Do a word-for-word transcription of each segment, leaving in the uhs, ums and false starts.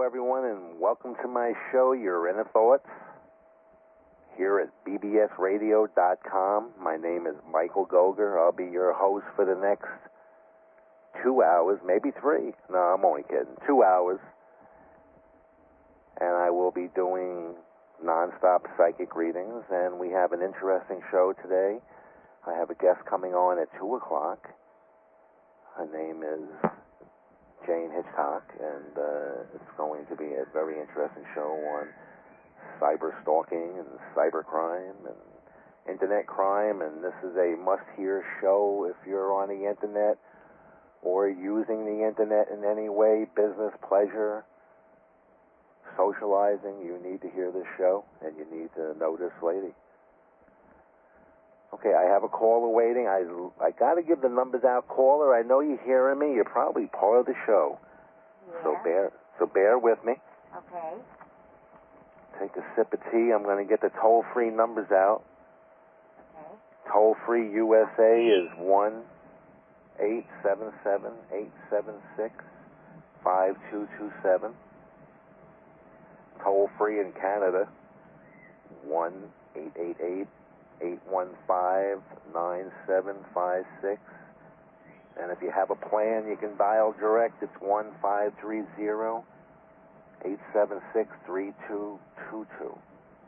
everyone, and welcome to my show, Your Inner Thoughts, here at B B S radio dot com. My name is Michael Goger. I'll be your host for the next two hours, maybe three. No, I'm only kidding. Two hours. And I will be doing non-stop psychic readings, and we have an interesting show today. I have a guest coming on at two o'clock. Her name is Jane Hitchcock, and uh, it's going to be a very interesting show on cyber stalking and cyber crime and internet crime, and this is a must-hear show if you're on the internet or using the internet in any way, business, pleasure, socializing. You need to hear this show, and you need to know this lady. Okay, I have a caller waiting. I, I got to give the numbers out. Caller, I know you're hearing me. You're probably part of the show. Yeah. So bear, so bear with me. Okay. Take a sip of tea. I'm going to get the toll-free numbers out. Okay. Toll-free U S A is one eight seven seven, eight seven six, five two two seven. Toll-free in Canada, one eight eight eight, eight one five, nine seven five six. And if you have a plan, you can dial direct. It's one five three zero, eight seven six, three two two two.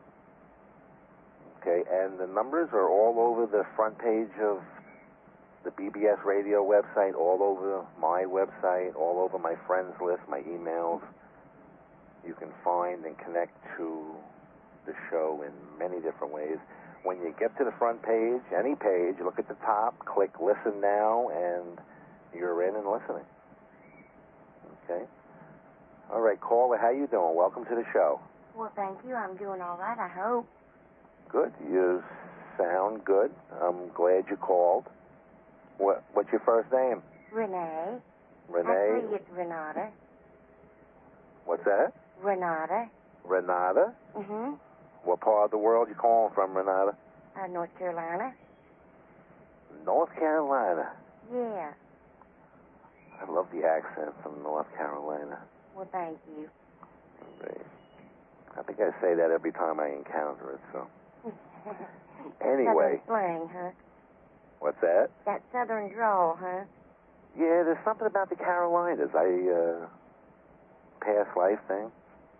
Okay, and the numbers are all over the front page of the B B S radio website, all over my website, all over my friends list, my emails. You can find and connect to the show in many different ways. When you get to the front page, any page, look at the top, click Listen Now, and you're in and listening. Okay? All right, caller, how you doing? Welcome to the show. Well, thank you. I'm doing all right, I hope. Good. You sound good. I'm glad you called. What, what's your first name? Renee. Renee? Actually, it's Renata. What's that? Renata. Renata? Mm-hmm. What part of the world you calling from, Renata? Uh, North Carolina. North Carolina. Yeah. I love the accent from North Carolina. Well, thank you. Great. I think I say that every time I encounter it, so. Anyway. Southern slang, huh? What's that? That southern drawl, huh? Yeah, there's something about the Carolinas. I, uh, past life thing.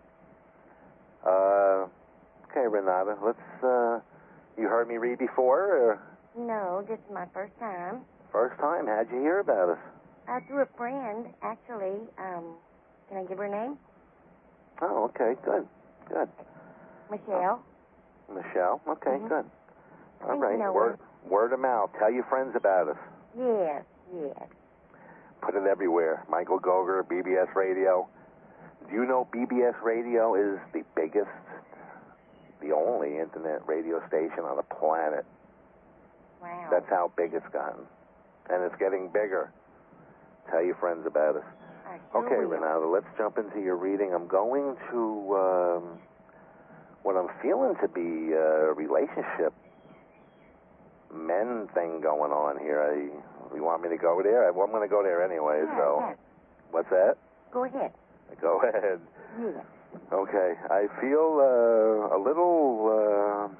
Uh, okay, Renata, let's, uh, you heard me read before, or? No, this is my first time. First time? How'd you hear about us? Uh, through a friend, actually. Um, can I give her name? Oh, okay, good, good. Michelle. Uh, Michelle, okay, Mm-hmm. good. I All think right, you know word, word of mouth. Tell your friends about us. Yes, yes. Put it everywhere. Michael Goger, B B S Radio. Do you know B B S Radio is the biggest, the only internet radio station on the planet? Wow. That's how big it's gotten. And it's getting bigger. Tell your friends about us. I sure Okay, will. Renata, let's jump into your reading. I'm going to, um, what I'm feeling to be a relationship men thing going on here. I, you want me to go there? Well, I'm going to go there anyway, Yeah, so. yeah. What's that? Go ahead. Go ahead. Yeah. Okay, I feel uh, a little, uh,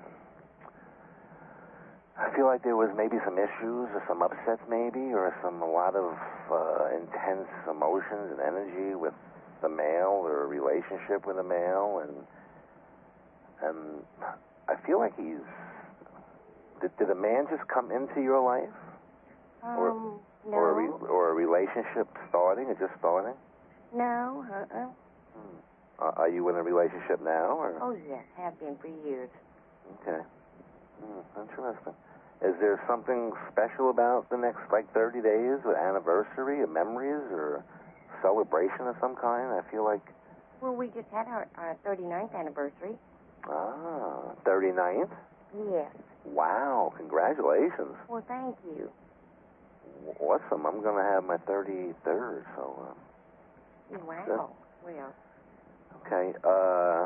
I feel like there was maybe some issues or some upsets maybe, or some, a lot of uh, intense emotions and energy with the male, or a relationship with a male, and and I feel like he's, did, did a man just come into your life? Um, or, no. Or a, re, or a relationship starting, or just starting? No, uh-uh. Hmm. Uh, are you in a relationship now, or? Oh, yes, have been for years. Okay. Hmm, interesting. Is there something special about the next, like, thirty days, an anniversary, or memories, or celebration of some kind? I feel like... Well, we just had our, our thirty-ninth anniversary. Ah, thirty-ninth? Yes. Wow, congratulations. Well, thank you. Awesome. I'm going to have my thirty-third, so... Uh, Wow. good. Well, Okay, uh...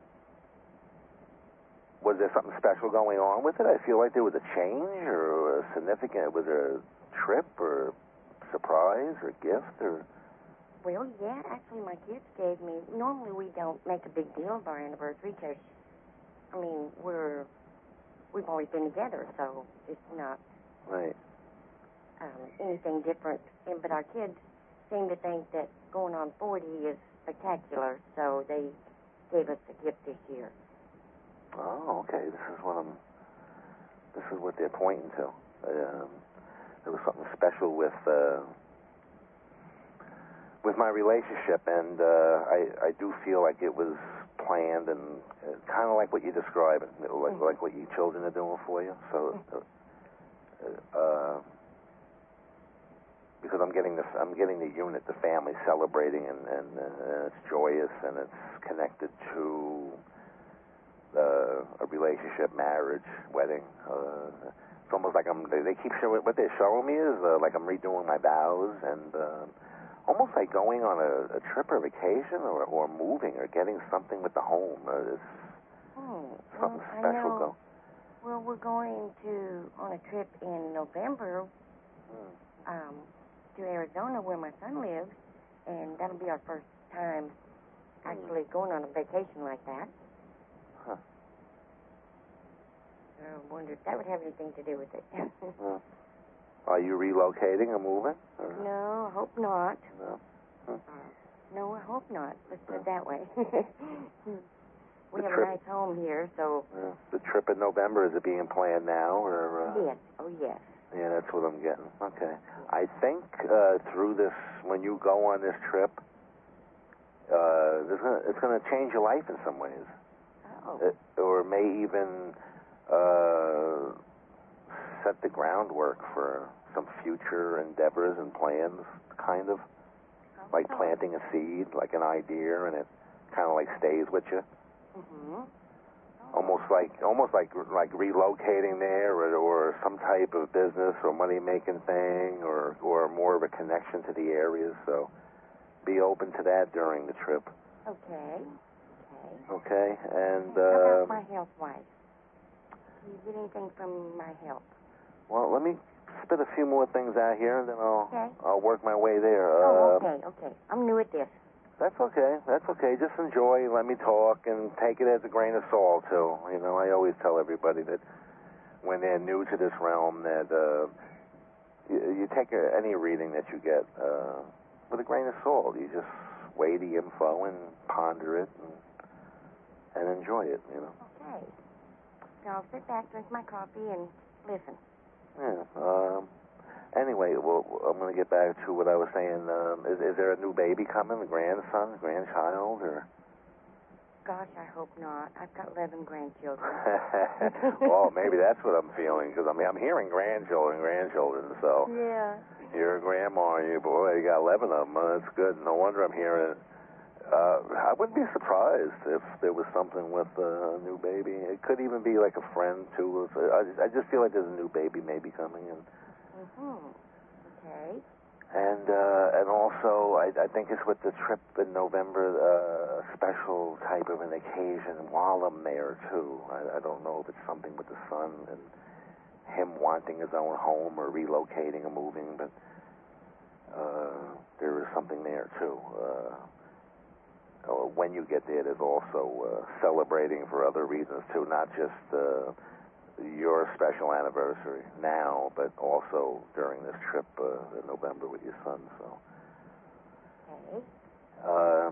was there something special going on with it? I feel like there was a change, or a significant... Was there a trip, or surprise, or gift, or... Well, yeah, actually, my kids gave me. Normally, we don't make a big deal of our anniversary because, I mean, we're we've always been together, so it's not Right. um, anything different. And but our kids seem to think that going on forty is spectacular, so they gave us a gift this year. Oh, okay. This is what I'm. This is what they're pointing to. Um, there was something special with uh, with my relationship, and uh, I I do feel like it was planned and uh, kind of like what you're describing, like mm-hmm. like what your children are doing for you. So, uh, uh, because I'm getting this, I'm getting the unit, the family celebrating, and and, uh, and it's joyous and it's connected to uh, a relationship, marriage, wedding. Uh, it's almost like I'm. They, they keep showing what they're showing me is uh, like I'm redoing my vows and. Uh, Almost like going on a, a trip or vacation or, or moving or getting something with the home. Uh, it's hmm. something well, special. I know. Go. Well, we're going to on a trip in November hmm. um, to Arizona where my son lives, and that'll be our first time actually hmm. going on a vacation like that. Huh. I wonder if that would have anything to do with it. well. Are you relocating or moving? Or? No, I hope not. No. Hmm. Uh, no, I hope not. Let's put it that way. we the have trip, a nice home here, so... Yeah. The trip in November, is it being planned now? or? Uh... Yes. Oh, yes. Yeah, that's what I'm getting. Okay. I think uh, through this, when you go on this trip, uh, gonna, it's going to change your life in some ways. Oh. It, or may even uh, set the groundwork for some future endeavors and plans, kind of. Oh. Like planting a seed, like an idea, and it kind of like stays with you. Mm-hmm. Almost like almost like like relocating there, or, or some type of business or money making thing, or or more of a connection to the areas. So be open to that during the trip. Okay. Okay. Okay, and How uh, about my health wise? Do you get anything from my health? Well, let me spit a few more things out here, and then I'll okay. I'll work my way there. Oh, uh, okay, okay. I'm new at this. That's okay. That's okay. Just enjoy. Let me talk, and take it as a grain of salt too. You know, I always tell everybody that when they're new to this realm, that uh, you, you take a, any reading that you get uh, with a grain of salt. You just weigh the info and ponder it, and, and enjoy it. You know. Okay. So I'll sit back, drink my coffee, and listen. Yeah. Um, Anyway, well, I'm going to get back to what I was saying. Um, is, is there a new baby coming, a grandson, a grandchild, or? Gosh, I hope not. I've got eleven grandchildren. Well, maybe that's what I'm feeling, because I mean, I'm hearing grandchildren, grandchildren. So. Yeah. You're a grandma, you boy. You got eleven of them. Huh? That's good. No wonder I'm hearing it. Uh, I wouldn't be surprised if there was something with uh, a new baby. It could even be like a friend too. I just, I just feel like there's a new baby maybe coming in. Mm-hmm. Okay. And uh, and also, I, I think it's with the trip in November, uh, a special type of an occasion while I'm there, too. I, I don't know if it's something with the son and him wanting his own home or relocating or moving, but uh, there is something there, too. Uh, when you get there, there's also uh, celebrating for other reasons, too, not just... Uh, your special anniversary now, but also during this trip uh, in November with your son. So, okay. Um,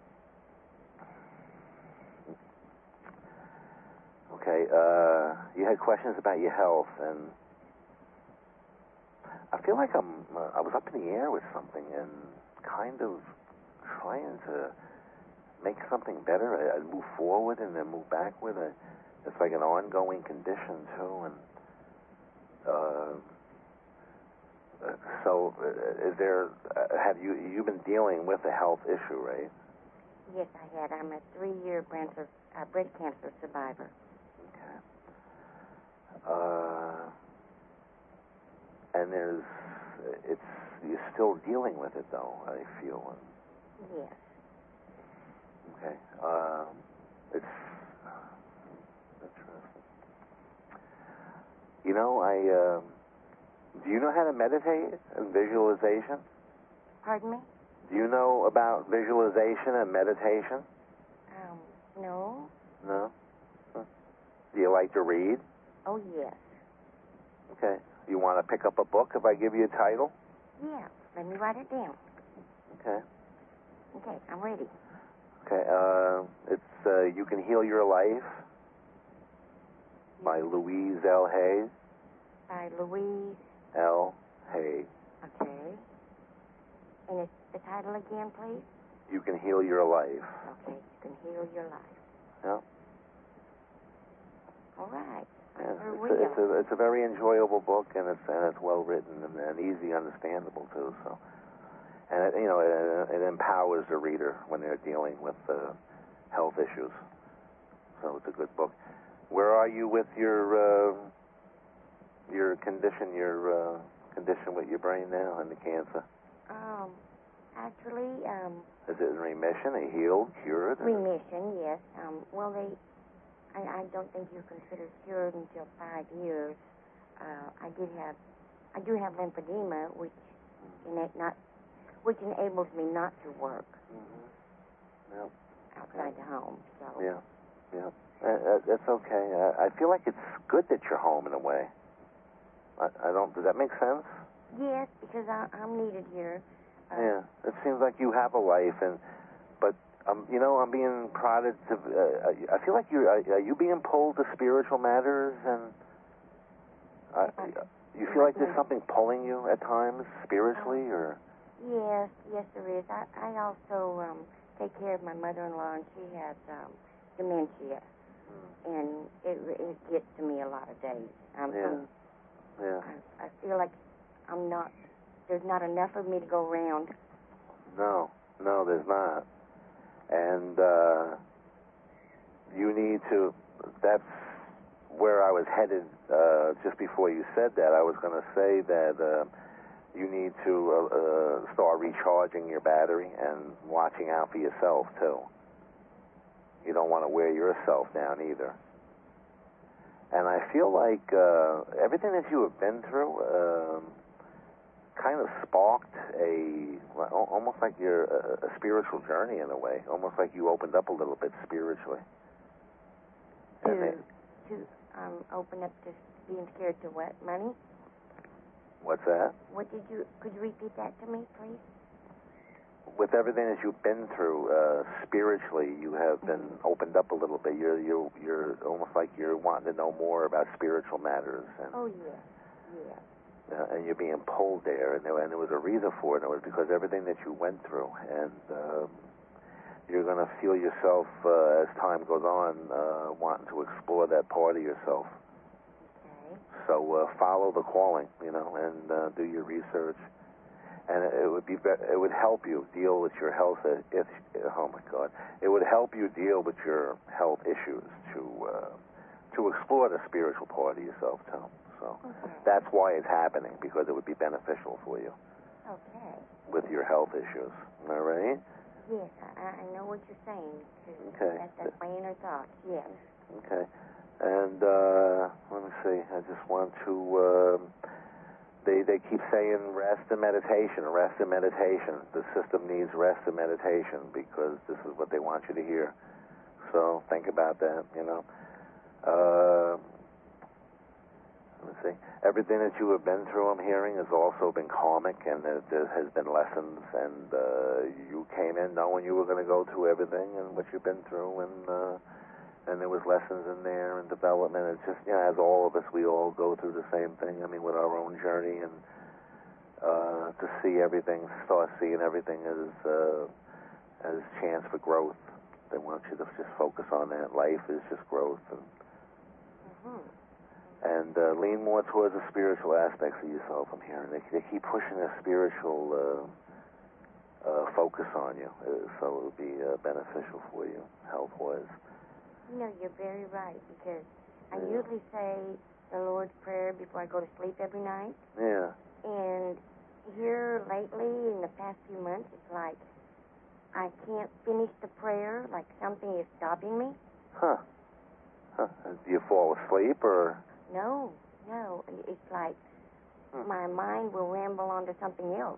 okay. Uh, you had questions about your health, and I feel like I'm. Uh, I was up in the air with something, and kind of trying to make something better. I, I'd move forward and then move backward. I, It's like an ongoing condition too, and uh, so uh, is there? Uh, have you you've been dealing with a health issue, right? Yes, I had. I'm a three-year breast uh, breast cancer survivor. Okay. Uh, and there's it's you're still dealing with it though. I feel. Yes. Okay. Um, it's. Interesting. You know, I, um, do you know how to meditate and visualization? Pardon me? Do you know about visualization and meditation? Um, no. No? Huh. Do you like to read? Oh, yes. Okay. You want to pick up a book if I give you a title? Yeah. Let me write it down. Okay. Okay, I'm ready. Okay. Uh, it's uh, You Can Heal Your Life by Louise L. Hay. By Louise L. Hay. Okay. And it's the title again, please? You Can Heal Your Life. Okay, You Can Heal Your Life. Yeah. All right. Yeah, I it's, will. a, it's, a, it's a very enjoyable book, and it's and it's well written and, and easy understandable too. So, and it, you know, it, it empowers the reader when they're dealing with uh, health issues. So it's a good book. Where are you with your uh, your condition, your uh, condition with your brain now and the cancer? Um, actually, um, Is it in remission? Are you healed, cured? Or? remission, yes. Um, well, they, I, I don't think you consider cured until five years. Uh, I did have, I do have lymphedema, which, ena- not, which enables me not to work Mm-hmm. Yep. outside the home. So. Yeah, yeah. Uh, uh, that's okay. Uh, I feel like it's good that you're home in a way. I, I don't. Does that make sense? Yes, because I, I'm needed here. Uh, Yeah. It seems like you have a life, and but um, you know, I'm being prodded to. Uh, I feel like you are, are you being pulled to spiritual matters, and uh, you feel like there's something pulling you at times spiritually, or. Yes, yes, there is. I, I also um, take care of my mother-in-law, and she has um, dementia, Hmm. and it, it gets to me a lot of days. I'm, Yeah. I'm, Yeah. I, I feel like I'm not. There's not enough of me to go around. No, no, there's not, and uh, you need to. That's where I was headed uh, just before you said that. I was going to say that uh, you need to uh, uh, start recharging your battery and watching out for yourself too. You don't want to wear yourself down either. And I feel like uh, everything that you have been through um, kind of sparked a, well, almost like your a, a spiritual journey in a way. Almost like you opened up a little bit spiritually. To, And they, to um, open up to being scared to what? Money? what's that? What did you? Could you repeat that to me, please? With everything that you've been through uh, spiritually, you have been opened up a little bit. You're you're you're almost like you're wanting to know more about spiritual matters. And, Oh yeah, yeah. uh, and you're being pulled there, and there, and there was a reason for it. And it was because everything that you went through, and um, you're going to feel yourself uh, as time goes on uh, wanting to explore that part of yourself. Okay. So uh, follow the calling, you know, and uh, do your research. And it would be, it would help you deal with your health. If, oh my God, it would help you deal with your health issues to uh, to explore the spiritual part of yourself too. So Okay. that's why it's happening, because it would be beneficial for you Okay. with your health issues. All right. Yes, I, I know what you're saying. 'Cause Okay. That, that's my inner thought. Yes. Okay. And uh, let me see. I just want to. Um, They they keep saying rest and meditation, rest and meditation. The system needs rest and meditation because this is what they want you to hear. So think about that, you know. Uh, let me see. Everything that you have been through, I'm hearing, has also been karmic, and there, there has been lessons, and uh, you came in knowing you were going to go through everything and what you've been through, and uh, and there was lessons in there and development. It's just, you know, as all of us, we all go through the same thing. I mean, with our own journey, and uh, to see everything, start seeing everything as uh, as chance for growth. They want you to just focus on that. Life is just growth, and Mm-hmm. and uh, lean more towards the spiritual aspects of yourself. I'm hearing they, they keep pushing a spiritual uh, uh, focus on you, uh, so it would be uh, beneficial for you health-wise. You know, you're very right, because I Yeah. usually say the Lord's Prayer before I go to sleep every night. Yeah. And here lately, in the past few months, it's like I can't finish the prayer, like something is stopping me. Huh. Huh. Do you fall asleep, or? No, no. It's like Hmm. my mind will ramble onto something else.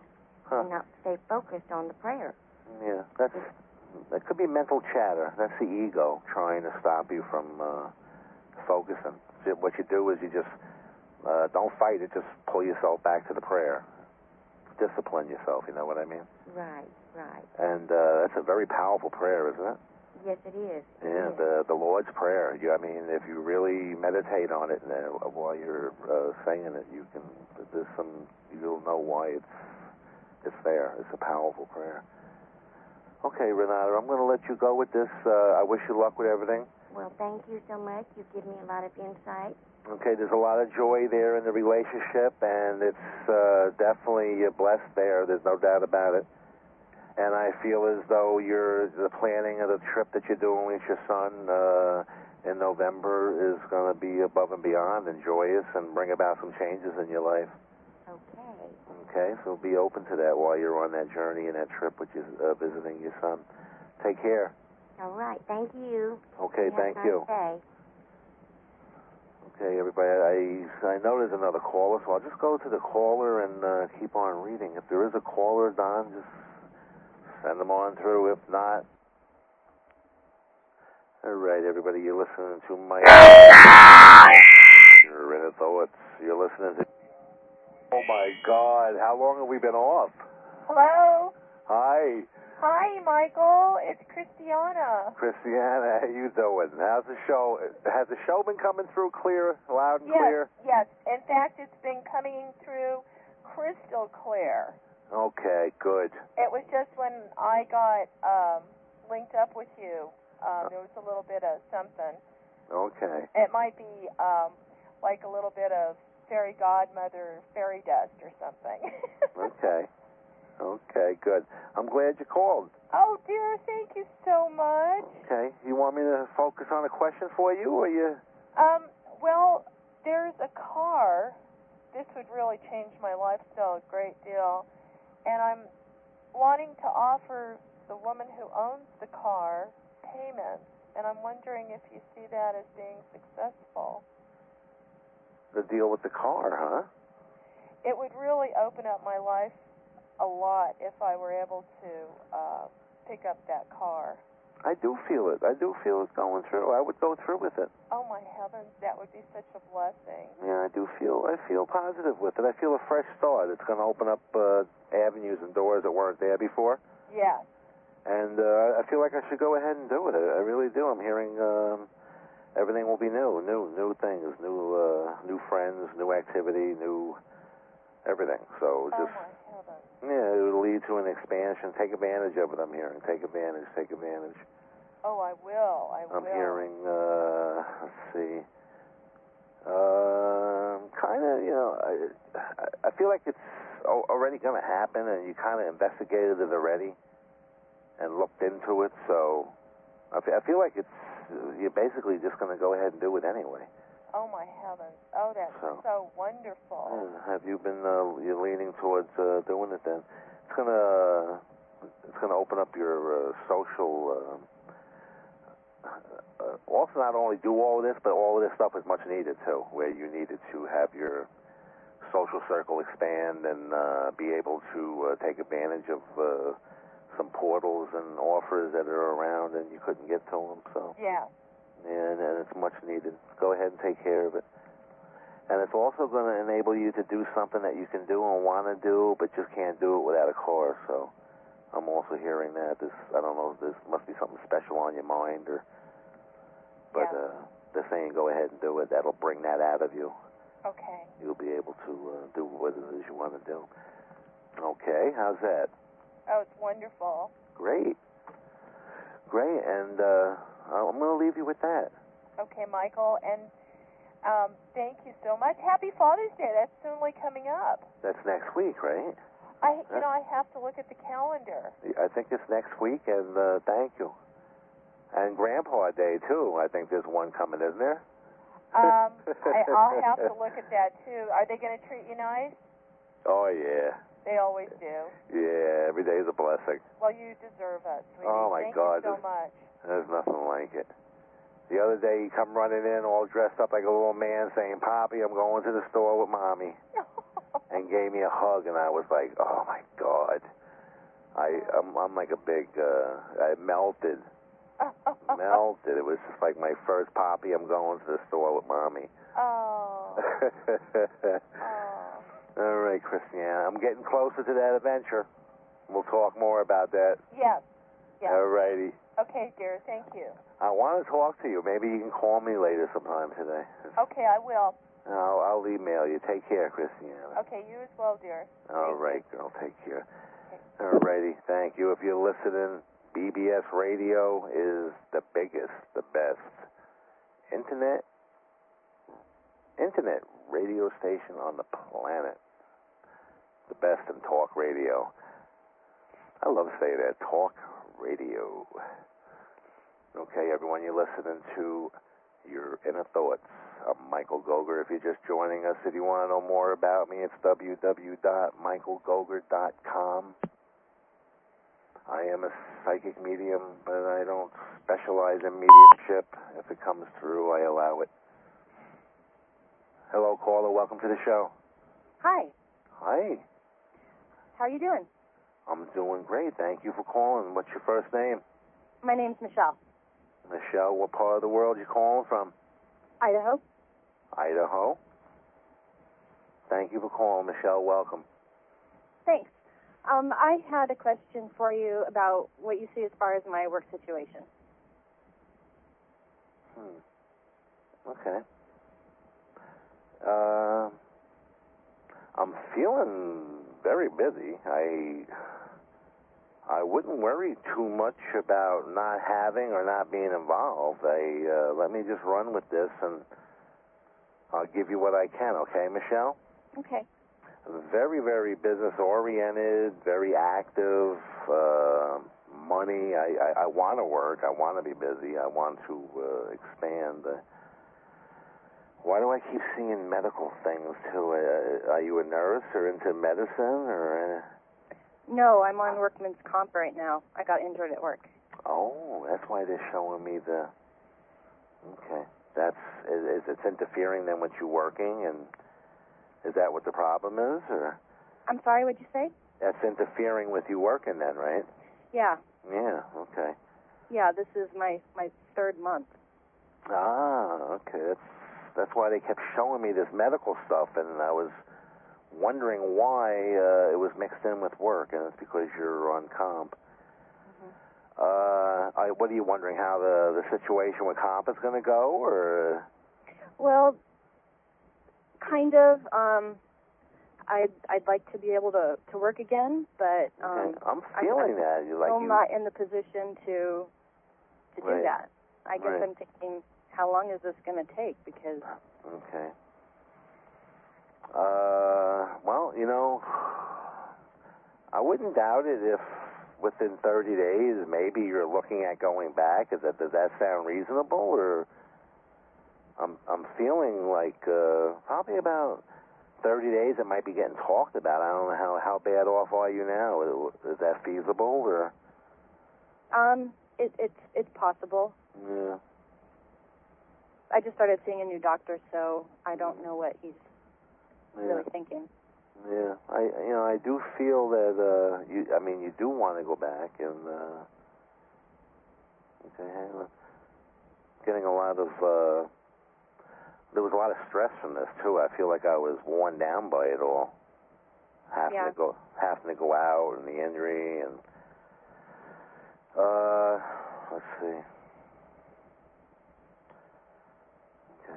huh. and not stay focused on the prayer. Yeah, that's that could be mental chatter. That's the ego trying to stop you from uh, focusing. So what you do is you just uh, don't fight it. Just pull yourself back to the prayer. Discipline yourself. You know what I mean? Right, right. And uh, that's a very powerful prayer, isn't it? Yes, it is. It Yeah, is. the the Lord's Prayer. You, I mean, if you really meditate on it uh, while you're uh, saying it, you can. There's some. You'll know why it's it's there. It's a powerful prayer. Okay, Renata, I'm going to let you go with this. Uh, I wish you luck with everything. Well, thank you so much. You've given me a lot of insight. Okay, there's a lot of joy there in the relationship, and it's uh, definitely blessed there. There's no doubt about it. And I feel as though you're the planning of the trip that you're doing with your son uh, in November is going to be above and beyond and joyous and bring about some changes in your life. Okay. Okay, so be open to that while you're on that journey and that trip, which is uh, visiting your son. Take care. All right. Thank you. Okay, Have thank a nice you. Day. Okay, everybody, I I know there's another caller, so I'll just go to the caller and uh, keep on reading. If there is a caller, Don, just send them on through. If not, all right, everybody, you're listening to my you're in thoughts. You're listening to. Oh my God! How long have we been off? Hello. Hi, Hi, Michael. It's Christiana. Christiana. How you doing? How's the show? Has the show been coming through clear, loud and Yes, clear? yes. In fact, it's been coming through crystal clear. Okay, good. It was just when I got um, linked up with you, um, there was a little bit of something. Okay. It might be um, like a little bit of fairy godmother fairy dust or something. Okay. Okay, good. I'm glad you called. Oh, dear, thank you so much. Okay. You want me to focus on a question for you, or you? Um, well, there's a car. This would really change my lifestyle a great deal. And I'm wanting to offer the woman who owns the car payments. And I'm wondering if you see that as being successful. The deal with the car, huh? It would really open up my life a lot if I were able to uh, pick up that car. I do feel it. I do feel it going through. I would go through with it. Oh, my heavens, that would be such a blessing. Yeah, I do feel. I feel positive with it. I feel a fresh start. It's going to open up uh, avenues and doors that weren't there before. Yes. And uh, I feel like I should go ahead and do it. I, I really do. I'm hearing um, everything will be new, new, new things, new, uh, new friends, new activity, new everything. So just. Oh, my heavens. Yeah, it will lead to an expansion. Take advantage of it, I'm hearing. Take advantage, take advantage. Oh, I will. I I'm will. hearing, uh, let's see, uh, kind of, you know, I, I feel like it's already going to happen, and you kind of investigated it already and looked into it, so I feel like it's, you're basically just going to go ahead and do it anyway. Oh, my heavens. Oh, that's so, so wonderful. Yeah, have you been, uh, you're leaning towards uh, doing it then? It's going to, it's going to open up your uh, social, uh, uh, also not only do all of this, but all of this stuff is much needed too, where you needed to have your social circle expand and uh, be able to uh, take advantage of uh, some portals and offers that are around and you couldn't get to them, so. Yeah. And, and it's much needed. Go ahead and take care of it. And it's also going to enable you to do something that you can do and want to do, but just can't do it without a car. So I'm also hearing that. This, I don't know, this must be something special on your mind, or, but yeah. uh, they're saying go ahead and do it. That'll bring that out of you. Okay. You'll be able to uh, do what it is you want to do. Okay, how's that? Oh, it's wonderful. Great. Great, and uh, I'm going to leave you with that. Okay, Michael, and um, thank you so much. Happy Father's Day. That's certainly coming up. That's next week, right? I, you know, I have to look at the calendar. I think it's next week, and uh, thank you. And Grandpa Day, too. I think there's one coming, isn't there? Um, I, I'll have to look at that, too. Are they going to treat you nice? Oh, yeah. They always do. Yeah, every day is a blessing. Well, you deserve it, sweetie. Oh, my Thank God. you so much. There's nothing like it. The other day, he come running in all dressed up like a little man saying, Poppy, I'm going to the store with Mommy. And gave me a hug, and I was like, oh, my God. I, I'm, I'm like a big, uh, I melted. melted. It was just like my first poppy. I'm going to the store with Mommy. Oh. oh. All right, Christiana. I'm getting closer to that adventure. We'll talk more about that. Yes. Yes. All righty. Okay, dear. Thank you. I want to talk to you. Maybe you can call me later sometime today. Okay, I will. I'll, I'll email you. Take care, Christiana. Okay, you as well, dear. All right, girl. Take care. All righty. Thank you. If you're listening, B B S Radio is the biggest, the best internet internet radio station on the planet. The best in talk radio. I love saying that, talk radio. Okay, everyone, you're listening to Your Inner Thoughts. I'm Michael Goger. If you're just joining us, if you want to know more about me, it's w w w dot michael goger dot com. I am a psychic medium, but I don't specialize in mediumship. If it comes through, I allow it. Hello, caller. Welcome to the show. Hi. Hi. How are you doing? I'm doing great. Thank you for calling. What's your first name? My name's Michelle. Michelle, what part of the world you calling from? Idaho. Idaho. Thank you for calling, Michelle. Welcome. Thanks. Um, I had a question for you about what you see as far as my work situation. Hmm. Okay. Uh, I'm feeling very busy. I I wouldn't worry too much about not having or not being involved. I uh, let me just run with this, and I'll give you what I can. Okay, Michelle? Okay. Very, very business-oriented, very active, uh, money. I, I, I want to work. I want to be busy. I want to uh, expand. Uh, why do I keep seeing medical things, too? Uh, are you a nurse or into medicine? or? Uh... No, I'm on workman's comp right now. I got injured at work. Oh, that's why they're showing me the... Okay. That's... Is, is it's interfering then with you working, and... Is that what the problem is, or? I'm sorry, what'd you say? That's interfering with you working then, right? Yeah. Yeah, okay. Yeah, this is my, my third month. Ah, okay. That's, that's why they kept showing me this medical stuff, and I was wondering why uh, it was mixed in with work, and it's because you're on comp. Mm-hmm. Uh, I, what are you wondering, how the, the situation with comp is going to go, or? Well... Kind of. Um, I'd I'd like to be able to, to work again, but um, okay. I'm feeling I'm, that. You like I'm you... not in the position to to right. do that. I guess right. I'm thinking, how long is this going to take? Because okay. Uh, well, you know, I wouldn't doubt it if within thirty days maybe you're looking at going back. Is that does that sound reasonable, or? I'm I'm feeling like uh, probably about thirty days it might be getting talked about. I don't know how, how bad off are you now? Is that feasible, or? Um, it, it's it's possible. Yeah. I just started seeing a new doctor, so I don't know what he's yeah. really thinking. Yeah, I you know I do feel that uh, you I mean you do want to go back, and uh, okay, hang on. Getting a lot of. Uh, There was a lot of stress from this too. I feel like I was worn down by it all. Having yeah. to go, having to go out, and the injury, and uh, let's see. Okay.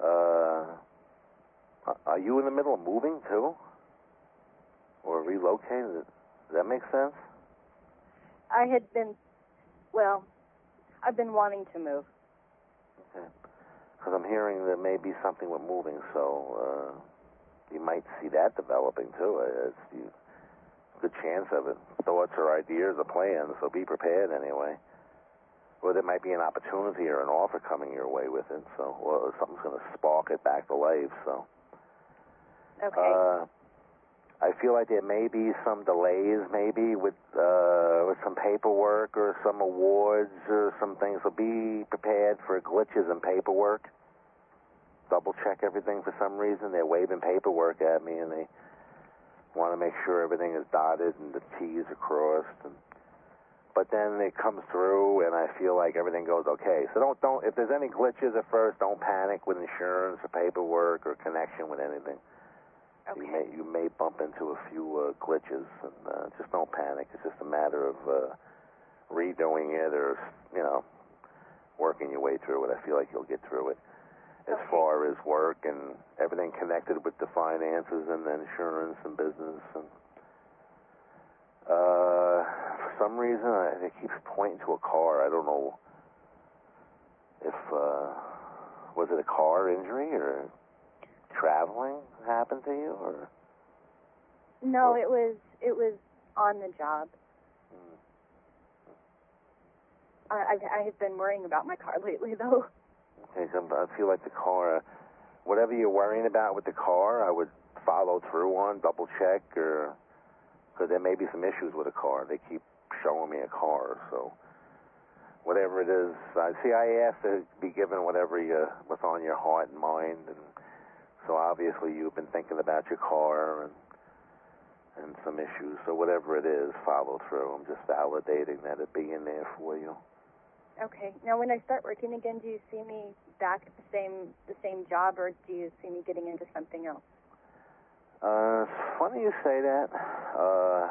Uh, are you in the middle of moving too, or relocating? Does that make sense? I had been, well, I've been wanting to move. Okay. Because I'm hearing there may be something with moving, so uh, you might see that developing too. It's you, good chance of it. Thoughts or ideas or plans, so be prepared anyway. Or there might be an opportunity or an offer coming your way with it, so or something's going to spark it back to life. So, okay. Uh, I feel like there may be some delays, maybe with uh, with some paperwork or some awards or some things. So be prepared for glitches in paperwork. Double check everything for some reason. They're waving paperwork at me, and they want to make sure everything is dotted and the T's are crossed. And, but then it comes through, and I feel like everything goes okay. So don't don't if there's any glitches at first, don't panic with insurance or paperwork or connection with anything. Okay. You may you may bump into a few uh, glitches, and uh, just don't panic. It's just a matter of uh, redoing it or you know working your way through it. I feel like you'll get through it. As Okay. far as work and everything connected with the finances and the insurance and business. And uh, for some reason, I, it keeps pointing to a car. I don't know if, uh, was it a car injury or traveling happened to you? Or No, Or- it was it was on the job. Hmm. I, I I have been worrying about my car lately, though. Okay, so I feel like the car, uh, whatever you're worrying about with the car, I would follow through on, double check, or because there may be some issues with the car. They keep showing me a car, so whatever it is, I see. I asked to be given whatever you, what's on your heart and mind, and so obviously you've been thinking about your car and and some issues. So whatever it is, follow through. I'm just validating that it being there for you. Okay. Now, when I start working again, do you see me back at the same the same job, or do you see me getting into something else? Uh, it's funny you say that. Uh,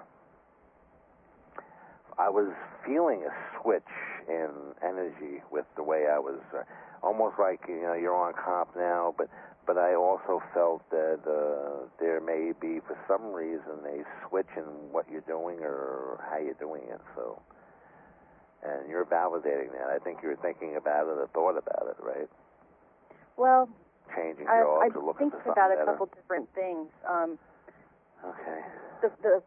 I was feeling a switch in energy with the way I was, uh, almost like you know you're on comp now, but but I also felt that uh, there may be for some reason a switch in what you're doing or how you're doing it. So, and you're validating that. I think you're thinking about it or thought about it, right? Well, Changing I, jobs I or looking think for something about a better. couple different things. Um, Okay. the the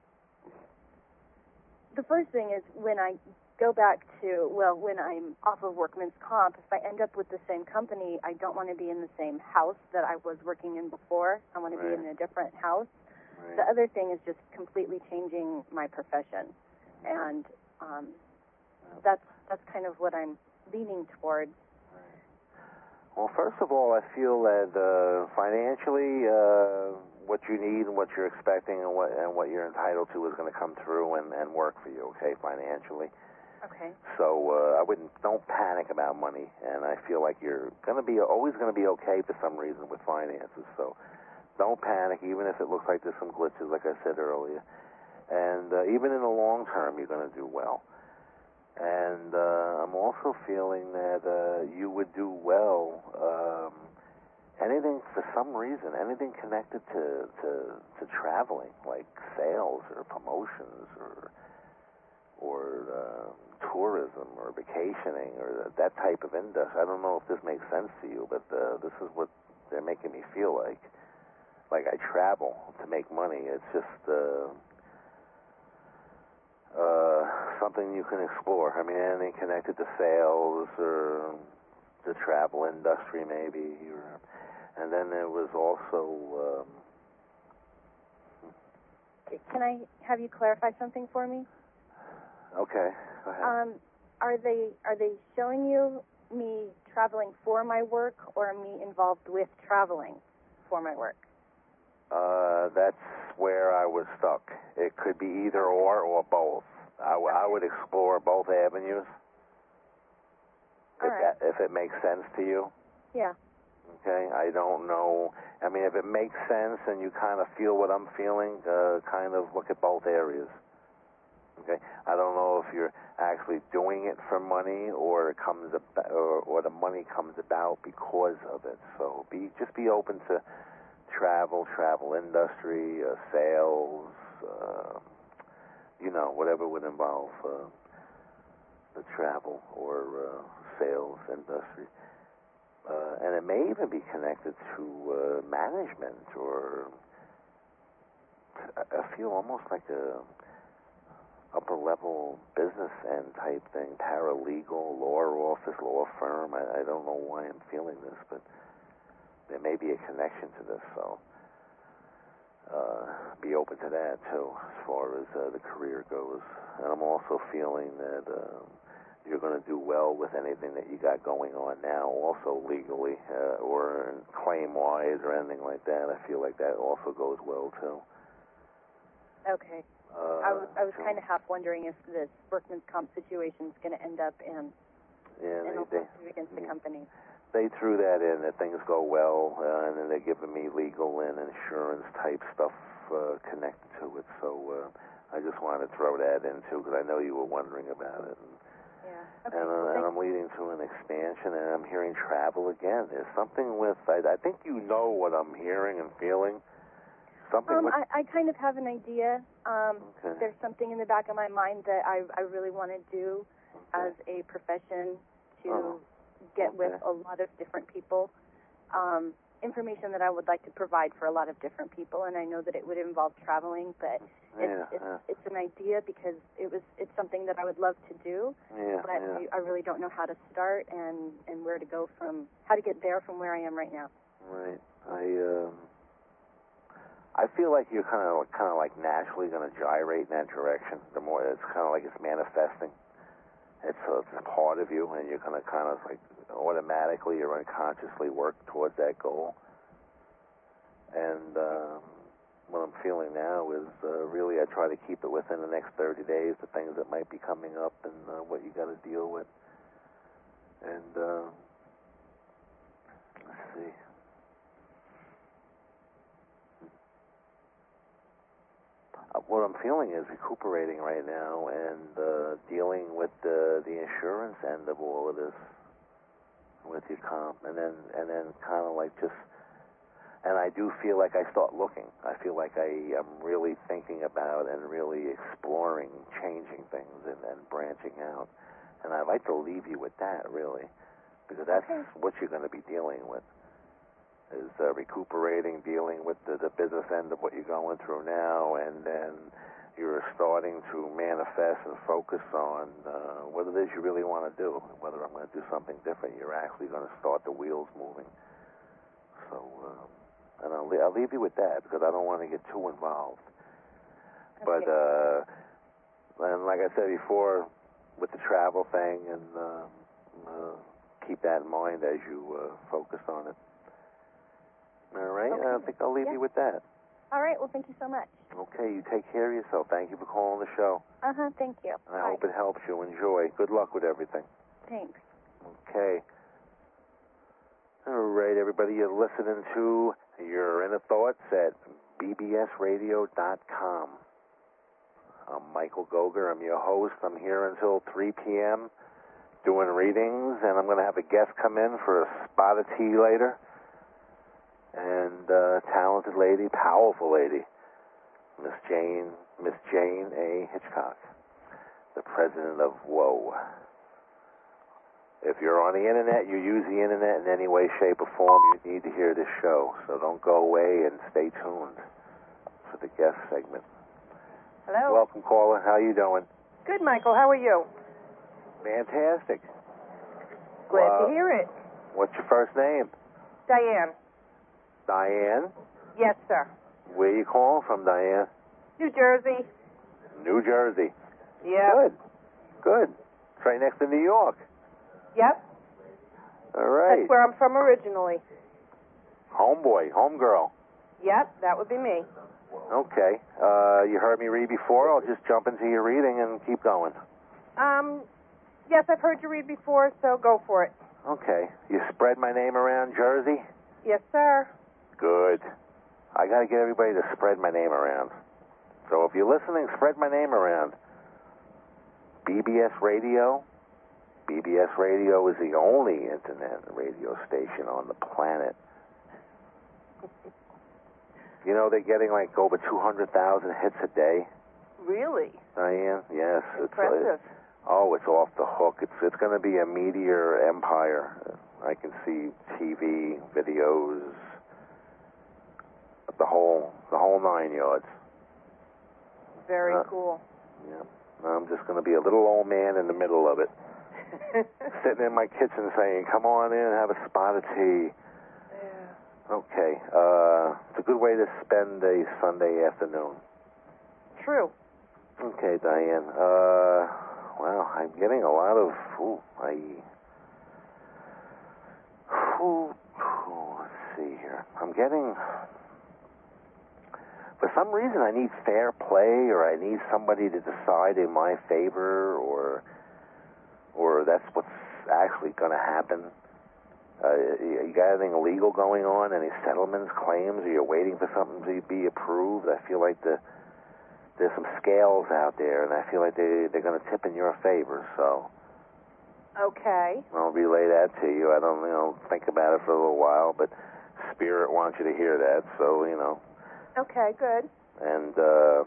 the first thing is when I go back to well, when I'm off of workman's comp, if I end up with the same company, I don't want to be in the same house that I was working in before. I want to Right. be in a different house. Right. The other thing is just completely changing my profession, and um, that's that's kind of what I'm leaning towards. Well, first of all, I feel that uh, financially, uh, what you need and what you're expecting and what and what you're entitled to is going to come through and, and work for you, okay, financially. Okay. So uh, I wouldn't, don't panic about money, and I feel like you're going to be always going to be okay for some reason with finances. So don't panic, even if it looks like there's some glitches, like I said earlier. And uh, even in the long term, you're going to do well. And uh, I'm also feeling that uh, you would do well. Um, anything for some reason, anything connected to, to to traveling, like sales or promotions or or uh, tourism or vacationing or that type of industry. I don't know if this makes sense to you, but uh, this is what they're making me feel like. Like I travel to make money. It's just. Uh, Uh, something you can explore. I mean, anything connected to sales or the travel industry, maybe. Or, and then there was also. Um, Can I have you clarify something for me? okay, go ahead. Um, are they are they showing you me traveling for my work, or me involved with traveling for my work? Uh, that's where I was stuck. It could be either or or both. I, w- I would explore both avenues. All If, right. that, if it makes sense to you. Yeah. Okay, I don't know. I mean, if it makes sense and you kind of feel what I'm feeling, uh, kind of look at both areas. Okay, I don't know if you're actually doing it for money or it comes about, or, or the money comes about because of it. So be just be open to travel, travel industry, uh, sales, uh, you know, whatever would involve uh, the travel or uh, sales industry. Uh, and it may even be connected to uh, management or I I feel almost like a upper level business end type thing, paralegal, law office, law firm. I, I don't know why I'm feeling this, but there may be a connection to this, so uh, be open to that too as far as uh, the career goes. And I'm also feeling that uh, you're going to do well with anything that you got going on now, also legally uh, or claim-wise or anything like that. I feel like that also goes well too. Okay. Uh, I was I was so- kind of half wondering if this workman's comp situation is going to end up in yeah, in a they, they, lawsuit against the yeah. company. they threw that in that things go well, uh, and then they're giving me legal and insurance type stuff uh, connected to it. So uh, I just wanted to throw that in too, because I know you were wondering about it. And, Yeah. Okay. and, uh, well, and I'm leading to an expansion, and I'm hearing travel again. There's something with I, I think you know what I'm hearing and feeling. Something Um, with. I, I kind of have an idea. Um, Okay. There's something in the back of my mind that I, I really want to do as a profession to Oh, get with okay. a lot of different people. Um, information that I would like to provide for a lot of different people, and I know that it would involve traveling, but it's, Yeah, it's, yeah. it's an idea because it was it's something that I would love to do, Yeah, but yeah. I, I really don't know how to start and, and where to go from, how to get there from where I am right now. Right. I um. I feel like you're kind of kind of like naturally going to gyrate in that direction. The more it's kind of like it's manifesting. It's a, it's a part of you, and you're going to kind of like automatically or unconsciously work towards that goal. And um, what I'm feeling now is uh, really I try to keep it within the next thirty days, the things that might be coming up and uh, what you got to deal with. And uh, let's see. Uh, what I'm feeling is recuperating right now and uh, dealing with the the insurance end of all of this with your comp, and then and then kind of like just. And I do feel like I start looking. I feel like I am really thinking about and really exploring changing things and, and branching out. And I'd like to leave you with that, really, because that's Okay. what you're going to be dealing with, is uh, recuperating, dealing with the, the business end of what you're going through now, and then you're starting to manifest and focus on uh, what it is you really want to do, whether I'm going to do something different. You're actually going to start the wheels moving. So... Um, And I'll, I'll leave you with that because I don't want to get too involved. But, uh, and like I said before, with the travel thing, and uh, uh, keep that in mind as you uh, focus on it. All right? Okay. I think I'll leave Yeah. you with that. All right. Well, thank you so much. Okay, you take care of yourself. Thank you for calling the show. Uh-huh. Thank you. And I Bye. hope it helps you. Enjoy. Good luck with everything. Thanks. Okay. All right, everybody, you're listening to Your Inner Thoughts at B B S radio dot com. I'm Michael Goger. I'm your host. I'm here until three p.m. doing readings, and I'm going to have a guest come in for a spot of tea later. And uh, talented lady, powerful lady, Miss Jane, Miss Jane A. Hitchcock, the president of WOA. If you're on the internet, you use the internet in any way, shape, or form, you need to hear this show. So don't go away and stay tuned for the guest segment. Hello. Welcome, caller. How you doing? Good, Michael. How are you? Fantastic. Glad Wow. to hear it. What's your first name? Diane. Diane. Yes, sir. Where you calling from, Diane? New Jersey. New Jersey. Yep. Good. Good. It's right next to New York. Yep. All right. That's where I'm from originally. Homeboy, homegirl. Yep, that would be me. Okay. Uh, you heard me read before. I'll just jump into your reading and keep going. Um, yes, I've heard you read before, so go for it. Okay. You spread my name around Jersey? Yes, sir. Good. I got to get everybody to spread my name around. So if you're listening, spread my name around. B B S Radio. B B S Radio is the only internet radio station on the planet. You know, they're getting like over two hundred thousand hits a day. Really? Diane? Yes. Impressive. It's, uh, oh, it's off the hook. It's it's going to be a meteor empire. I can see T V, videos, the whole the whole nine yards. Very Uh, cool. Yeah. I'm just going to be a little old man in the middle of it, sitting in my kitchen saying, "Come on in, have a spot of tea." Yeah. Okay. Uh, it's a good way to spend a Sunday afternoon. True. Okay, Diane. Uh, well, I'm getting a lot of. Ooh, I. Ooh, ooh, let's see here. I'm getting. For for some reason I need fair play, or I need somebody to decide in my favor, or or that's what's actually going to happen. Uh, you you got anything illegal going on? Any settlements, claims? Are you waiting for something to be approved? I feel like the there's some scales out there, and I feel like they they're going to tip in your favor. So Okay. I'll relay that to you. I don't, you know, think about it for a little while, but Spirit wants you to hear that. So you know. Okay, good. And um,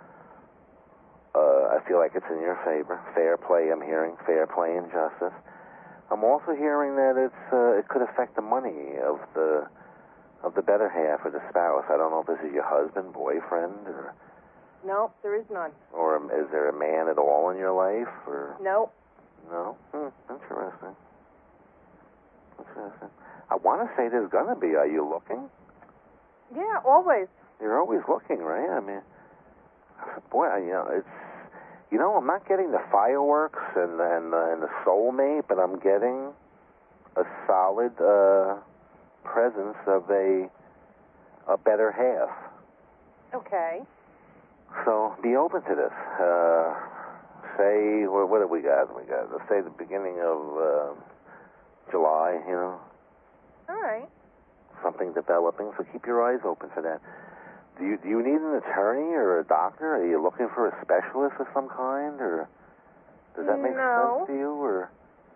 uh, I feel like it's in your favor. Fair play, I'm hearing. Fair play and justice. I'm also hearing that it's uh, it could affect the money of the of the better half or the spouse. I don't know if this is your husband, boyfriend, or No, there is none. or is there a man at all in your life? Or No. no? Hmm, interesting. Interesting. I want to say there's going to be. Are you looking? Yeah, always. You're always looking, right? I mean, boy, you know, it's, you know, I'm not getting the fireworks and and, uh, and the soulmate, but I'm getting a solid uh, presence of a a better half. Okay. So be open to this. Uh, say, what, what have we got? We got, let's say, the beginning of uh, July. You know, All right. something developing. So keep your eyes open for that. Do you do you need an attorney or a doctor? Are you looking for a specialist of some kind, or does that make No. sense to you, or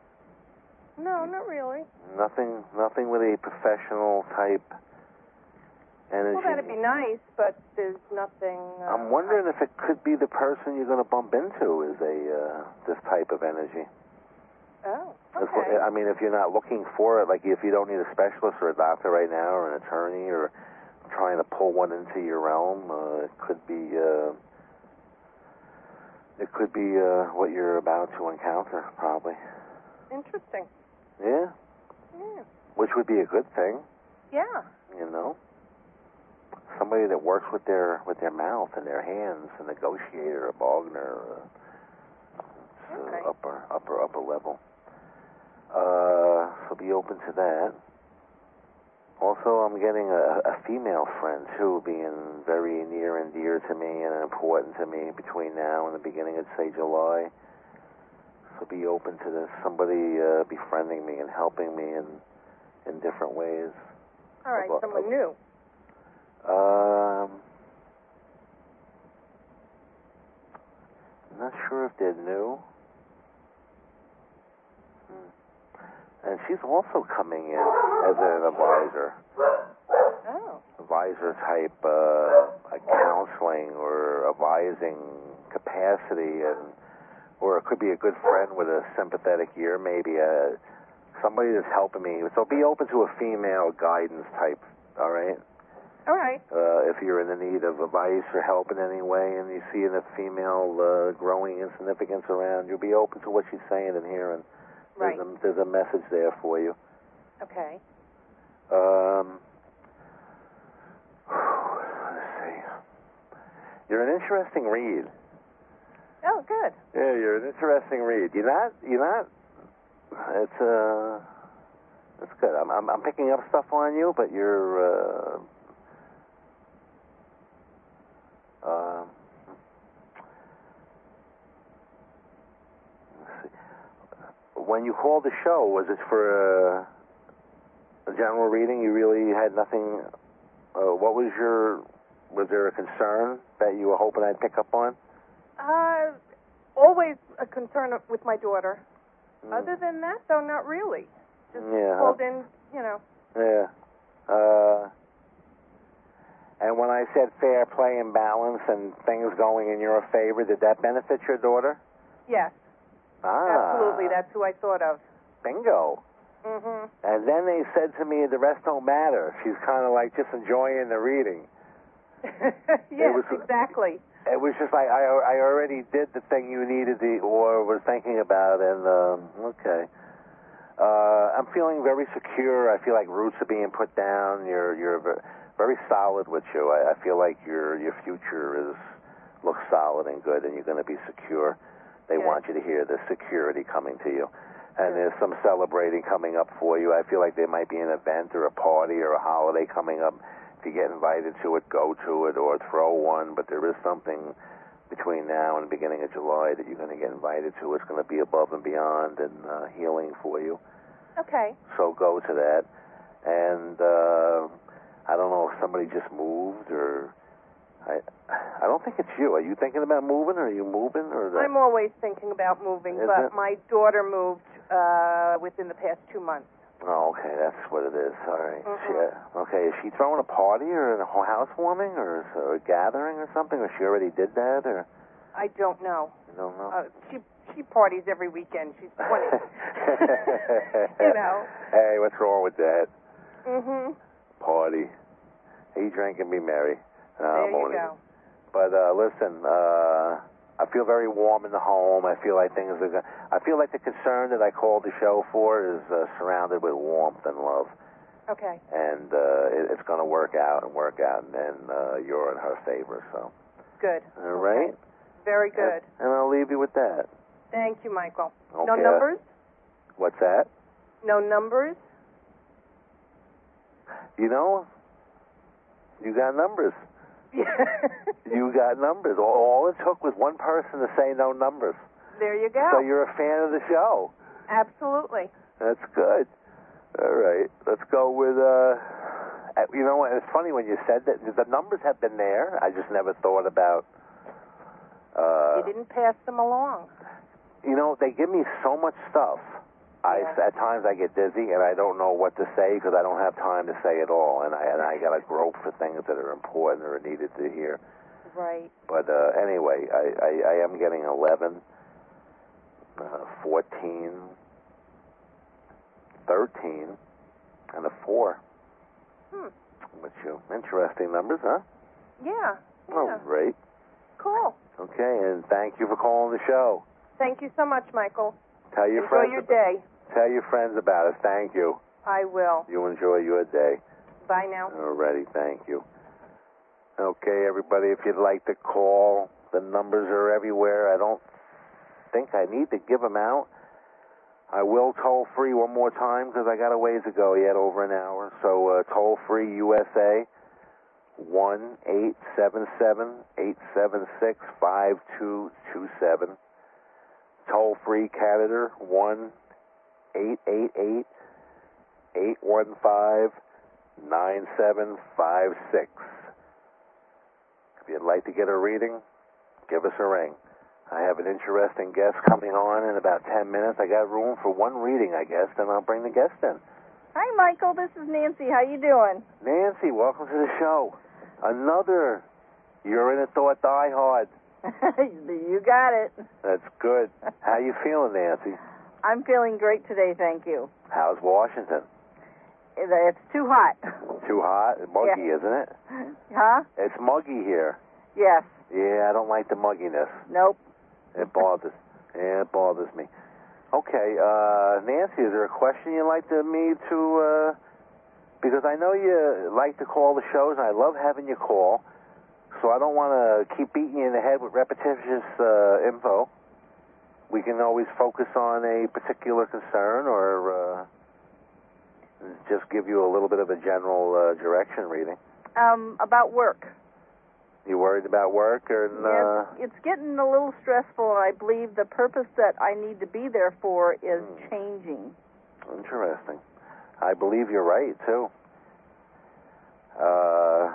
No, not really. nothing? Nothing with a professional type energy. Well, that'd be nice, but there's nothing. Uh, I'm wondering if it could be the person you're going to bump into is a uh, this type of energy. Oh, If- okay. I mean, if you're not looking for it, like if you don't need a specialist or a doctor right now, or an attorney, or trying to pull one into your realm, uh, it could be uh, it could be uh, what you're about to encounter, probably. Interesting. Yeah, Yeah. which would be a good thing, Yeah. you know. Somebody that works with their with their mouth and their hands, a negotiator, a bargainer, uh, it's, Okay. uh, upper upper upper level. Uh, so be open to that. Also, I'm getting a, a female friend, too, being very near and dear to me and important to me between now and the beginning of, say, July. So be open to this. Somebody uh, befriending me and helping me in in different ways. All right. Well, Someone uh, new. Um, I'm not sure if they're new. Hmm. And she's also coming in as an advisor. Oh. Advisor type, uh, a counseling or advising capacity, and or it could be a good friend with a sympathetic ear, maybe a somebody that's helping me. So be open to a female guidance type. All right. All right. Uh, if you're in the need of advice or help in any way, and you see a female uh, growing in significance around, you'll be open to what she's saying and hearing. Right. There's a, there's a message there for you. Okay. Um, let's see. You're an interesting read. Oh, good. Yeah, you're an interesting read. You're not. You're not. It's uh, it's good. I'm I'm, I'm picking up stuff on you, but you're. Uh, um, let's see. When you called the show, was it for a, a general reading? You really had nothing. Uh, what was your? Was there a concern that you were hoping I'd pick up on? Uh, always a concern with my daughter. Mm. Other than that, though, not really. Just Yeah. called in, you know. Yeah. Uh, and when I said fair play and balance and things going in your favor, did that benefit your daughter? Yes, Ah. absolutely. That's who I thought of. Bingo. Mm-hmm. And then they said to me, the rest don't matter. She's kind of like just enjoying the reading. Yes, was- exactly. It was just like I, I already did the thing you needed to, or was thinking about, and um, okay. Uh, I'm feeling very secure. I feel like roots are being put down. You're you're ver- very solid with you. I, I feel like your your future is looks solid and good, and you're going to be secure. They Good. want you to hear the security coming to you, and Good. there's some celebrating coming up for you. I feel like there might be an event or a party or a holiday coming up if you get invited to it, go to it or throw one. But there is something between now and the beginning of July that you're going to get invited to. It's going to be above and beyond and uh, healing for you. Okay. So go to that. And uh, I don't know if somebody just moved or... I I don't think it's you. Are you thinking about moving, or are you moving? Or the... I'm always thinking about moving, Is but it? my daughter moved uh, within the past two months. Oh, okay, that's what it is. All right. Mhm. She, uh, okay, is she throwing a party or a housewarming or, or a gathering or something, or she already did that, or I don't know. you don't know? Uh, she she parties every weekend. She's twenty. You know. Hey, what's wrong with that? Mhm. Party. Eat, drink, and be merry. Uh, There you Moni. go. But uh, listen, uh, I feel very warm in the home. I feel like things are. Go- I feel like the concern that I called the show for is uh, surrounded with warmth and love, Okay. and uh, it, it's going to work out and work out, and then uh, you're in her favor. So, Good. all right. Okay. Very good. And, and I'll leave you with that. Thank you, Michael. Okay. No numbers? What's that? No numbers? You know, you got numbers. You got numbers. All, all it took was one person to say no numbers. There you go. So you're a fan of the show. Absolutely. That's good. All right. Let's go with, uh, you know, it's funny when you said that. The numbers have been there. I just never thought about, uh, You didn't pass them along. you know, they give me so much stuff. I, Yeah. at times I get dizzy and I don't know what to say because I don't have time to say it all, and I and I got to grope for things that are important or needed to hear. Right. But uh, anyway, I, I, I am getting eleven, uh, fourteen, thirteen, and a four. Hmm. Which you interesting numbers, huh? Yeah. Oh, Yeah. great. Cool. Okay, and thank you for calling the show. Thank you so much, Michael. Tell your Enjoy friends. your ab- day. Tell your friends about us. Thank you. I will. You enjoy your day. Bye now. Alrighty, thank you. Okay, everybody, if you'd like to call, the numbers are everywhere. I don't think I need to give them out. I will toll free one more time because I got a ways to go yet, over an hour. So uh, toll free U S A, one eight seven seven, eight seven six, five two two seven. Toll free Canada, one eight eight eight, eight one five, nine seven five six. If you'd like to get a reading, give us a ring. I have an interesting guest coming on in about ten minutes. I got room for one reading, I guess, and I'll bring the guest in. Hi, Michael. This is Nancy. How you doing? Nancy, welcome to the show. Another You're in a Thought Die Hard. You got it. That's good. How you feeling, Nancy? I'm feeling great today, thank you. How's Washington? It's too hot. Too hot? Muggy, Yeah. isn't it? Huh? It's muggy here. Yes. Yeah, I don't like the mugginess. Nope. It bothers. Yeah, it bothers me. Okay, uh, Nancy, is there a question you'd like to, me to, uh, because I know you like to call the shows, and I love having you call, so I don't want to keep beating you in the head with repetitious uh, info. We can always focus on a particular concern or uh, just give you a little bit of a general uh, direction reading. Um, about work. You worried about work? Or, uh, Yes, it's getting a little stressful, and I believe the purpose that I need to be there for is Hmm. changing. Interesting. I believe you're right, too. Uh,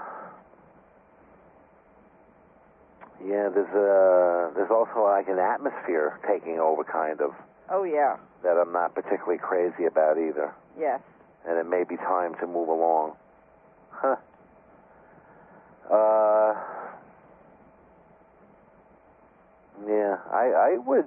yeah, there's a, there's also like an atmosphere taking over, kind of, Oh, yeah. that I'm not particularly crazy about either. Yes. And it may be time to move along. Huh. Uh, yeah, I, I would,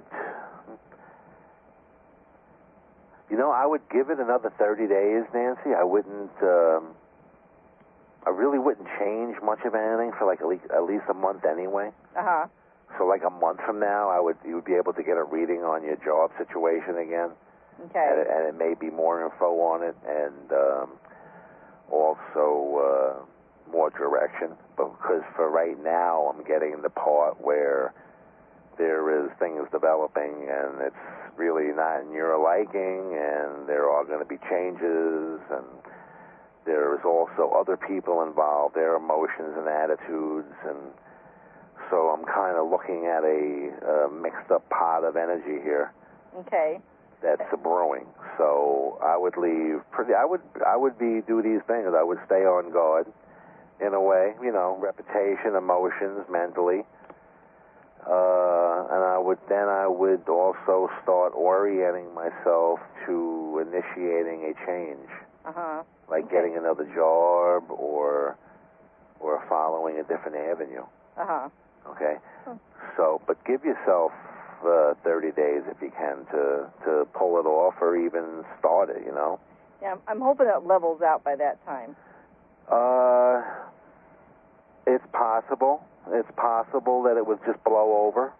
you know, I would give it another thirty days, Nancy. I wouldn't, um, I really wouldn't change much of anything for like at least, at least a month anyway. Uh-huh. So like a month from now, I would, you would be able to get a reading on your job situation again. Okay. And it, and it may be more info on it, and um, also uh, more direction. But because for right now, I'm getting the part where there is things developing, and it's really not in your liking, and there are going to be changes, and there is also other people involved, their emotions and attitudes, and so I'm kind of looking at a uh, mixed-up pot of energy here. Okay. That's brewing. So I would leave pretty. I would. I would be do these things. I would stay on guard, in a way. You know, reputation, emotions, mentally. Uh, and I would then I would also start orienting myself to initiating a change, Uh-huh. like Okay. getting another job or or following a different avenue. Uh-huh. Okay. Hmm. So, but give yourself uh, thirty days if you can to to pull it off or even start it. You know. Yeah, I'm- I'm hoping it levels out by that time. Uh, it's possible. It's possible that it would just blow over,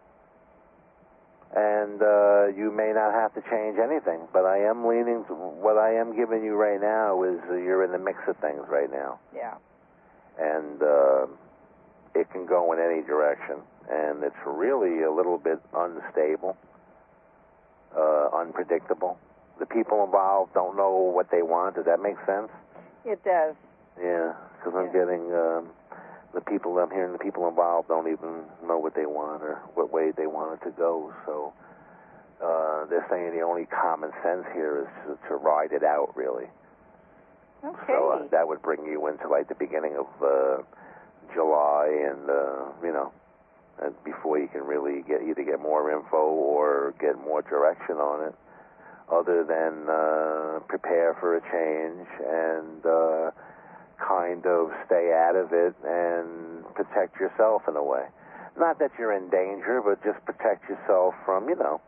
and uh, you may not have to change anything. But I am leaning to what I am giving you right now is uh, you're in the mix of things right now, Yeah. and uh, it can go in any direction, and it's really a little bit unstable, uh, unpredictable. The people involved don't know what they want. Does that make sense? It does. Yeah, because I'm Yeah. getting um, the people I'm hearing. The people involved don't even know what they want or what way they want it to go. So uh, they're saying the only common sense here is to, to ride it out, really. Okay. So uh, that would bring you into like the beginning of uh, July, and uh, you know, and before you can really get either get more info or get more direction on it. Other than uh, prepare for a change and uh, kind of stay out of it and protect yourself in a way. Not that you're in danger, but just protect yourself from, you know,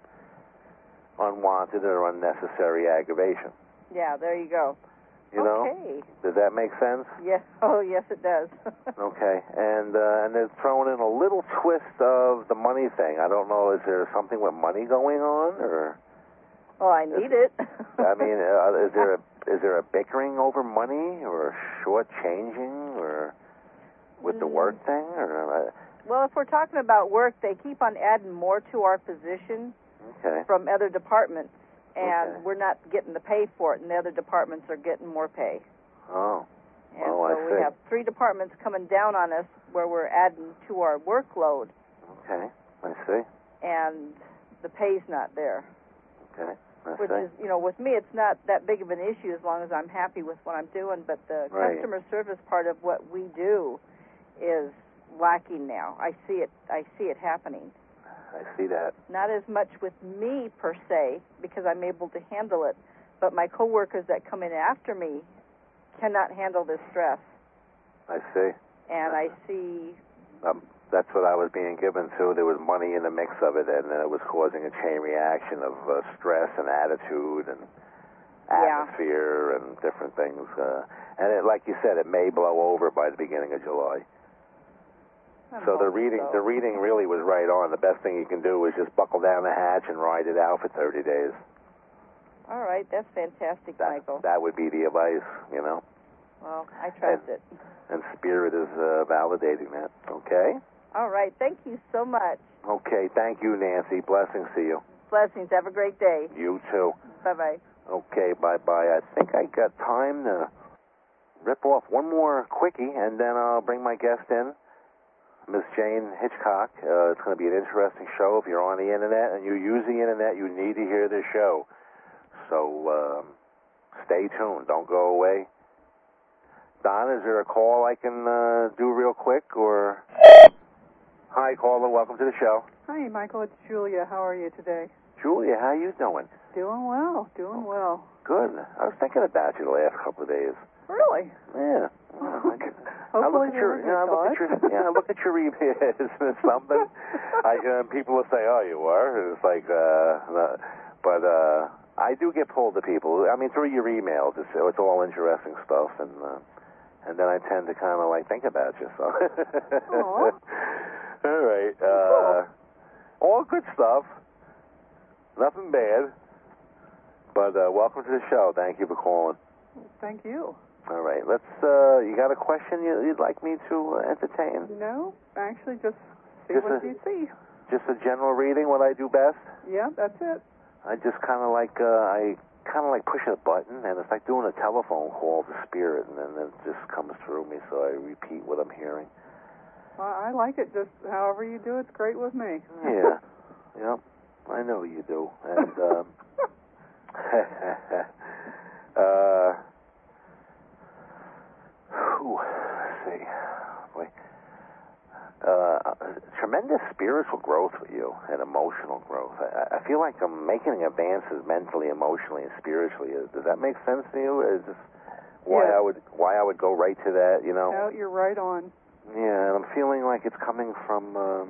unwanted or unnecessary aggravation. Yeah, there you go. You know? Okay. Does that make sense? Yes. Oh, yes, it does. Okay. And uh, and they're throwing in a little twist of the money thing. I don't know, is there something with money going on, or? Well, I need it. I mean, uh, is there a is there a bickering over money or shortchanging or with the work thing or? Uh, Well, if we're talking about work, they keep on adding more to our position okay. from other departments, and Okay. we're not getting the pay for it, and the other departments are getting more pay. Oh. And Oh, I so see. we have three departments coming down on us where we're adding to our workload, Okay. I see. and the pay's not there. Okay. I Which see. is, you know, with me, it's not that big of an issue as long as I'm happy with what I'm doing. But the Right. customer service part of what we do is lacking now. I see it. I see it happening. I see that. Not as much with me per se, because I'm able to handle it, but my coworkers that come in after me cannot handle this stress, I see. and I see. Um, that's what I was being given to. There was money in the mix of it, and it was causing a chain reaction of uh, stress and attitude and Yeah. atmosphere and different things. Uh, and it, like you said, it may blow over by the beginning of July. I'm So the hoping reading, so. the reading really was right on. The best thing you can do is just buckle down the hatch and ride it out for thirty days. All right, that's fantastic, That, Michael. that would be the advice, you know. Well, I trust it. And Spirit is uh, validating that. Okay. All right, thank you so much. Okay. Thank you, Nancy. Blessings to you. Blessings. Have a great day. You too. Bye bye. Okay. Bye bye. I think I got time to rip off one more quickie, and then I'll bring my guest in, Miss Jane Hitchcock. Uh, it's going to be an interesting show. If you're on the internet and you use the internet, you need to hear this show. So um, stay tuned. Don't go away. Don, is there a call I can uh, do real quick? Or hi, caller. Welcome to the show. Hi, Michael. It's Julia. How are you today? Julia, how you doing? Doing well. Doing well. Good. I was thinking about you the last couple of days. Really? Yeah. Well, I, could- I look Hopefully at your, they're you know, I look at your, yeah, I look at your emails and something. I, uh, people will say, "Oh, you are." It's like, uh, uh, but uh, I do get pulled to people. I mean, through your emails, it's, it's all interesting stuff, and uh, and then I tend to kind of like think about you. So, Aw. all right, uh, all good stuff. Nothing bad. But uh, welcome to the show. Thank you for calling. Thank you. All right, let's. Uh, you got a question you, you'd like me to uh, entertain? No, actually, just see Just what a- you see. Just a general reading, what I do best. Yeah, that's it. I just kind of like uh, I kind of like pushing a button, and it's like doing a telephone call to spirit, and then it just comes through me, so I repeat what I'm hearing. Well, I like it. Just however you do, it's great with me. Yeah. Yep. I know you do. And um, uh, whew, let's see. Boy. Uh, tremendous spiritual growth with you and emotional growth. I, I feel like I'm making advances mentally, emotionally, and spiritually. Does that make sense to you? Is this why Yeah. I would why I would go right to that? You know? No, you're right on. Yeah, and I'm feeling like it's coming from. Uh,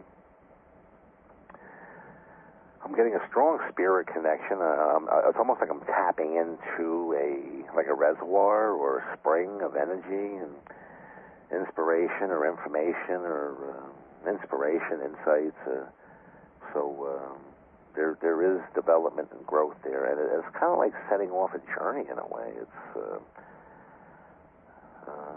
I'm getting a strong spirit connection. Uh, um, it's almost like I'm tapping into a like a reservoir or a spring of energy and inspiration or information or uh, inspiration, insights. Uh, so um, there there is development and growth there, and it, it's kind of like setting off a journey in a way. It's uh, uh,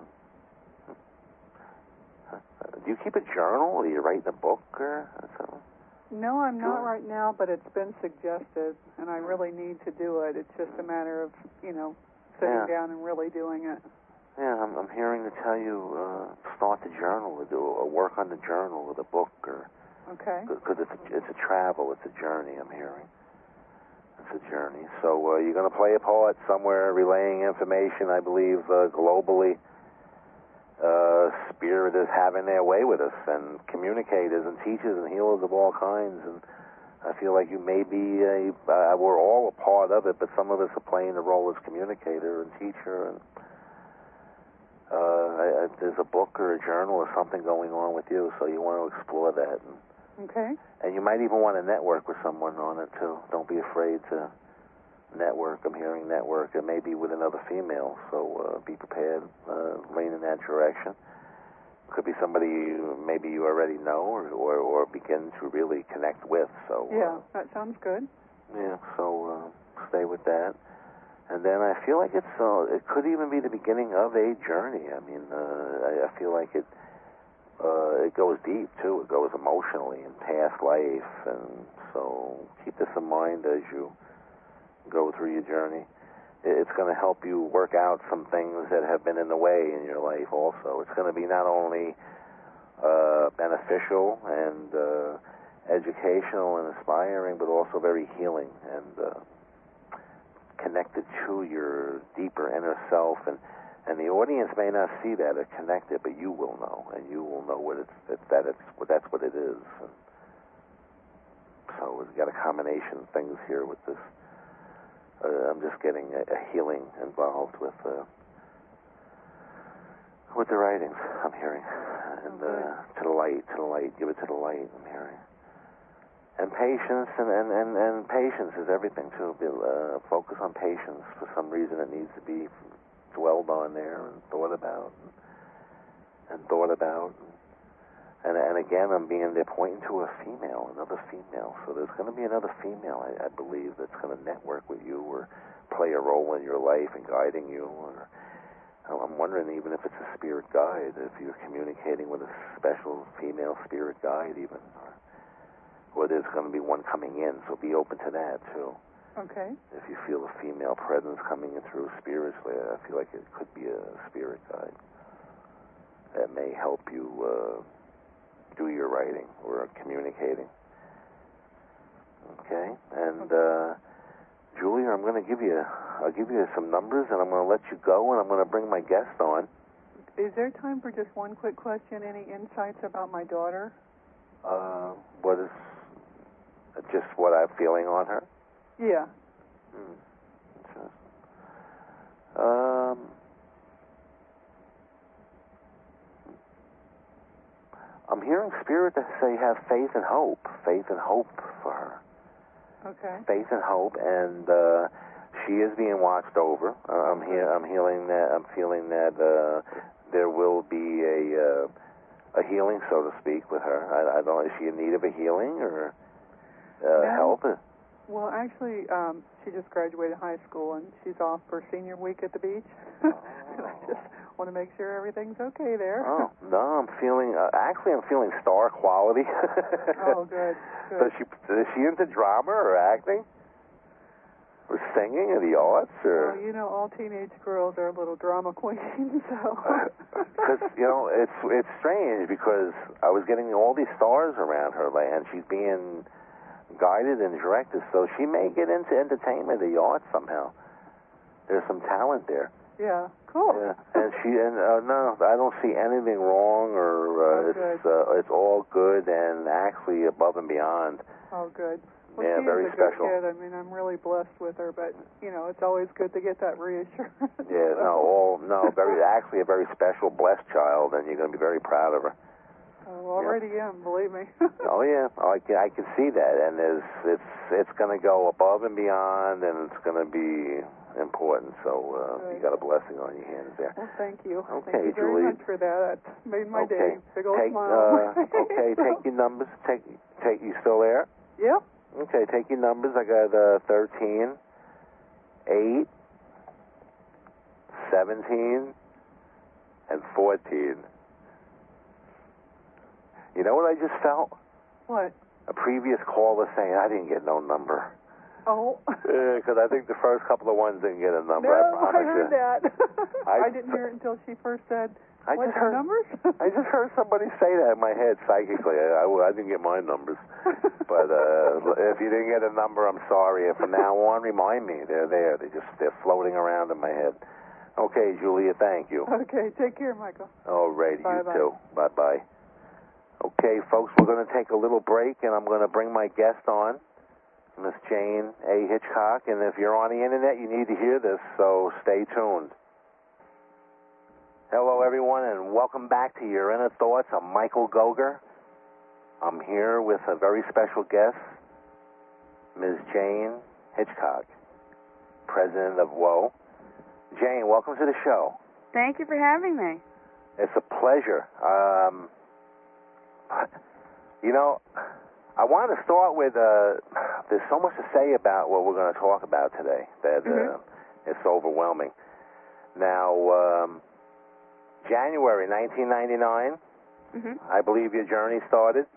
do you keep a journal, or do you write in a book, or something? No, I'm not Sure. right now, but it's been suggested, and I really need to do it. It's just a matter of, you know, sitting Yeah. down and really doing it. Yeah, I'm, I'm hearing to tell you uh, start the journal, or do or work on the journal with a book, or Okay. because it's a, it's a travel, it's a journey. I'm hearing it's a journey. So uh, you're going to play a part somewhere, relaying information. I believe uh, globally, uh, spirit is having their way with us, and communicators and teachers and healers of all kinds. And I feel like you may be a uh, we're all a part of it, but some of us are playing the role as communicator and teacher and. Uh, I, I, there's a book or a journal or something going on with you, so you want to explore that. And, Okay. and you might even want to network with someone on it, too. Don't be afraid to network. I'm hearing network, and maybe with another female, so uh, be prepared. Uh, lean in that direction. Could be somebody you, maybe you already know or, or, or begin to really connect with. So Yeah, uh, that sounds good. yeah, so uh, stay with that. And then I feel like it's uh, it could even be the beginning of a journey. I mean, uh, I, I feel like it uh, it goes deep too. It goes emotionally in past life, and so keep this in mind as you go through your journey. It, it's going to help you work out some things that have been in the way in your life. Also, it's going to be not only uh, beneficial and uh, educational and inspiring, but also very healing and. Uh, connected to your deeper inner self, and and the audience may not see that or connect it, but you will know, and you will know what it's that, that it's what that's what it is. And so we've got a combination of things here with this. Uh, I'm just getting a, a healing involved with uh, with the writings. I'm hearing, and uh, to the light, to the light, give it to the light. I'm hearing. And patience, and, and, and, and patience is everything, too. Uh, focus on patience. For some reason it needs to be dwelled on there and thought about and, and thought about. And, and again, I'm being, they're pointing to a female, another female. So there's going to be another female, I, I believe, that's going to network with you or play a role in your life in guiding you. Or I'm wondering even if it's a spirit guide, if you're communicating with a special female spirit guide even. Or, Or there's going to be one coming in, so be open to that, too. Okay. If you feel a female presence coming in through spiritually, I feel like it could be a spirit guide that may help you uh, do your writing or communicating. Okay? And, uh, Julia, I'm going to give you, I'll give you some numbers, and I'm going to let you go, and I'm going to bring my guest on. Is there time for just one quick question? Any insights about my daughter? Uh, what is... Just what I'm feeling on her? Yeah. Hmm. Um, I'm hearing spirit that say have faith and hope. Faith and hope for her. Okay. Faith and hope, and uh, she is being watched over. Uh, I'm here. I'm healing that. I'm feeling that uh, there will be a uh, a healing, so to speak, with her. I, I don't. Is she in need of a healing or? Uh, No. help it. Well, actually, um, she just graduated high school, and she's off for senior week at the beach. Oh. And I just want to make sure everything's okay there. Oh no, I'm feeling. Uh, actually, I'm feeling star quality. Oh, good. Good. Does she is she into drama or acting? Or singing or the arts, or Well, you know, all teenage girls are little drama queens, so. Because you know, it's it's strange because I was getting all these stars around her, like, and she's being guided and directed, so she may get into entertainment, the arts somehow. There's some talent there. Yeah, cool. Yeah, and she and uh, no, I don't see anything wrong, or uh, Oh, it's uh, it's all good and actually above and beyond. Oh, good. Well, Yeah, she very is a special. good kid. I mean, I'm really blessed with her, but you know, it's always good to get that reassurance. Yeah, no, all no, very actually a very special, blessed child, and you're going to be very proud of her. Oh, already am, believe me. Oh yeah, oh, I can I can see that, and there's it's it's going to go above and beyond, and it's going to be important. So uh, you got a blessing on your hands there. Well, thank you. Okay, thank you very Julie. much for that. That made my Okay. day. Big old Take, smile. uh, okay, take your numbers. Take take you still there? Yep. Okay, take your numbers. I got uh, thirteen, eight, seventeen, and fourteen. You know what I just felt? What? A previous caller saying I didn't get no number. Oh. Because I think the first couple of ones didn't get a number. No, I I promise heard you. that. I- I didn't hear it until she first said, I what, just the heard numbers? I just heard somebody say that in my head psychically. I, I, I didn't get my numbers. But uh, if you didn't get a number, I'm sorry. From now on, remind me. They're there. They just they're floating around in my head. Okay, Julia, thank you. Okay, take care, Michael. All right, you Bye-bye. too. Bye bye. Okay, folks, we're going to take a little break, and I'm going to bring my guest on, Miss Jane A. Hitchcock. And if you're on the internet, you need to hear this, so stay tuned. Hello, everyone, and welcome back to Your Inner Thoughts. I'm Michael Goger. I'm here with a very special guest, Miz Jane Hitchcock, president of W O. Jane, welcome to the show. Thank you for having me. It's a pleasure. Um, you know, I want to start with, uh, there's so much to say about what we're going to talk about today that Mm-hmm. uh, it's overwhelming. Now, um, January nineteen ninety-nine, Mm-hmm. I believe your journey started,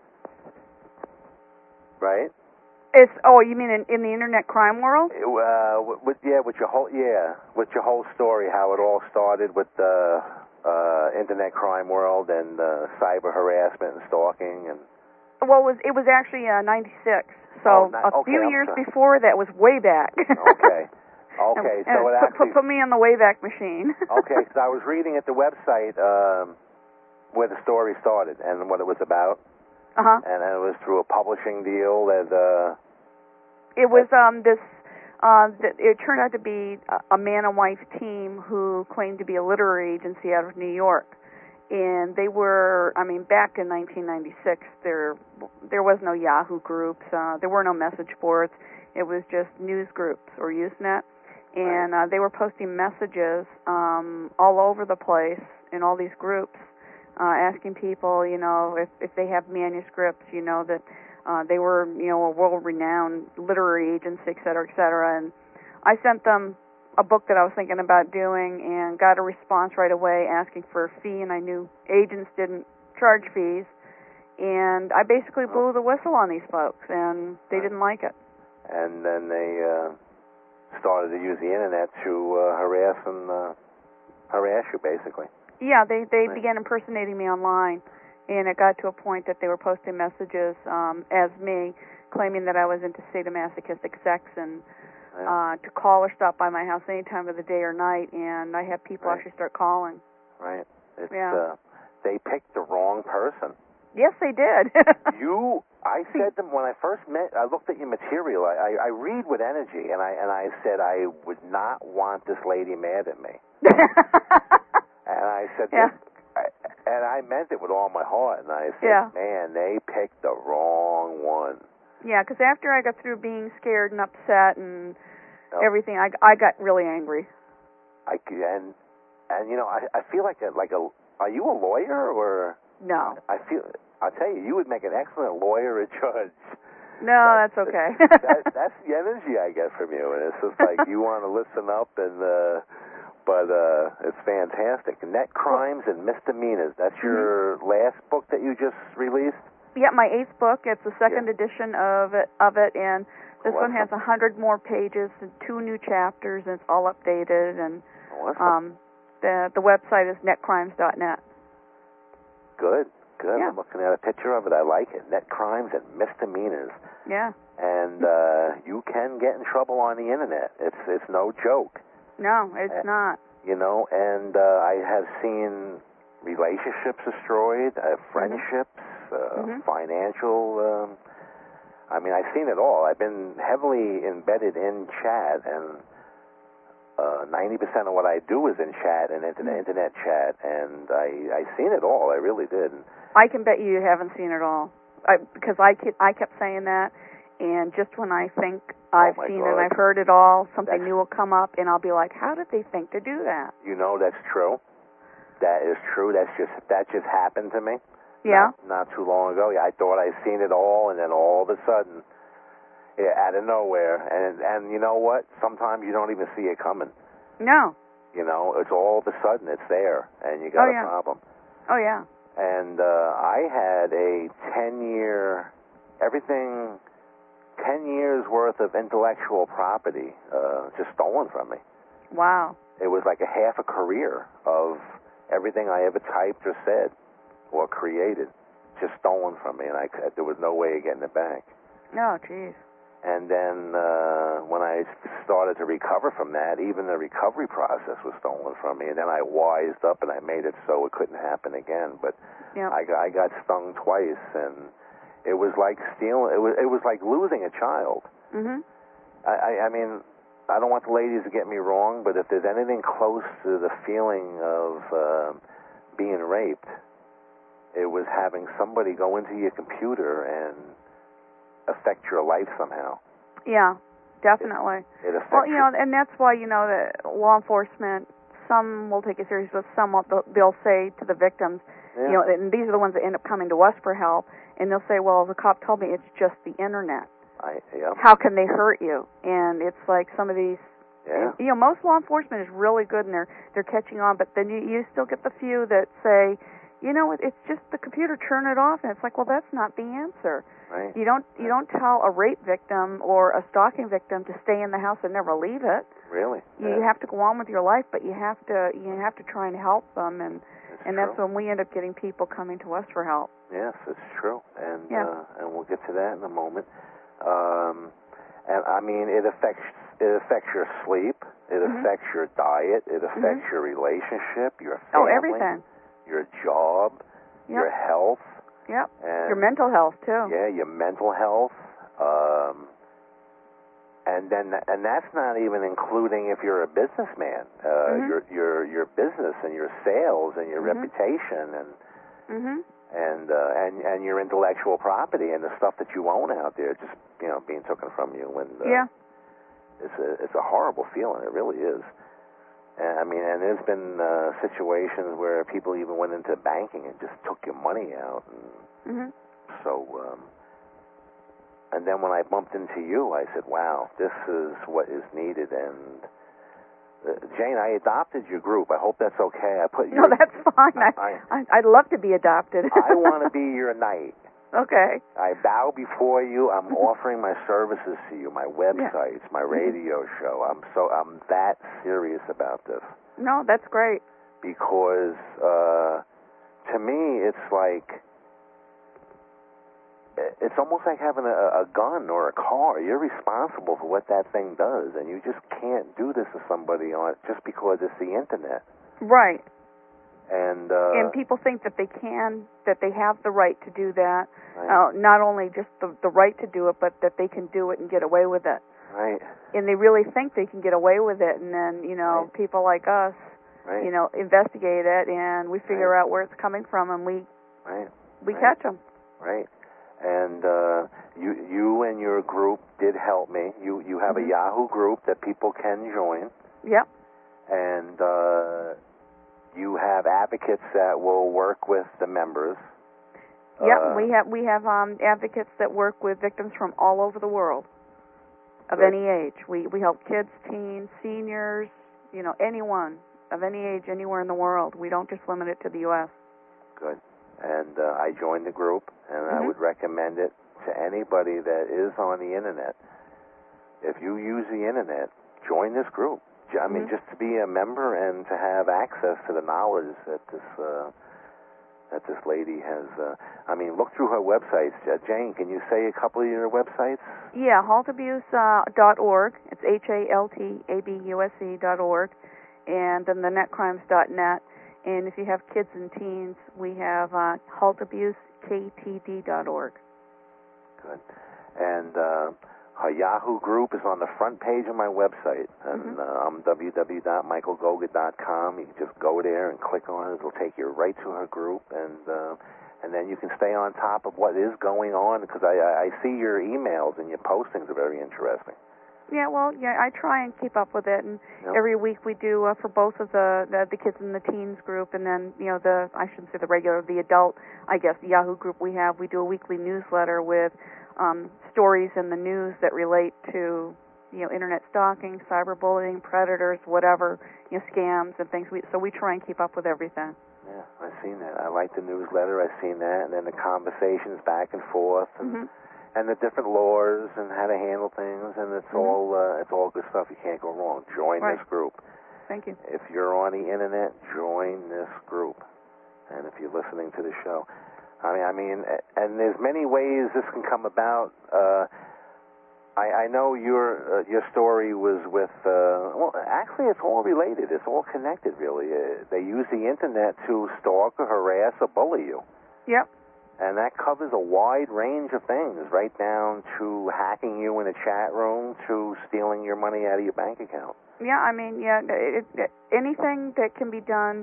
right? It's oh, you mean in, in the internet crime world? Uh, with, with yeah, with your whole yeah, with your whole story, how it all started with the uh, internet crime world and uh, cyber harassment and stalking and. Well, it was it was actually uh, ninety-six. Oh, So ni- a okay, few I'm years sorry. before that was way back. Okay. Okay, And- so and it put, actually. put, put me on the Wayback Machine. Okay, because I was reading at the website um, where the story started and what it was about, Uh huh. and it was through a publishing deal that. Uh, It was um this. Uh, th- it turned out to be a, a man and wife team who claimed to be a literary agency out of New York, and they were. I mean, back in nineteen ninety-six, there there was no Yahoo groups. Uh, there were no message boards. It was just news groups or Usenet, and uh, they were posting messages um, all over the place in all these groups, uh, asking people, you know, if if they have manuscripts, you know, that uh, they were, you know, a world-renowned literary agency, et cetera, et cetera. And I sent them a book that I was thinking about doing, and got a response right away asking for a fee. And I knew agents didn't charge fees, and I basically blew the whistle on these folks, and they didn't like it. and then they uh, started to use the internet to uh, harass and uh, harass you, basically. Yeah, they they Right. began impersonating me online, and it got to a point that they were posting messages um, as me, claiming that I was into sadomasochistic sex, and Yeah. uh, to call or stop by my house any time of the day or night. And I had people Right. actually start calling. Right. It's, Yeah. uh, they picked the wrong person. Yes, they did. You, I said to them when I first met, I looked at your material. I, I, I read with energy, and I and I said I would not want this lady mad at me. And I said, Yeah. this, I, and I meant it with all my heart. And I said, Yeah. man, they picked the wrong one. Yeah, because after I got through being scared and upset and Oh. everything, I, I got really angry. I c- and and you know, I I feel like a like a. Are you a lawyer or? No. I feel. I'll tell you, you would make an excellent lawyer or judge. No, that's okay. that, that's the energy I get from you, and it's just like you want to listen up, and uh, but uh, it's fantastic. Net Crimes and Misdemeanors. That's your Mm-hmm. last book that you just released. Yeah, my eighth book. It's the second Yeah. edition of it, of it, and This awesome. one has a hundred more pages and two new chapters, and it's all updated. And awesome. um, the the website is net crimes dot net. Good, good. Yeah. I'm looking at a picture of it. I like it. Net crimes and misdemeanors. Yeah. And uh, you can get in trouble on the internet. It's it's no joke. No, it's Uh, not. You know, and uh, I have seen relationships destroyed, uh, friendships, uh, Mhm. financial. Um, I mean, I've seen it all. I've been heavily embedded in chat, and uh, ninety percent of what I do is in chat and internet, internet chat, and I I've seen it all. I really did. And I can bet you haven't seen it all, I, because I kept, I kept saying that, and just when I think I've Oh, my seen God. it and I've heard it all, something That's- new will come up, and I'll be like, how did they think to do that? you know, that's true. That is true. That's just that just happened to me. Yeah. Not, not too long ago. Yeah, I thought I'd seen it all, and then all of a sudden, yeah, out of nowhere, and and you know what? Sometimes you don't even see it coming. No. You know, it's all of a sudden it's there, and you got Oh, a yeah. problem. Oh yeah. And uh, I had a ten-year, everything, ten years worth of intellectual property uh, just stolen from me. Wow. It was like a half a career of everything I ever typed or said or created, just stolen from me, and I could, there was no way of getting it back. Oh, jeez. And then uh, when I started to recover from that, even the recovery process was stolen from me. And then I wised up and I made it so it couldn't happen again. But Yep. I, got, I got stung twice, and it was like stealing. It was it was like losing a child. Mhm. I, I, I mean, I don't want the ladies to get me wrong, but if there's anything close to the feeling of uh, being raped, it was having somebody go into your computer and affect your life somehow. Yeah, definitely. It affects Well, you know, and that's why, you know, the law enforcement, some will take it serious, but some won't. They'll, they'll say to the victims, yeah. you know, and these are the ones that end up coming to us for help, and they'll say, well, the cop told me it's just the internet. I, yeah. How can they hurt you? And it's like some of these, Yeah. you know, most law enforcement is really good, and they're they're catching on, but then you, you still get the few that say, you know, it, it's just the computer, turn it off, and it's like, well, that's not the answer. Right. You don't you don't tell a rape victim or a stalking victim to stay in the house and never leave it. Really? You yeah. have to go on with your life, but you have to you have to try and help them, and It's and true. that's when we end up getting people coming to us for help. Yes, it's true, and Yeah. uh, and we'll get to that in a moment. Um, and I mean, it affects it affects your sleep, it Mhm. affects your diet, it affects Mhm. your relationship, your Oh, family, everything. your job, Yep. your health, Yep. and Your mental health too. yeah, your mental health. Um, and then, and that's not even including if you're a businessman, uh, Mhm. your your your business and your sales and your Mhm. reputation and Mhm. and uh, and and your intellectual property and the stuff that you own out there, just you know, being taken from you. And uh, Yeah. it's a it's a horrible feeling. It really is. And, I mean, and there's been uh, situations where people even went into banking and just took your money out. And Mhm. so, um, and then when I bumped into you, I said, "Wow, this is what is needed." And uh, Jane, I adopted your group. I hope that's okay. I put you. No, that's fine. I, I, I I'd love to be adopted. I want to be your knight. Okay. I bow before you. I'm offering my services to you, my websites, my radio show. I'm so I'm that serious about this No, that's great. because uh, to me it's like it's almost like having a, a gun or a car. You're responsible for what that thing does, and you just can't do this to somebody on just because it's the internet. Right. And uh, And people think that they can, that they have the right to do that. right, Uh, not only just the the right to do it, but that they can do it and get away with it. right, And they really think they can get away with it, and then you know Right. people like us, right, you know, investigate it, and we figure Right. out where it's coming from, and we right. we Right. catch them. Right, and uh, you you and your group did help me. You you have Mhm. a Yahoo group that people can join, Yep. and uh, you have advocates that will work with the members. Yep. Uh, we have we have um, advocates that work with victims from all over the world, of Good. any age. We we help kids, teens, seniors, you know, anyone of any age, anywhere in the world. We don't just limit it to the U S Good, and uh, I joined the group, and I Mhm. would recommend it to anybody that is on the internet. if you use the internet, join this group. I mean, Mm-hmm. just to be a member and to have access to the knowledge that this uh, that this lady has. Uh, I mean, look through her websites. Uh, Jane, can you say a couple of your websites? Yeah, halt abuse dot org. It's H A L T A B U S E dot org. And then the netcrimes dot net. And if you have kids and teens, we have uh, halt abuse K T D dot org. Good. And uh, her Yahoo group is on the front page of my website. And Mm-hmm. uh, I'm w w w dot michael goga dot com. You can just go there and click on it. It'll take you right to her group. And uh, and then you can stay on top of what is going on, because I, I, I see your emails and your postings are very interesting. Yeah, well, yeah, I try and keep up with it, and Yep. every week we do uh, for both of the, the the kids and the teens group, and then you know the I shouldn't say the regular, the adult, I guess, Yahoo group we have. We do a weekly newsletter with um, stories in the news that relate to you know internet stalking, cyberbullying, predators, whatever, you know, scams and things. We, so we try and keep up with everything. Yeah, I've seen that. I like the newsletter. I've seen that, and then the conversations back and forth, and. Mm-hmm. And the different laws and how to handle things, and it's Mm-hmm. all uh, it's all good stuff. You can't go wrong. Join Right. this group. Thank you. If you're on the internet, join this group. And if you're listening to the show, I mean, I mean, and there's many ways this can come about. Uh, I, I know your uh, your story was with. Uh, well, actually, it's all related. It's all connected, really. Uh, they use the internet to stalk or harass or bully you. Yep. And that covers a wide range of things, right down to hacking you in a chat room to stealing your money out of your bank account. Yeah, I mean, yeah, it, it, anything that can be done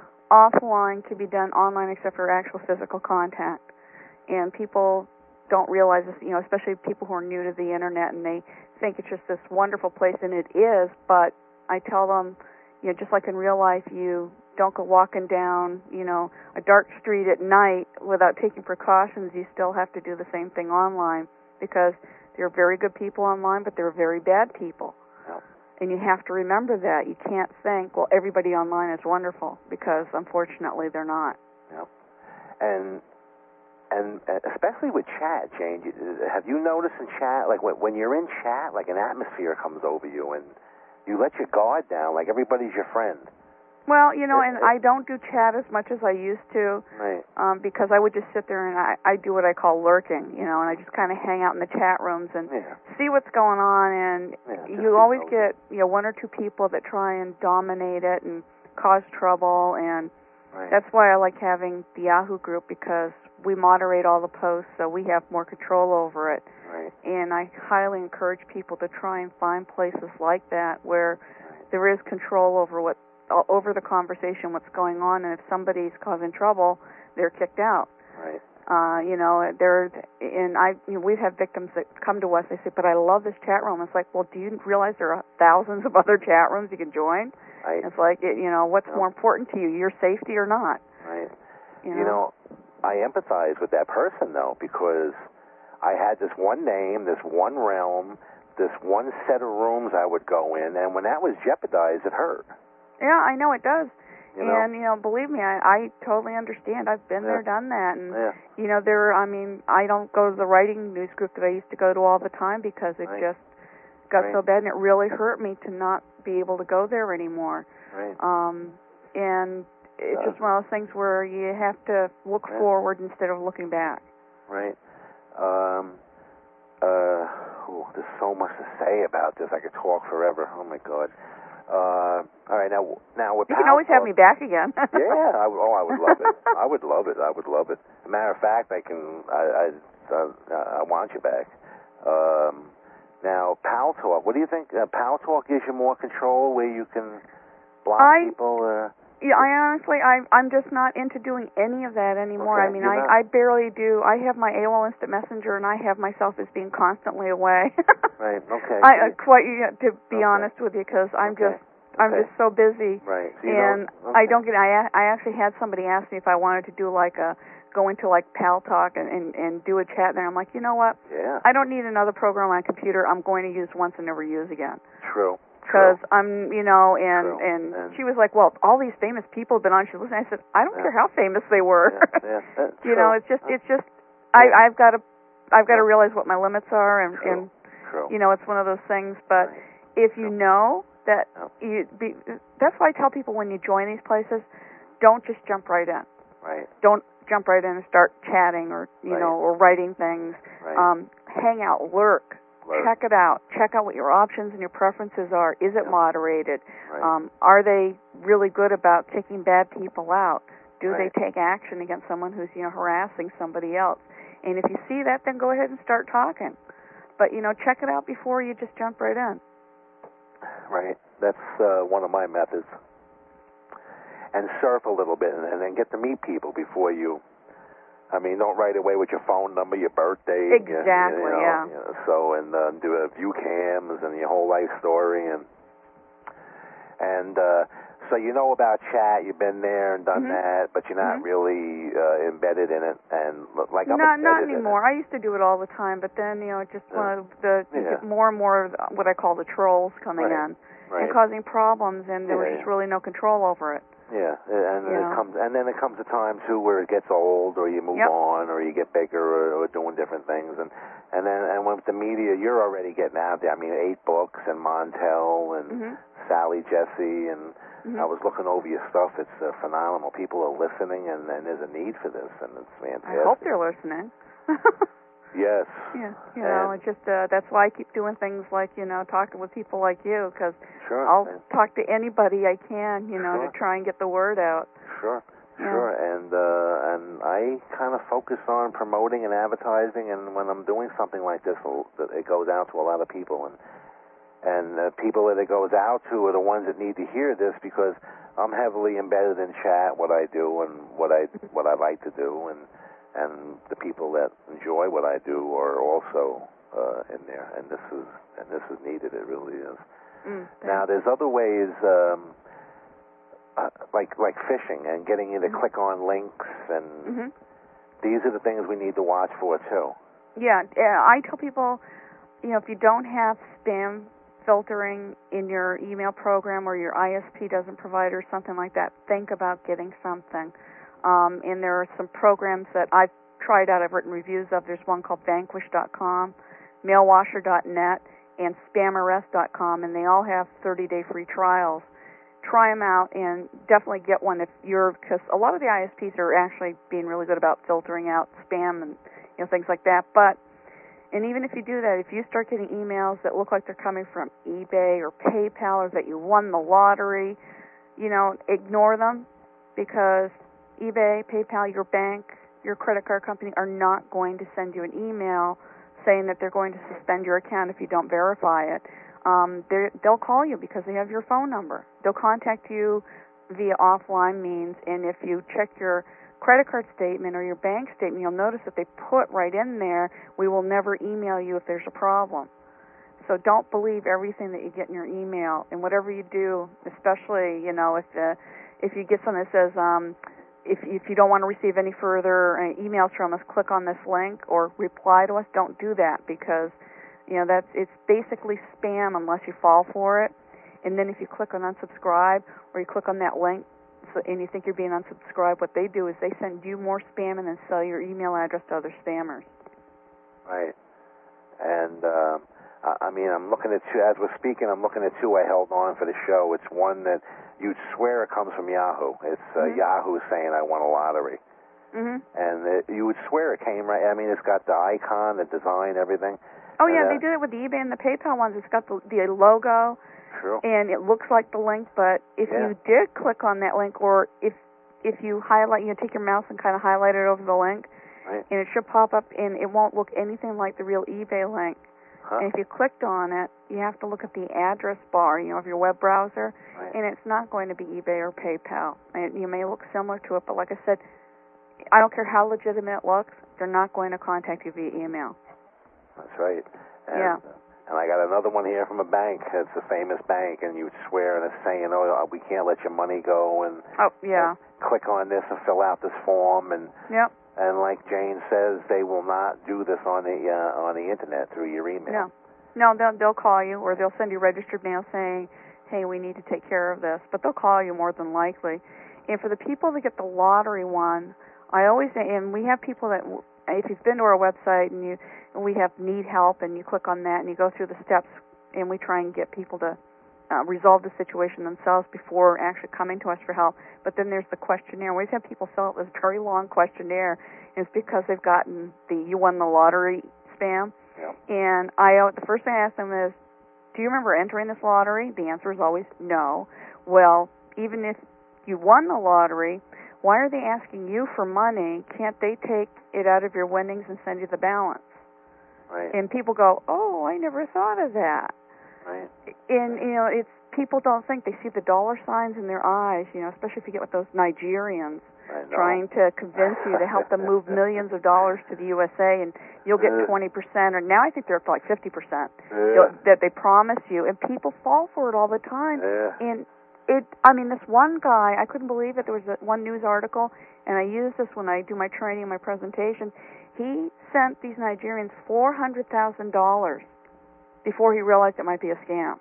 offline can be done online except for actual physical contact. And people don't realize this, you know, especially people who are new to the internet, and they think it's just this wonderful place, and it is, but I tell them, you know, just like in real life, you don't go walking down, you know, a dark street at night without taking precautions. You still have to do the same thing online, because there are very good people online, but there are very bad people. Yep. And you have to remember that. You can't think, well, everybody online is wonderful, because unfortunately they're not. Yep. And and especially with chat, Jane, have you noticed in chat, like when, when you're in chat, like an atmosphere comes over you, and you let your guard down, like everybody's your friend. Well, you know, and I don't do chat as much as I used to, right. um, because I would just sit there and I, I do what I call lurking, you know, and I just kind of hang out in the chat rooms and yeah. see what's going on, and yeah, you always get, you know, one or two people that try and dominate it and cause trouble, and right. that's why I like having the Yahoo group, because we moderate all the posts, so we have more control over it. Right. And I highly encourage people to try and find places like that where right. there is control over what over the conversation, what's going on, and if somebody's causing trouble, they're kicked out. Right. Uh, you know, there, and I, you know, we've had victims that come to us. They say, "But I love this chat room." It's like, well, do you realize there are thousands of other chat rooms you can join? Right. It's like, it, you know, what's Yep. more important to you, your safety or not? Right. You know? You know, I empathize with that person though, because I had this one name, this one realm, this one set of rooms I would go in, and when that was jeopardized, it hurt. Yeah, I know it does. You know? And, you know, believe me, I, I totally understand. I've been Yeah. there, done that. And, Yeah. you know, there, I mean, I don't go to the writing news group that I used to go to all the time, because it Right. just got Right. so bad, and it really hurt me to not be able to go there anymore. Right. Um, and it's Uh, just one of those things where you have to look Yeah. forward instead of looking back. Right. Um, uh, oh, there's so much to say about this. I could talk forever. Oh my God. Uh, all right, now, now with You can always have me back again. yeah, I, would- oh, I would love it. I would love it. I would love it. As a matter of fact, I can. I, I, uh, I want you back. Um, now, Pal Talk. What do you think? Uh, Pal Talk gives you more control, where you can block I- people. Uh, Yeah, I honestly, I, I'm just not into doing any of that anymore. Okay, I mean, you're I, not. I barely do. I have my A O L Instant Messenger, and I have myself as being constantly away. right. Okay. I uh, quite yeah, to be Okay. honest with you, because I'm Okay. just I'm Okay. just so busy, Right. So you and don't, I okay. don't get. I I actually had somebody ask me if I wanted to do like a go into like Pal Talk and, and and do a chat there. I'm like, you know what? Yeah. I don't need another program on a computer. I'm going to use once and never use again. True. Because I'm, you know, and, True. and And- she was like, well, all these famous people have been on. She listened. I said, I don't Yeah. care how famous they were. Yeah. Yeah. Uh, you know, true. it's just, Uh, it's just, Yeah. I, I've got to, I've got to Yeah. realize what my limits are, and, True. and True. True. You know, it's one of those things. But Right. if you True. know that Yep. you, be, that's why I tell people when you join these places, don't just jump right in. Right. Don't jump right in and start chatting or you Right. know or writing things. Right. Um, hang out, lurk, Lurk. check it out. Check out what your options and your preferences are. Is it Yep. moderated? Right. Um, are they really good about kicking bad people out? Do Right. they take action against someone who's you know harassing somebody else? And if you see that, then go ahead and start talking. But you know, check it out before you just jump right in. Right. That's uh, one of my methods. And surf a little bit, and, and then get to meet people before you. I mean, don't write away with your phone number, your birthday. Exactly, You know, yeah. you know, so and uh, do a view cams and your whole life story, and and uh, so you know about chat. You've been there and done Mhm. that, but you're not Mhm. really uh, embedded in it. And like I'm not not embedded in anymore. it. I used to do it all the time, but then you know, it just Yeah. one of the you Yeah. get more and more of the- what I call the trolls coming Right. in Right. and causing problems, and there Yeah, was just yeah. really no control over it. Yeah, and You it know. comes, and then it comes a time too where it gets old, or you move Yep. on, or you get bigger, or, or doing different things, and and then and with the media, you're already getting out there. I mean, eight books and Montel and Mhm. Sally Jesse, and Mhm. I was looking over your stuff. It's uh, phenomenal. People are listening, and, and there's a need for this, and it's fantastic. I hope they're listening. Yes. Yeah, you know, And- it's just uh, that's why I keep doing things like you know talking with people like you, because Sure. I'll and- talk to anybody I can, you know, Sure. to try and get the word out. Sure, Yeah. sure, and uh, and I kind of focus on promoting and advertising, and when I'm doing something like this, it goes out to a lot of people, and and uh, people that it goes out to are the ones that need to hear this, because I'm heavily embedded in chat, what I do and what I what I like to do, and and the people that enjoy what I do are also uh, in there, and this is and this is needed. It really is. Mm, Now, there's other ways. Um, Uh, like like phishing and getting you to Mhm. click on links, and Mhm. these are the things we need to watch for too. Yeah, uh, I tell people, you know, if you don't have spam filtering in your email program, or your I S P doesn't provide, or something like that, think about getting something. Um, and there are some programs that I've tried out, I've written reviews of. There's one called Vanquish dot com, Mailwasher dot net, and Spam Arrest dot com, and they all have thirty-day free trials. Try them out, and definitely get one if you're, because a lot of the I S Ps are actually being really good about filtering out spam and you know things like that. But and even if you do that, if you start getting emails that look like they're coming from eBay or PayPal, or that you won the lottery, you know, ignore them, because eBay, PayPal, your bank, your credit card company are not going to send you an email saying that they're going to suspend your account if you don't verify it. Um, they'll call you because they have your phone number. They'll contact you via offline means, and if you check your credit card statement or your bank statement, you'll notice that they put right in there, we will never email you if there's a problem. So don't believe everything that you get in your email, and whatever you do, especially, you know, if uh, if you get something that says, um, if, if you don't want to receive any further uh, emails from us, click on this link or reply to us, don't do that, because you know, that's it's basically spam unless you fall for it. And then if you click on unsubscribe, or you click on that link, so, and you think you're being unsubscribed, what they do is they send you more spam and then sell your email address to other spammers. Right. And uh, I, I mean, I'm looking at two, as we're speaking, I'm looking at two I held on for the show. It's one that you'd swear it comes from Yahoo. It's uh, Mhm. Yahoo saying I won a lottery. Mhm. And it, you would swear it came right. I mean, it's got the icon, the design, everything. Oh yeah, And, uh, they do it with the eBay and the PayPal ones. It's got the, the logo, True. and it looks like the link. But if Yeah. you did click on that link, or if if you highlight, you know, take your mouse and kind of highlight it over the link, Right. and it should pop up, and it won't look anything like the real eBay link. Huh? And if you clicked on it, you have to look at the address bar, you know, of your web browser, Right. and it's not going to be eBay or PayPal. And you may look similar to it, but like I said, I don't care how legitimate it looks, they're not going to contact you via email. That's right. And, Yeah. And I got another one here from a bank. It's a famous bank, and you swear, and it's saying, "Oh, we can't let your money go," and Oh, yeah. and click on this and fill out this form, and Yep. and like Jane says, they will not do this on the uh, on the internet through your email. No. No, they'll, they'll call you, or they'll send you registered mail saying, hey, we need to take care of this. But they'll call you more than likely. And for the people that get the lottery one, I always say, and we have people that, if you've been to our website and you we have need help, and you click on that, and you go through the steps, and we try and get people to uh, resolve the situation themselves before actually coming to us for help. But then there's the questionnaire. We always have people fill out this very long questionnaire, and it's because they've gotten the "you won the lottery" spam. Yep. And I, uh, the first thing I ask them is, do you remember entering this lottery? The answer is always no. Well, even if you won the lottery, why are they asking you for money? Can't they take it out of your winnings and send you the balance? Right. And people go, oh, I never thought of that. Right. And, you know, it's people don't think. They see the dollar signs in their eyes, you know, especially if you get with those Nigerians trying to convince you to help them move millions of dollars to the U S A, and you'll get twenty percent, or now I think they're up to like fifty percent Yeah. that they promise you, and people fall for it all the time. Yeah. And it, I mean, this one guy, I couldn't believe it. There was a, one news article, and I use this when I do my training and my presentation. He sent these Nigerians four hundred thousand dollars before he realized it might be a scam.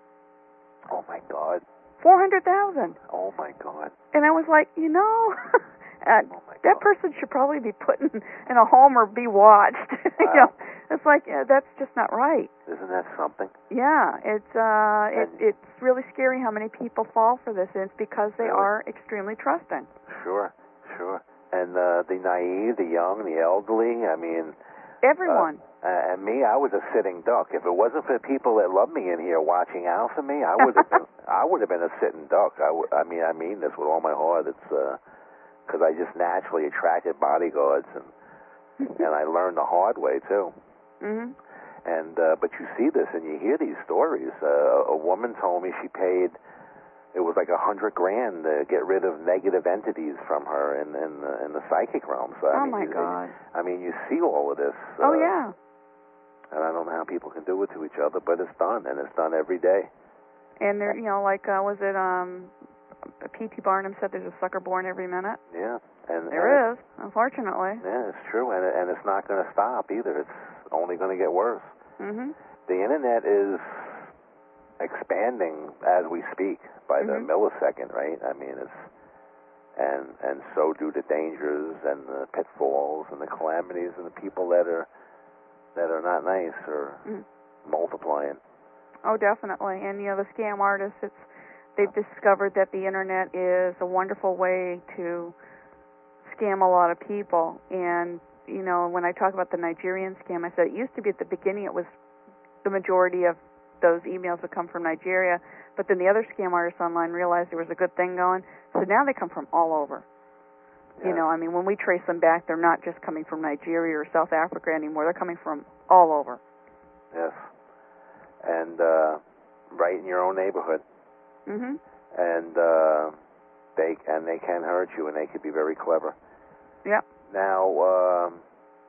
Oh my God. Four hundred thousand. Oh my God. And I was like, you know, uh, Oh my that God. person should probably be put in, in a home or be watched. you know, it's like yeah, that's just not right. Isn't that something? Yeah, it's uh, it, And- it's really scary how many people fall for this, and it's because they Really? are extremely trusting. Sure, sure. And uh, the naive, the young, the elderly. I mean, Everyone. Uh, and me, I was a sitting duck. If it wasn't for the people that love me in here watching out for me, I would have been. I would have been a sitting duck. I, w- I mean, I mean this with all my heart. It's because I just naturally attracted bodyguards, and and I learned the hard way too. Mhm. And uh, but you see this and you hear these stories. Uh, a woman told me she paid. It was like a hundred grand to get rid of negative entities from her in in the, in the psychic realm. So I Oh mean, my you, God. I mean, you see all of this. Oh uh, yeah. And I don't know how people can do it to each other, but it's done, and it's done every day. And there, you know, like uh, was it um, P T Barnum said there's a sucker born every minute. Yeah, and There and is, unfortunately. Yeah, it's true, and and it's not going to stop either. It's only going to get worse. Mhm. The internet is expanding as we speak by the Mhm. millisecond, right? I mean, it's and and so do the dangers and the pitfalls and the calamities and the people that are that are not nice are Mm. multiplying. Oh, definitely. And you know, the scam artists, it's they've discovered that the internet is a wonderful way to scam a lot of people. And you know, when I talk about the Nigerian scam, I said it used to be at the beginning it was the majority of those emails would come from Nigeria, but then the other scam artists online realized there was a good thing going, so now they come from all over. You Yeah. know, I mean, when we trace them back, they're not just coming from Nigeria or South Africa anymore. They're coming from all over. Yes, and uh, right in your own neighborhood, Mhm. and uh, they and they can hurt you, and they can be very clever. Yep. Now, um,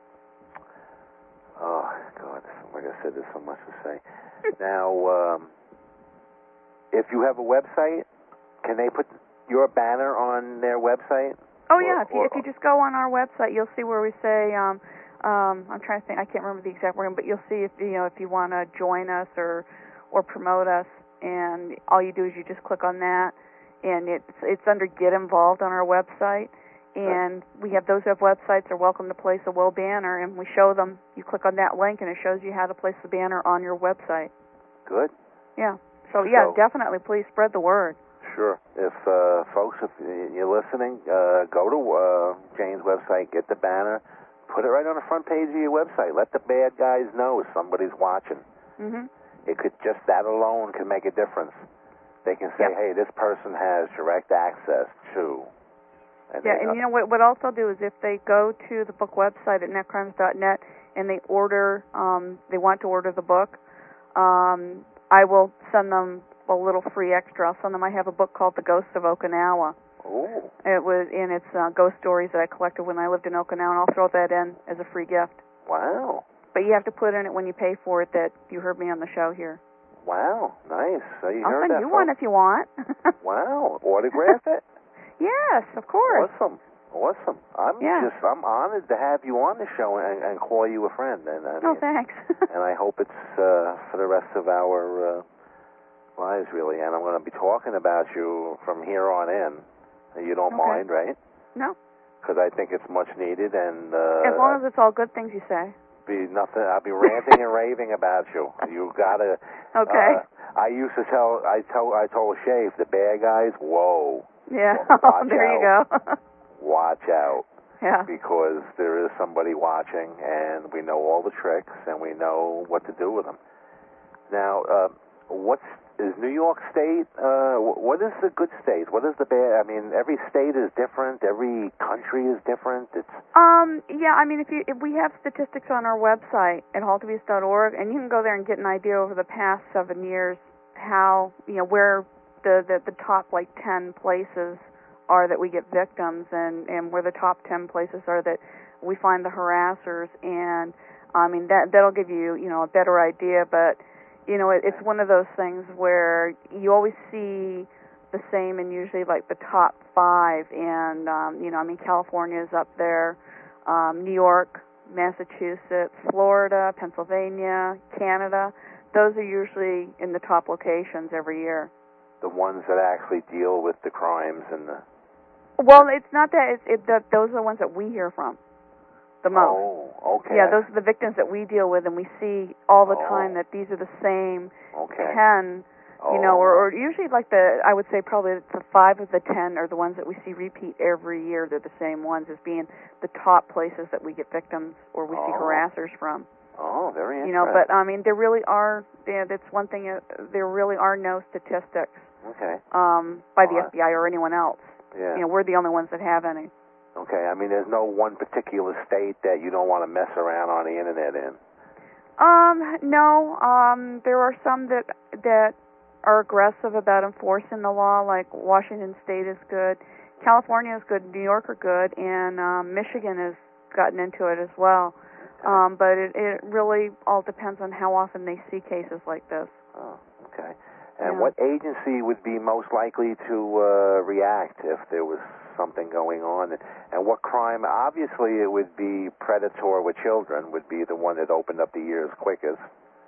oh God, like I said, there's so much to say. Now, um, if you have a website, can they put your banner on their website? Oh Or- yeah, if you or- if you just go on our website, you'll see where we say um um I'm trying to think, I can't remember the exact wording, but you'll see if you know if you want to join us or or promote us, and all you do is you just click on that, and it's it's under Get Involved on our website, and we have those who have websites are welcome to place a Will banner, and we show them. You click on that link, and it shows you how to place the banner on your website. Good. Yeah. So yeah, So- definitely, please spread the word. Sure. If uh, folks, if you're listening, uh, go to uh, Jane's website, get the banner, put it right on the front page of your website. Let the bad guys know somebody's watching. Mhm. It could just that alone can make a difference. They can say, Yep. "Hey, this person has direct access to." And Yeah, they and you know what? What else I'll do is if they go to the book website at netcrimes dot net and they order, um, they want to order the book, um, I will send them a little free extra. I'll send them. I have a book called The Ghosts of Okinawa. Oh, It was, and it's uh, ghost stories that I collected when I lived in Okinawa, and I'll throw that in as a free gift. wow, But you have to put in it when you pay for it that you heard me on the show here. wow, nice. So you I'll heard send that, you one folks? if you want. Wow, autograph it. Yes, of course. Awesome, awesome. I'm Yeah. just, I'm honored to have you on the show and, and call you a friend. And I Oh, mean, thanks. and I hope it's uh, for the rest of our uh, lives, really. And I'm going to be talking about you from here on in. You don't Okay. mind, right? No, Because I think it's much needed. And uh, as long as it's all good things you say. be nothing. I'll be ranting and raving about you. You gotta. Okay. Uh, I used to tell. I tell. I told Shafe, the bad guys. Whoa. Yeah. Watch there you out. go. Watch out. Yeah. Because there is somebody watching, and we know all the tricks, and we know what to do with them. Now, uh, what's is New York State? Uh, what is the good state? What is the bad? I mean, every state is different. Every country is different. It's Um, yeah, I mean, if you if we have statistics on our website at halterbeast dot org, and you can go there and get an idea over the past seven years how, you know, where the, the, the top, like, ten places are that we get victims, and, and where the top ten places are that we find the harassers, and, I mean, that, that'll give you, you know, a better idea, but, you know, it, it's one of those things where you always see the same and usually, like, the top five, and, um, you know, I mean, California is up there, um, New York, Massachusetts, Florida, Pennsylvania, Canada. Those are usually in the top locations every year. the ones that actually deal with the crimes and the. Well, it's not that. It's it, the, those are the ones that we hear from the most. Oh, okay. Yeah, those are the victims that we deal with, and we see all the Oh. time that these are the same Okay. ten. Oh. You know, or, or usually like the, I would say probably the five of the ten are the ones that we see repeat every year. They're the same ones as being the top places that we get victims or we see Oh. harassers from. Oh, very interesting. You know, but I mean, there really are. Yeah, that's one thing. Uh, there really are no statistics Okay. um, by the All right. F B I or anyone else. Yeah. You know, we're the only ones that have any. Okay. I mean, there's no one particular state that you don't want to mess around on the internet in. Um, no. Um, there are some that that are aggressive about enforcing the law. Like Washington State is good, California is good, New York are good, and um, Michigan has gotten into it as well. Um, but it, it really all depends on how often they see cases like this. Oh, okay. And Yeah. what agency would be most likely to uh, react if there was something going on? And what crime? Obviously, it would be predator with children would be the one that opened up the ears quickest.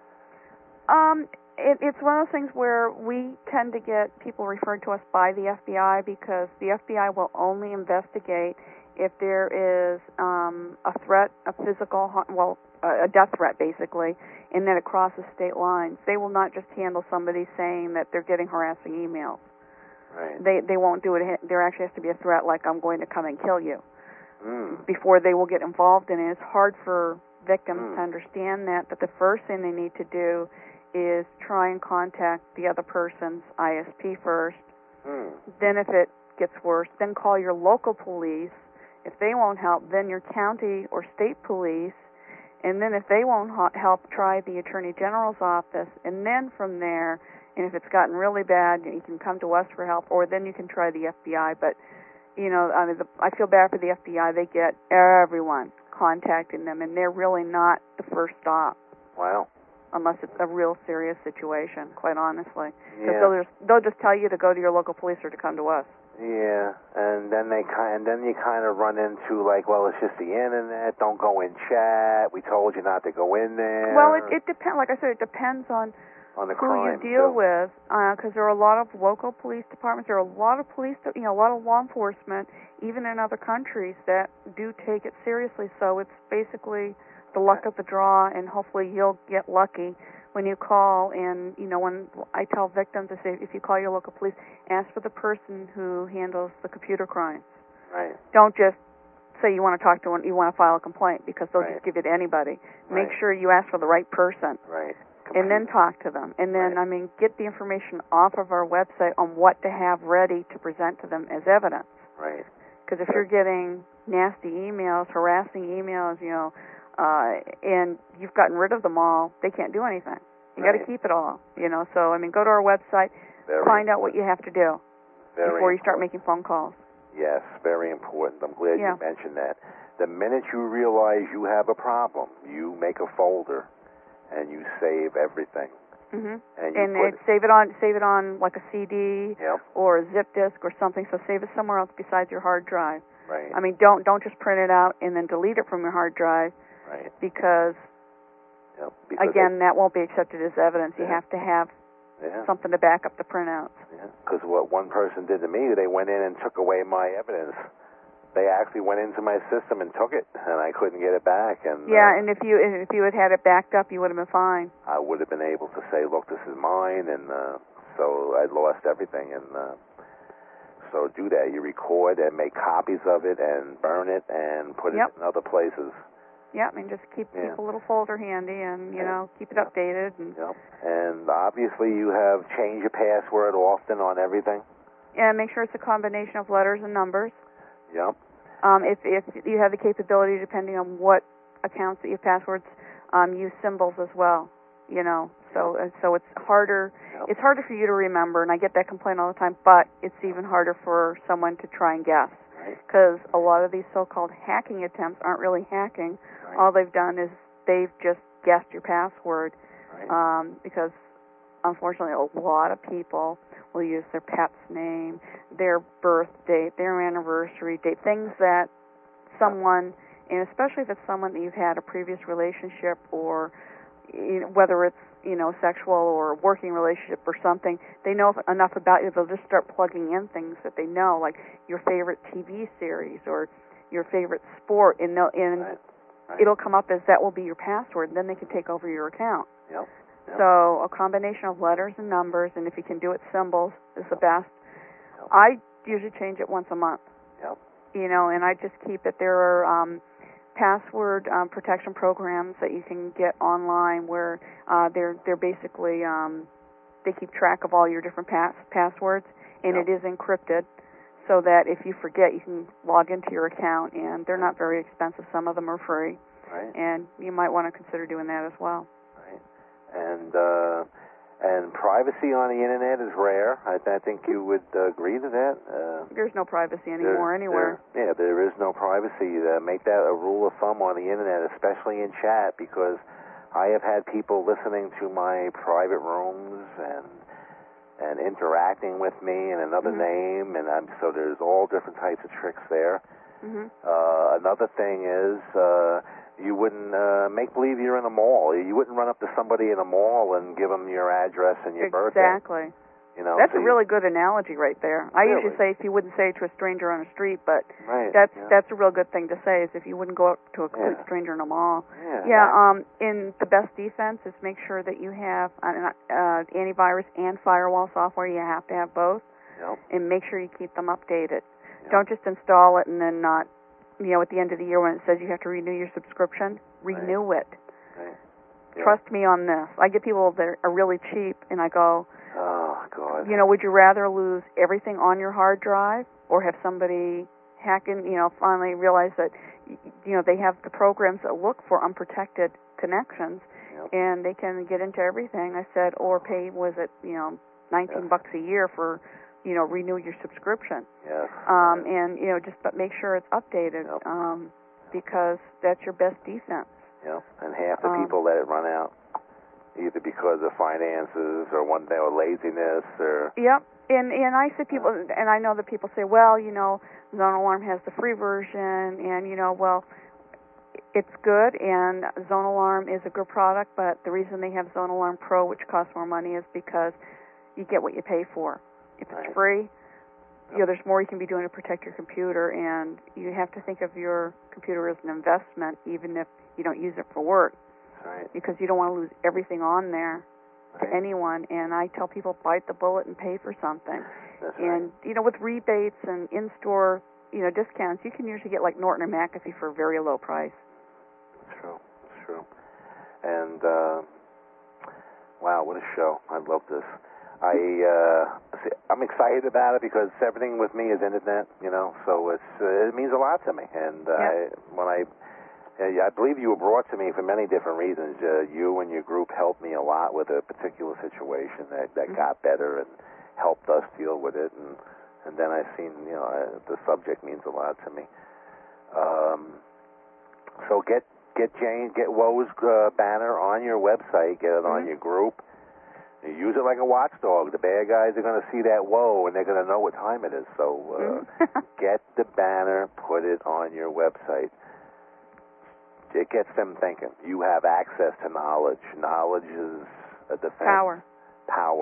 Um, it, it's one of those things where we tend to get people referred to us by the F B I because the F B I will only investigate if there is um, a threat, a physical, har- well, a death threat basically, and that it crosses state lines. They will not just handle somebody saying that they're getting harassing emails. Right. They they won't do it. There actually has to be a threat, like I'm going to come and kill you, Mm. before they will get involved in it. It's hard for victims Mm. to understand that, but the first thing they need to do is try and contact the other person's I S P first. Mm. Then if it gets worse, then call your local police. If they won't help, then your county or state police. And then if they won't ha- help, try the Attorney General's office. And then from there, and if it's gotten really bad, you can come to us for help, or then you can try the F B I. But, you know, I mean, the, I feel bad for the F B I. They get everyone contacting them, and they're really not the first stop. Wow. Unless it's a real serious situation, quite honestly. Because Yeah. they'll just, they'll just tell you to go to your local police or to come to us. Yeah, and then they kind, and then you kind of run into like, well, it's just the internet. Don't go in chat. We told you not to go in there. Well, it, it depends. Like I said, it depends on on the who crime you deal too. with, because there are a lot of local police departments. There are a lot of police, you know, a lot of law enforcement, even in other countries, that do take it seriously. So it's basically the luck of the draw, and hopefully you'll get lucky when you call. And you know, when I tell victims, I say, if you call your local police, ask for the person who handles the computer crimes. Right. Don't just say you want to talk to one, you want to file a complaint, because they'll Right. just give it to anybody. Make Right. sure you ask for the right person. Right. And then talk to them. And then, Right. I mean, get the information off of our website on what to have ready to present to them as evidence. Right. Because if you're getting nasty emails, harassing emails, you know, uh, and you've gotten rid of them all, they can't do anything. You got to Right. keep it all, you know. So, I mean, go to our website, Very find out what you have to do Very before you start important. making phone calls. Yes, very important. I'm glad Yeah. you mentioned that. The minute you realize you have a problem, you make a folder and you save everything. hmm And you And put it, save it on, save it on like a C D Yep. or a zip disk or something. So save it somewhere else besides your hard drive. Right. I mean, don't don't just print it out and then delete it from your hard drive, Right. because Yep. Because again, that won't be accepted as evidence. You Yeah. have to have they, yeah. something to back up the printouts. Because what one person did to me, they went in and took away my evidence. they actually went into my system and took it, and I couldn't get it back. And yeah, uh, and if you if you had had it backed up, you would have been fine. I would have been able to say, look, this is mine, and uh, so I lost everything. And uh, so do that. You record and make copies of it and burn it and put Yep. it in other places. Yeah, I mean, just keep Yeah. keep a little folder handy, and you Yeah. know, keep it Yeah. updated. And Yep. And obviously, you have changed your password often on everything. and make sure it's a combination of letters and numbers. Yep. Um, if if you have the capability, depending on what accounts that you have passwords, um, use symbols as well. You know, so uh, so it's harder. Yep. It's harder for you to remember, and I get that complaint all the time. But it's even harder for someone to try and guess, Right. because a lot of these so-called hacking attempts aren't really hacking. Right. All they've done is they've just guessed your password, Right. um, because unfortunately a lot of people will use their pet's name, their birth date, their anniversary date, things that someone, and especially if it's someone that you've had a previous relationship, or you know, whether it's you know sexual or working relationship or something, they know enough about you, they'll just start plugging in things that they know, like your favorite T V series or your favorite sport, and they'll, and Right. Right. it'll come up as that will be your password, and then they can take over your account. Yep. Yep. So a combination of letters and numbers, and if you can do it symbols, is the best. Yep. I usually change it once a month. Yep. You know, and I just keep it. There are um, password um, protection programs that you can get online where uh, they're they're basically um, they keep track of all your different pass passwords, and Yep. it is encrypted, so that if you forget, you can log into your account, and they're not very expensive. Some of them are free, Right. and you might want to consider doing that as well. Right. And uh, and privacy on the internet is rare. I, I think you would uh, agree to that. Uh, There's no privacy there- anymore anywhere. there- yeah, there is no privacy. Uh, make that a rule of thumb on the internet, especially in chat, because I have had people listening to my private rooms and and interacting with me in another Mhm. name, and I'm, so there's all different types of tricks there. hmm Uh, another thing is uh, you wouldn't uh, make believe you're in a mall. You wouldn't run up to somebody in a mall and give them your address and your birthday. Exactly. You know, That's so a you- really good analogy right there. I usually Really? say if you wouldn't say it to a stranger on the street, but right. that's yeah. that's a real good thing to say, is if you wouldn't go up to a complete Yeah. stranger in a mall. yeah. Yeah, that- um, in the best defense is make sure that you have uh, uh, antivirus and firewall software. You have to have both, Yep. and make sure you keep them updated. Yep. Don't just install it and then not, you know, at the end of the year when it says you have to renew your subscription, renew it. Right. Yeah. Trust me on this. I get people that are really cheap, and I go, Oh God. you know, would you rather lose everything on your hard drive, or have somebody hack in, you know, finally realize that, y- you know, they have the programs that look for unprotected connections, Yep. and they can get into everything. I said, or pay, was it, you know, nineteen Yes. bucks a year for, you know, renew your subscription. Yes. Um, and, you know, just but make sure it's updated, Yep. um, because that's your best defense. Yep. And half the um, people let it run out, either because of finances or one day or laziness or. Yep. And and I see people, and I know that people say, well, you know, Zone Alarm has the free version, and you know, well, it's good, and Zone Alarm is a good product, but the reason they have Zone Alarm Pro, which costs more money, is because you get what you pay for. If it's Right. free, you know, there's more you can be doing to protect your computer, and you have to think of your computer as an investment, even if you don't use it for work, Right. because you don't want to lose everything on there to Right. anyone. And I tell people, bite the bullet and pay for something. That's And you know, with rebates and in-store, you know, discounts, you can usually get like Norton or McAfee for a very low price. right. True. It's true. And uh, wow, what a show! I love this. I uh, see, I'm excited about it because everything with me is internet, you know. So it's uh, it means a lot to me. And uh, Yeah. when I uh, I believe you were brought to me for many different reasons. Uh, you and your group helped me a lot with a particular situation that that Mhm. got better and helped us deal with it. And and then I seen, you know, uh, the subject means a lot to me. Um, so get get Jane, get Woe's uh, banner on your website, get it on Mhm. your group. You use it like a watchdog. The bad guys are going to see that Woe, and they're going to know what time it is. So uh, Mhm. get the banner, put it on your website. It gets them thinking. You have access to knowledge. Knowledge is a defense. Power. Power.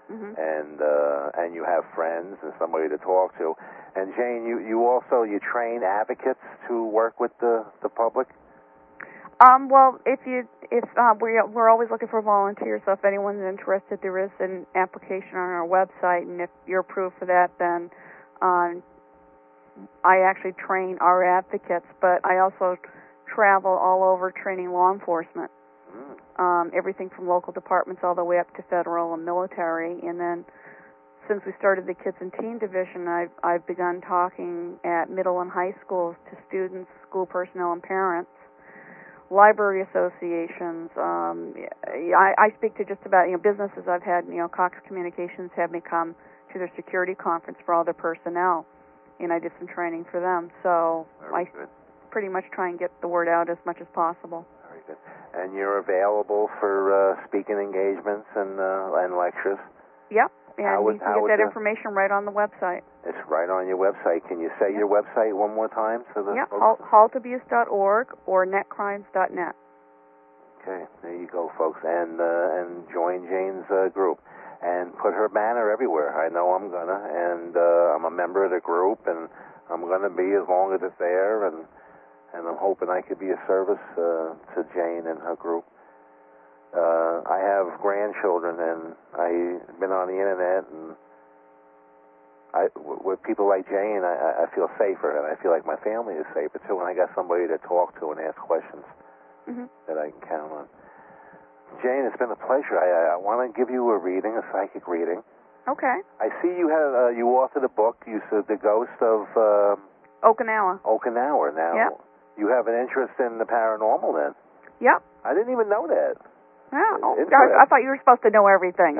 Mm-hmm. and uh, and you have friends and somebody to talk to. And Jane, you, you also you train advocates to work with the, the public. Um, well, if you if uh, we we're always looking for volunteers, so if anyone's interested, there is an application on our website, and if you're approved for that, then um, I actually train our advocates, but I also travel all over training law enforcement. Mm. Um, everything from local departments all the way up to federal and military, and then since we started the Kids and Teen Division, I've I've begun talking at middle and high schools to students, school personnel, and parents. Library associations. Um, I, I speak to just about you know businesses. I've had you know Cox Communications have me come to their security conference for all their personnel, and I did some training for them. So Very I good. pretty much try and get the word out as much as possible. Very good. And you're available for uh, speaking engagements and uh, and lectures. Yep, and How would- you how can would get that the- information right on the website. It's right on your website. Can you say your website one more time to the Yep, folks? halt abuse dot org or net crimes dot net. Okay, there you go, folks, and uh, and join Jane's uh, group, and put her banner everywhere. I know I'm gonna, and uh, I'm a member of the group, and I'm gonna be as long as it's there, and and I'm hoping I could be of service uh, to Jane and her group. Uh, I have grandchildren, and I've been on the internet, and I, w- with people like Jane, I, I feel safer, and I feel like my family is safer too, and I got somebody to talk to and ask questions Mm-hmm. that I can count on. Jane, it's been a pleasure. I, I want to give you a reading, a psychic reading. Okay. I see you have uh, you authored a book. You said The Ghost of uh, Okinawa. Okinawa. Now, Yep. you have an interest in the paranormal, then? Yep. I didn't even know that. Yeah. Oh, Interesting. I, I thought you were supposed to know everything.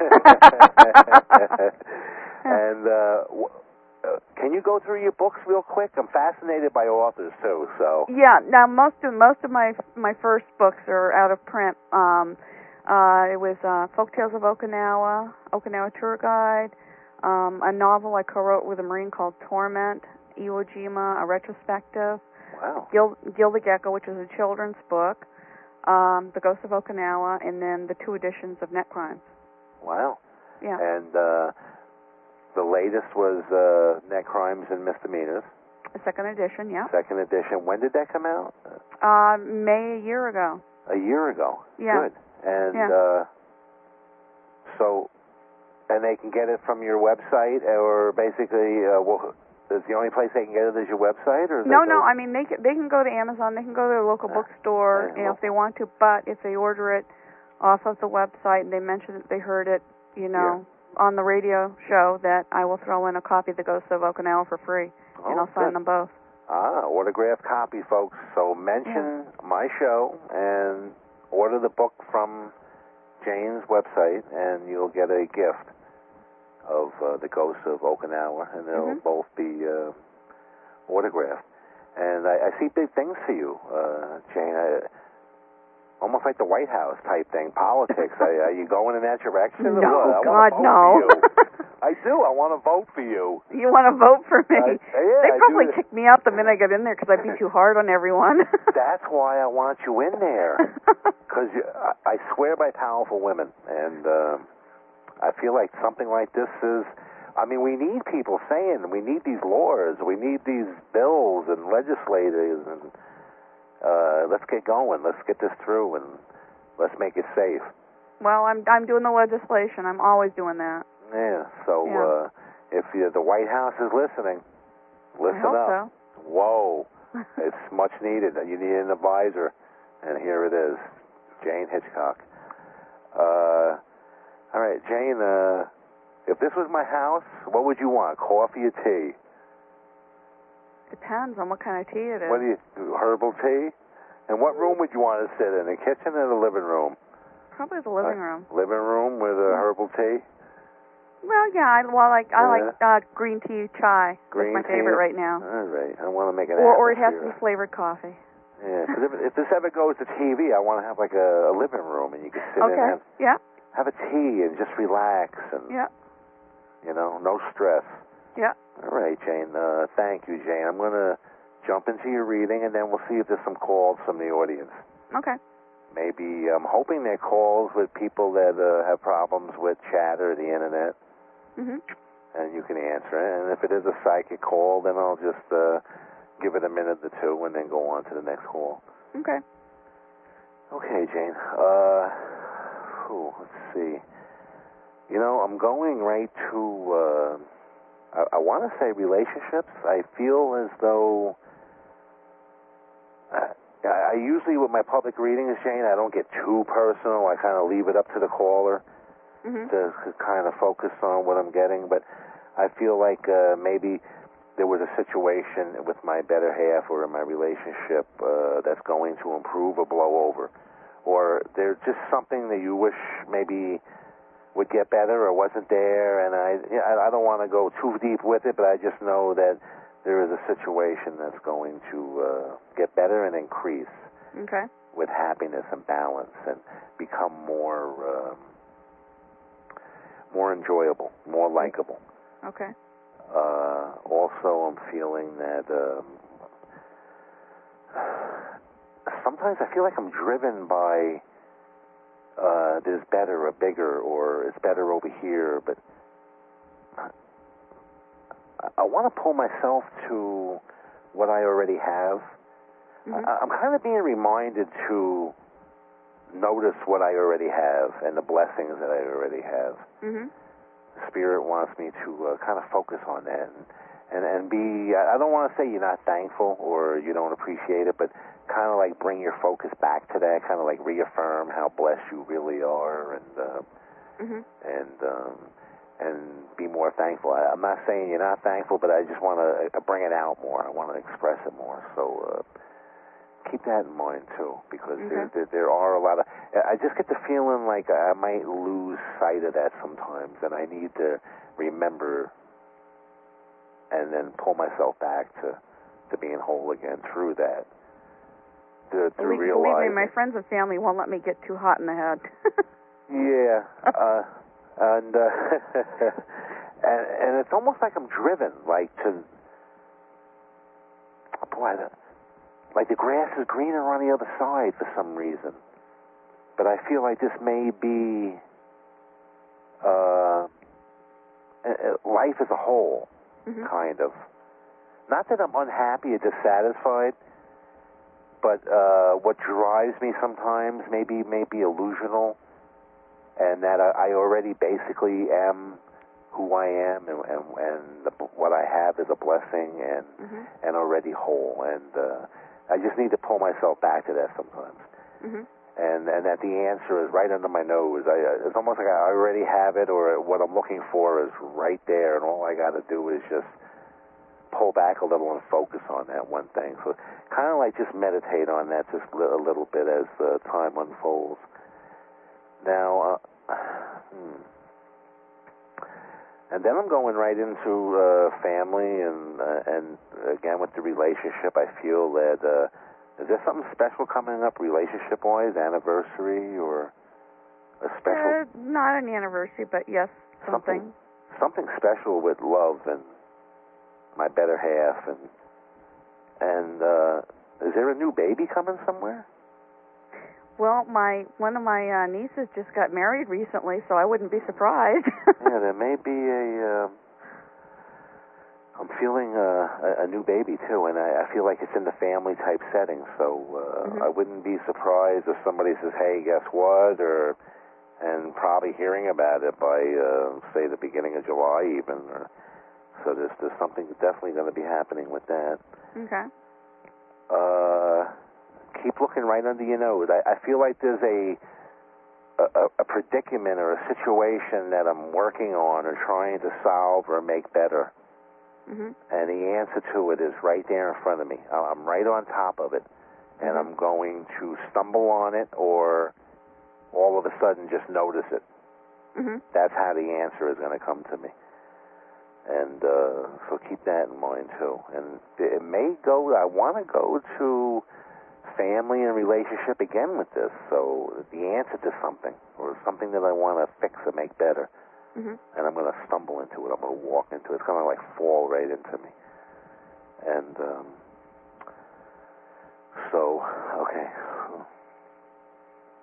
And uh, w- uh, can you go through your books real quick? I'm fascinated by authors too. So Yeah. Now most of most of my my first books are out of print. Um, uh, it was uh, Folktales of Okinawa, Okinawa Tour Guide, um, a novel I co-wrote with a Marine called Torment, Iwo Jima, a retrospective, wow. Gil, Gil the Gecko, which is a children's book, um, The Ghost of Okinawa, and then the two editions of Net Crimes. Wow. Yeah. And uh, the latest was uh, Net Crimes and Misdemeanors. The second edition, yeah. Second edition. When did that come out? Uh, May a year ago. A year ago. Yeah. Good. And Yeah. uh, so, and they can get it from your website, or basically, uh, well, is the only place they can get it is your website, or? No, they no. go- I mean, they can, they can go to Amazon. They can go to their local Ah, bookstore, yeah, you know, if they want to. But if they order it off of the website and they mention that they heard it, you know, on the radio show, that I will throw in a copy of The Ghost of Okinawa for free, Oh, and I'll sign good. them both. Ah, autographed copy, folks. So mention my show and order the book from Jane's website, and you'll get a gift of uh, The Ghost of Okinawa, and they'll Mhm. both be uh, autographed. And I, I see big things for you, uh, Jane. I, almost like the White House type thing, politics. are, are you going in that direction? or No, what? I God, wanna vote no. For you. I do. I want to vote for you. You want to vote for me? I- yeah, they I probably do. kick me out the minute I get in there because I'd be too hard on everyone. That's why I want you in there. Because I, I swear by powerful women, and uh, I feel like something like this is. I mean, we need people saying we need these laws, we need these bills and legislators, and uh, let's get going. Let's get this through, and let's make it safe. Well, I'm I'm doing the legislation. I'm always doing that. Yeah. So Yeah. Uh, if you, the White House is listening, listen I hope up. so. Whoa, it's much needed. You need an advisor, and here it is, Jane Hitchcock. Uh, all right, Jane. Uh, if this was my house, what would you want? Coffee or tea? Depends on what kind of tea it is. What do you herbal tea? And what room would you want to sit in? The kitchen or the living room? Probably the living Uh, room. Living room with a herbal tea. Well, yeah. I, well, like I Yeah. like uh, green tea chai. Green That's my tea? favorite right now. All right. I want to make an Or or it has to atmosphere. be flavored coffee. Yeah, 'cause if, if this ever goes to T V, I want to have like a, a living room, and you can sit in Okay. and Yeah. have a tea and just relax, and Yeah. you know, no stress. Yeah. All right, Jane. Uh, thank you, Jane. I'm going to jump into your reading, and then we'll see if there's some calls from the audience. Okay. maybe I'm hoping they're calls with people that uh, have problems with chat or the internet, Mhm. and you can answer it. And if it is a psychic call, then I'll just uh, give it a minute or two and then go on to the next call. Okay. Okay, Jane. Uh, whew, let's see. You know, I'm going right to, uh, I, I want to say relationships. I feel as though, uh, I usually with my public readings, Jane, I don't get too personal. I kind of leave it up to the caller Mhm. to, to kind of focus on what I'm getting. But I feel like uh, maybe there was a situation with my better half or in my relationship uh, that's going to improve or blow over. Or there's just something that you wish maybe would get better or wasn't there, and I, you know, I don't want to go too deep with it, but I just know that there is a situation that's going to uh, get better and increase Okay. with happiness and balance and become more um, more enjoyable, more likable. Okay. Uh, also, I'm feeling that um, sometimes I feel like I'm driven by uh, there's better or bigger or it's better over here, but I, I want to pull myself to what I already have. Mhm. I, I'm kind of being reminded to notice what I already have and the blessings that I already have. Mhm. Spirit wants me to uh, kind of focus on that and, and, and be, I don't want to say you're not thankful or you don't appreciate it, but kind of like bring your focus back to that, kind of like reaffirm how blessed you really are and uh, Mhm. and um, and be more thankful. I, I'm not saying you're not thankful, but I just want to uh, bring it out more. I want to express it more. So uh, keep that in mind too, because Okay. there, there there are a lot of. I just get the feeling like I might lose sight of that sometimes, and I need to remember and then pull myself back to to being whole again through that. To, to Believe, realize. believe me, my friends and family won't let me get too hot in the head. Yeah, uh, and, uh, and and it's almost like I'm driven, like to, boy, the, like the grass is greener on the other side for some reason. But I feel like this may be uh, life as a whole, Mhm. kind of. Not that I'm unhappy or dissatisfied, but uh, what drives me sometimes maybe may be illusional, and that I, I already basically am who I am, and, and, and the, what I have is a blessing and Mhm. and already whole. And uh, I just need to pull myself back to that sometimes. Mhm. And and that the answer is right under my nose. I, it's almost like I already have it, or what I'm looking for is right there, and all I got to do is just pull back a little and focus on that one thing. So kind of like just meditate on that just a little bit as the time unfolds. Now, uh, hmm. and then I'm going right into uh, family, and uh, and again with the relationship, I feel that uh, is there something special coming up relationship-wise, anniversary or a special? Uh, not an anniversary, but yes, something. Something, something special with love and my better half, and and uh, is there a new baby coming somewhere? Well, my one of my uh, nieces just got married recently, so I wouldn't be surprised. Yeah, there may be a. Uh, I'm feeling uh, a, a new baby too, and I, I feel like it's in the family type setting. So uh, Mhm. I wouldn't be surprised if somebody says, "Hey, guess what?" or and probably hearing about it by uh, say the beginning of July even. Or, so there's there's something definitely going to be happening with that. Okay. Uh, keep looking right under your nose. I, I feel like there's a, a a predicament or a situation that I'm working on or trying to solve or make better, Mhm. and the answer to it is right there in front of me. I'm right on top of it, and Mhm. I'm going to stumble on it or all of a sudden just notice it. Mhm. That's how the answer is going to come to me. And uh, so keep that in mind too. And it may go, I want to go to family and relationship again with this. So the answer to something or something that I want to fix or make better. Mhm. And I'm going to stumble into it. I'm going to walk into it. It's going to like fall right into me. And um, so, okay.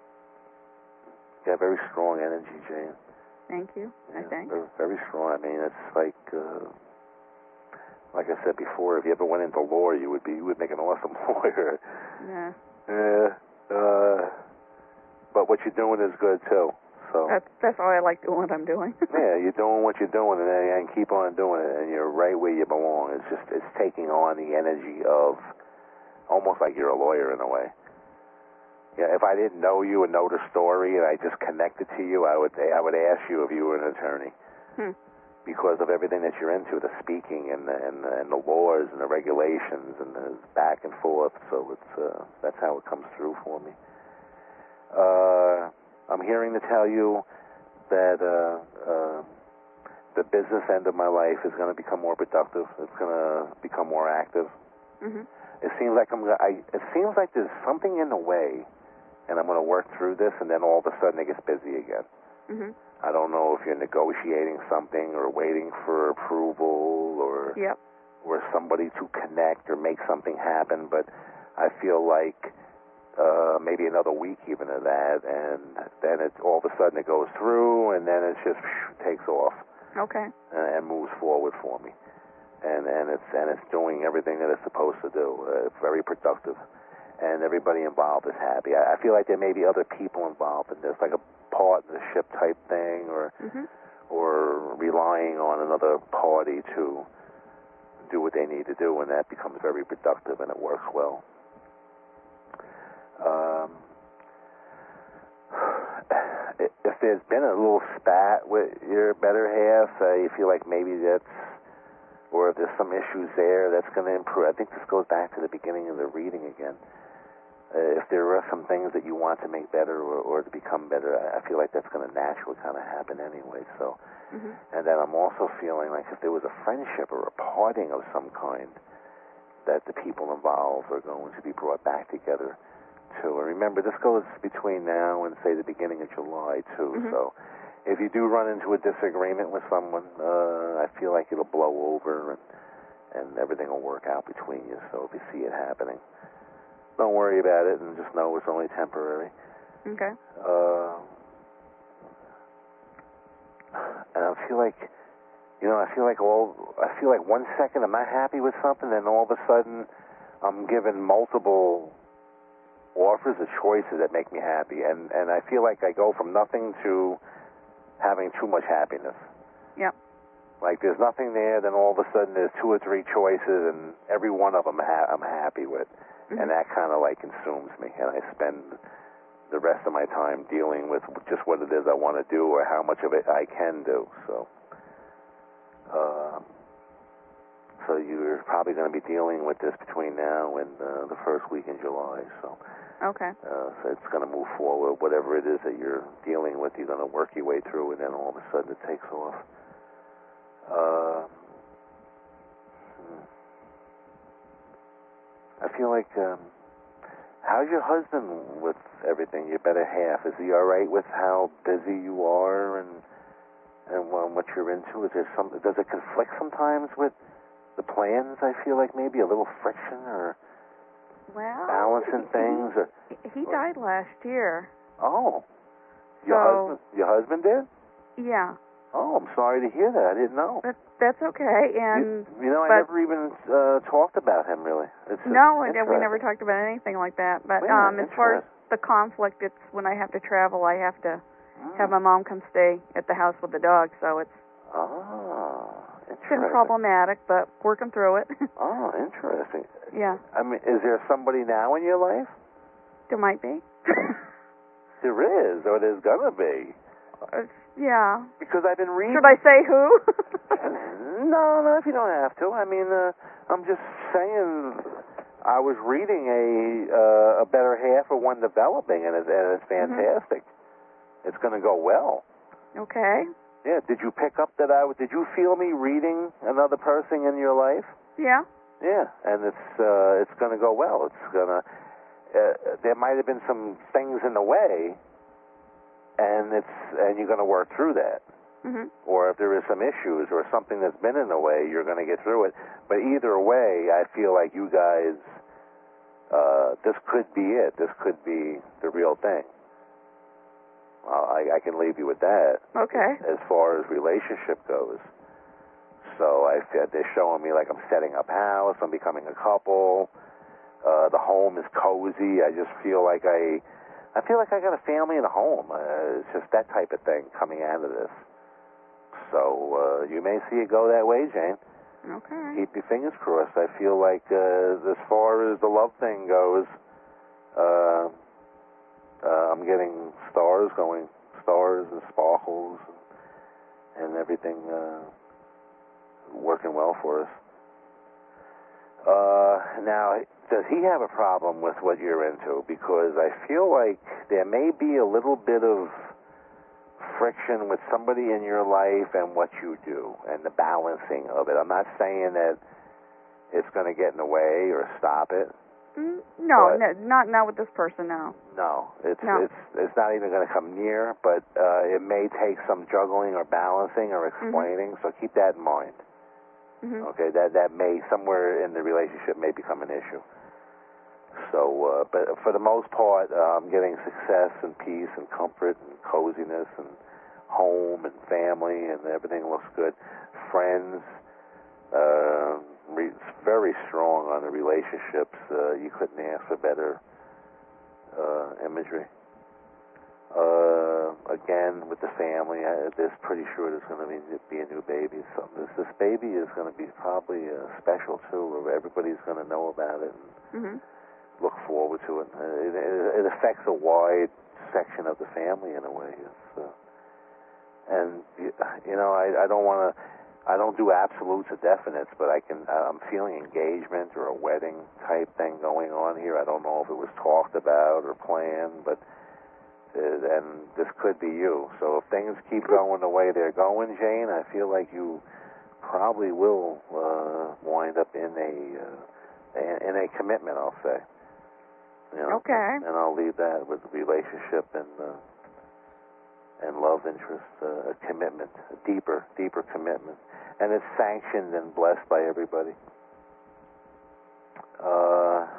You got very strong energy, Jane. Thank you. I Yeah, think. very, very strong. I mean, it's like, uh, like I said before, if you ever went into law, you would be, you would make an awesome lawyer. Yeah. Yeah. Uh, but what you're doing is good too. So. That's that's all I like doing. What I'm doing. Yeah, you're doing what you're doing, and, and keep on doing it, and you're right where you belong. It's just it's taking on the energy of almost like you're a lawyer in a way. Yeah, if I didn't know you and know the story, and I just connected to you, I would I would ask you if you were an attorney, Hmm. because of everything that you're into, the speaking and the, and the, and the laws and the regulations and the back and forth. So it's uh, that's how it comes through for me. Uh, I'm hearing to tell you that uh, uh, the business end of my life is going to become more productive. It's going to become more active. Mhm. It seems like I'm. I, it seems like there's something in the way, and I'm going to work through this, and then all of a sudden it gets busy again. Mhm. I don't know if you're negotiating something or waiting for approval or Yep. or somebody to connect or make something happen, but I feel like uh, maybe another week even of that, and then it all of a sudden it goes through, and then it just phew, takes off Okay. and, and moves forward for me, and and it's and it's doing everything that it's supposed to do. Uh, it's very productive, and everybody involved is happy. I, I feel like there may be other people involved in this, like a partnership type thing, or Mhm. or relying on another party to do what they need to do, and that becomes very productive and it works well. Um, if there's been a little spat with your better half, uh, you feel like maybe that's, or if there's some issues there, that's going to improve. I think this goes back to the beginning of the reading again. Uh, if there are some things that you want to make better or, or to become better, I feel like that's going to naturally kind of happen anyway. So, Mhm. and then I'm also feeling like if there was a friendship or a parting of some kind, that the people involved are going to be brought back together too. And remember, this goes between now and say the beginning of July too. Mhm. So, if you do run into a disagreement with someone, uh, I feel like it'll blow over and and everything will work out between you. So if you see it happening, don't worry about it and just know it's only temporary. Okay. Uh, and I feel like, you know, I feel like all, I feel like one second I'm not happy with something, then all of a sudden I'm given multiple offers or choices that make me happy, and and I feel like I go from nothing to having too much happiness. Yep. Like there's nothing there, then all of a sudden there's two or three choices, and every one of them ha- I'm happy with. Mhm. And that kind of like consumes me, and I spend the rest of my time dealing with just what it is I want to do or how much of it I can do. So, uh, so you're probably going to be dealing with this between now and uh, the first week in July. So, Okay. uh, so it's going to move forward. Whatever it is that you're dealing with, you're going to work your way through, and then all of a sudden it takes off. Uh, hmm. I feel like, um, how's your husband with everything, your better half? Is he all right with how busy you are and and um, what you're into? Is there some, does it conflict sometimes with the plans? I feel like maybe a little friction or Well, balancing things. Or, he, he died last year. oh, your So- husband, your husband did? Yeah. Oh, I'm sorry to hear that. I didn't know. But that's okay. And you, you know, I but- never even uh, talked about him really. It's no, and we interesting. never talked about anything like that. But Yeah, um, as far as the conflict, it's when I have to travel, I have to Mm. have my mom come stay at the house with the dog. So it's Oh, been interesting. problematic, but working through it. Oh, interesting. Yeah, I mean, is there somebody now in your life? there might be. There is, or there's gonna be. Uh, yeah. Because I've been reading. Should I say who? No, no, if you don't have to. I mean, uh, I'm just saying. I was reading a uh, a better half of one developing, and it's, and it's fantastic. Mm-hmm. It's going to go well. Okay. Yeah. Did you pick up that I? Did you feel me reading another person in your life? Yeah. Yeah, and it's uh, it's going to go well. It's gonna. Uh, there might have been some things in the way, and it's and you're going to work through that. Mhm. Or if there is some issues or something that's been in the way, you're going to get through it. But either way, I feel like you guys, uh, this could be it. This could be the real thing. Uh, I, I can leave you with that. Okay. As far as relationship goes. So I feel they're showing me like I'm setting up house, I'm becoming a couple. Uh, the home is cozy. I just feel like I, I feel like I got a family and a home. Uh, it's just that type of thing coming out of this. So uh, you may see it go that way, Jane. Okay. Keep your fingers crossed. I feel like uh, as far as the love thing goes, uh, uh, I'm getting stars going, stars and sparkles and, and everything. Uh, working well for us. Uh, now, does he have a problem with what you're into? Because I feel like there may be a little bit of friction with somebody in your life and what you do and the balancing of it. I'm not saying that it's going to get in the way or stop it. Mm, no, no, not not with this person. No. No, it's no. it's it's not even going to come near. But uh, it may take some juggling or balancing or explaining. Mm-hmm. So keep that in mind. Mm-hmm. Okay, that that may somewhere in the relationship may become an issue. So, uh, but for the most part, uh, I'm getting success and peace and comfort and coziness and home and family and everything looks good. Friends, uh, re- very strong on the relationships. Uh, you couldn't ask for better uh, imagery. Uh, again, with the family, I, there's pretty sure there's going to be, be a new baby. So this, this baby is going to be probably uh, special, too, where everybody's going to know about it and mm-hmm. look forward to it. Uh, it, it. It affects a wide section of the family in a way. It's, uh, and, you know, I, I don't want to, I don't do absolutes or definites, but I can, I'm feeling engagement or a wedding type thing going on here. I don't know if it was talked about or planned, but Uh, and this could be you. So if things keep going the way they're going, Jane, I feel like you probably will uh, wind up in a uh, in a commitment, I'll say. You know? Okay. And I'll leave that with relationship and uh, and love interest, uh, a commitment, a deeper, deeper commitment, and it's sanctioned and blessed by everybody. Uh,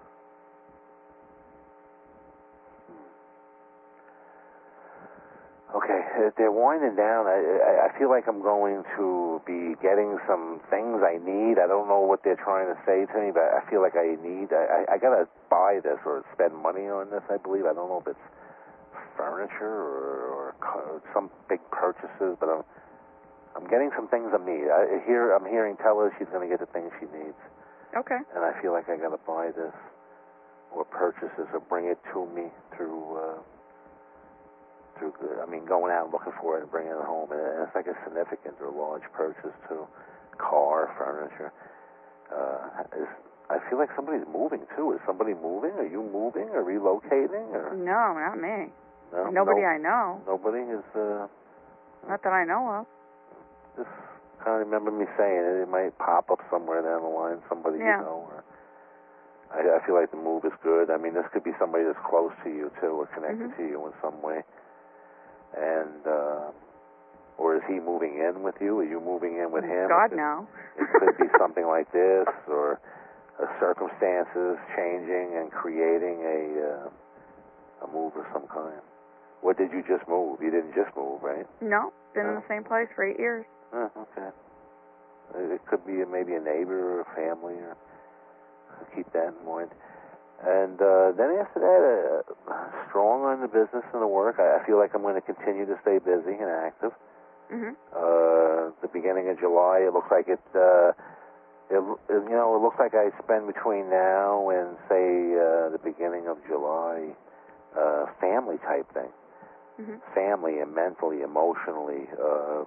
Okay, they're winding down. I, I feel like I'm going to be getting some things I need. I don't know what they're trying to say to me, but I feel like I need. I, I, I got to buy this or spend money on this, I believe. I don't know if it's furniture or, or some big purchases, but I'm I'm getting some things I need. I hear I'm hearing tell her she's going to get the things she needs. Okay. And I feel like I got to buy this or purchase this or bring it to me through. Uh, Through, I mean, going out and looking for it and bringing it home, and it's like a significant or large purchase too. Car, furniture. Uh, is, I feel like somebody's moving too. Is somebody moving? Are you moving or relocating? Or no, not me. No, nobody no, I know. Nobody is. Uh, not that I know of. Just kind of remember me saying it. It might pop up somewhere down the line. Somebody yeah. you know. Or, I, I feel like the move is good. I mean, this could be somebody that's close to you too, or connected mm-hmm. to you in some way. And, uh, or is he moving in with you? Are you moving in with him? God, it could, no. It could be something like this, or uh, circumstances changing and creating a uh, a move of some kind. What did you just move? You didn't just move, right? No, been no. in the same place for eight years. Oh, okay. It could be maybe a neighbor or a family, or keep that in mind. And uh, then after that, uh, strong on the business and the work. I, I feel like I'm going to continue to stay busy and active. Mm-hmm. Uh, the beginning of July, it looks like it, uh, it, it, you know, it looks like I spend between now and, say, uh, the beginning of July, uh, family type thing. Mm-hmm. Family and mentally, emotionally, uh,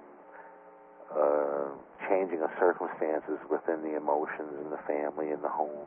uh, changing of circumstances within the emotions in the family and the home.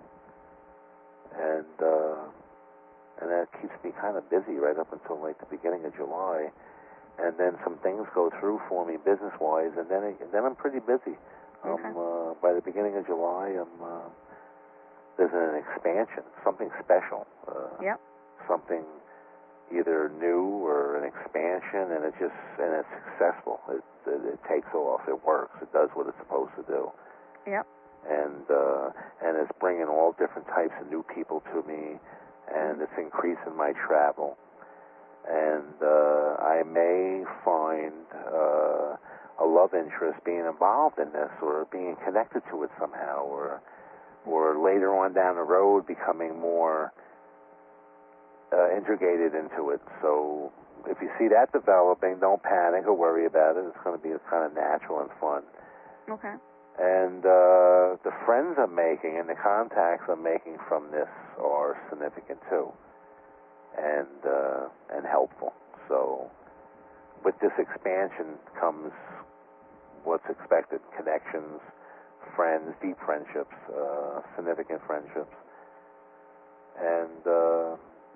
And uh, and that keeps me kind of busy right up until like the beginning of July, and then some things go through for me business-wise, and then it, then I'm pretty busy. Okay. Um, uh, by the beginning of July, I'm uh, there's an expansion, something special. Uh, yep. Something either new or an expansion, and it just and it's successful. It, it it takes off. It works. It does what it's supposed to do. Yep. And uh, and it's bringing all different types of new people to me, and it's increasing my travel. and uh, I may find uh, a love interest being involved in this, or being connected to it somehow, or or later on down the road becoming more uh, integrated into it. So if you see that developing, don't panic or worry about it. It's going to be kind of natural and fun. Okay. And uh, the friends I'm making and the contacts I'm making from this are significant too, and uh, and helpful. So with this expansion comes what's expected: connections, friends, deep friendships, uh, significant friendships, and uh,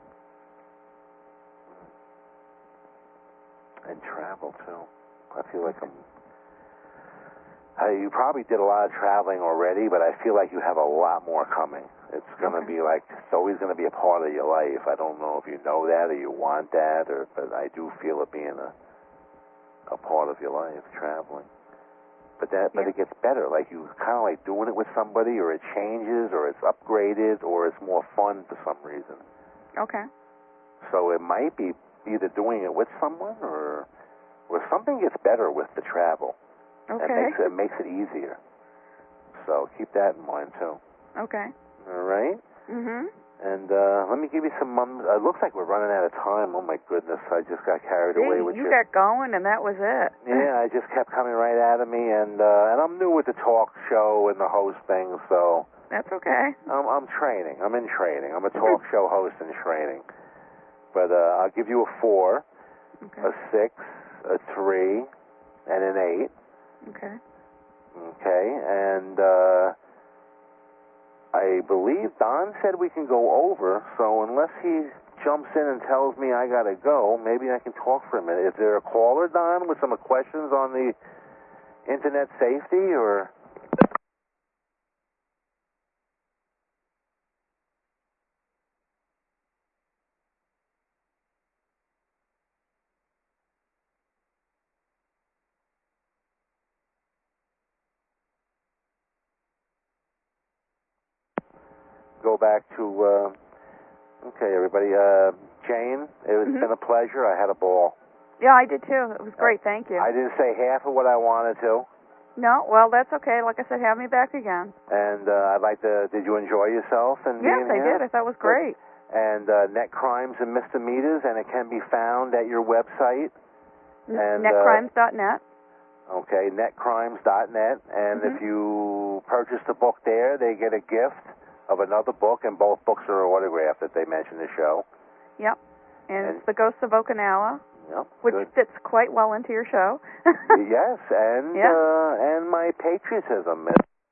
and travel too. I feel like I'm. Uh, you probably did a lot of traveling already, but I feel like you have a lot more coming. It's going to Okay. be like, it's always going to be a part of your life. I don't know if you know that or you want that, or but I do feel it being a a part of your life, traveling. But that, but Yeah. it gets better. Like you kind of like doing it with somebody, or it changes, or it's upgraded, or it's more fun for some reason. Okay. So it might be either doing it with someone, or or something gets better with the travel. Okay. It makes it, it makes it easier. So keep that in mind too. Okay. All right. Mhm. And uh, let me give you some. Um, it looks like we're running out of time. Oh my goodness! I just got carried See, away with you you. got going, and that was it. Yeah, I just kept coming right out of me, and uh, and I'm new with the talk show and the host thing, so That's okay. I'm, I'm training. I'm in training. I'm a talk show host in training. But uh, I'll give you a four, Okay. a six, a three, and an eight. Okay. Okay, and uh, I believe Don said we can go over, so unless he jumps in and tells me I gotta go, maybe I can talk for a minute. Is there a caller, Don, with some questions on the internet safety, or? Go back to, uh, okay, everybody. Uh, Jane, it's Mhm. been a pleasure. I had a ball. Yeah, I did too. It was great. Thank you. I didn't say half of what I wanted to, No, well, that's okay. Like I said, have me back again. and uh, I'd like to. Did you enjoy yourself? And Yes, being I here? did. I thought it was great. And uh, Net Crimes and Misdemeanors, and it can be found at your website. And, net uh, crimes dot net. Okay, net crimes dot net, and Mhm. if you purchase the book there, they get a gift of another book, and both books are autographed that they mentioned in the show. Yep. And, And- it's The Ghosts of Okinawa, Yep, which good. fits quite well into your show. Yes, and Yeah. uh, and my patriotism.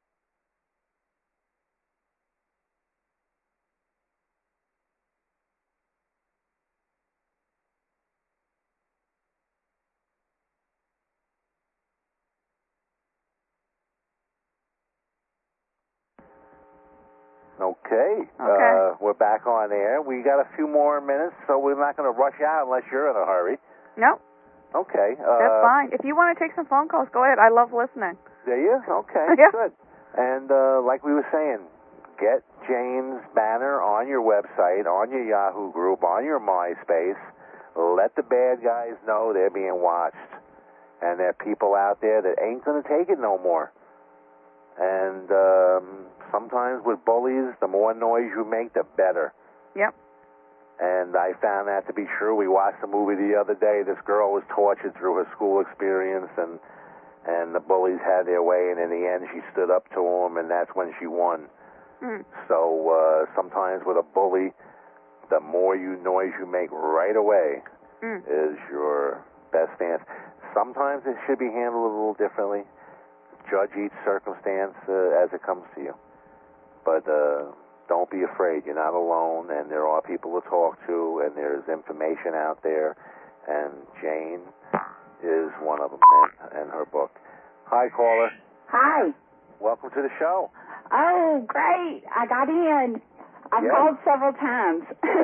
Okay. Okay. Uh, we're back on air. We got a few more minutes, so we're not going to rush out unless you're in a hurry. No, Okay. Uh, that's fine. If you want to take some phone calls, go ahead. I love listening. Do you? Okay. Yeah. Good. And uh, like we were saying, get Jane's banner on your website, on your Yahoo group, on your MySpace. Let the bad guys know they're being watched, and there are people out there that ain't going to take it no more. And um, sometimes with bullies, the more noise you make, the better. Yep. And I found that to be true. We watched a movie the other day. This girl was tortured through her school experience, and and the bullies had their way, and in the end she stood up to them, and that's when she won. Mm. So uh, sometimes with a bully, the more you noise you make right away Mm. is your best stance. Sometimes it should be handled a little differently. Judge each circumstance uh, as it comes to you. But uh, don't be afraid. You're not alone, and there are people to talk to, and there's information out there, and Jane is one of them in, in her book. Hi, caller. Hi. Welcome to the show. Oh, great. I got in. I've Yeah. called several times.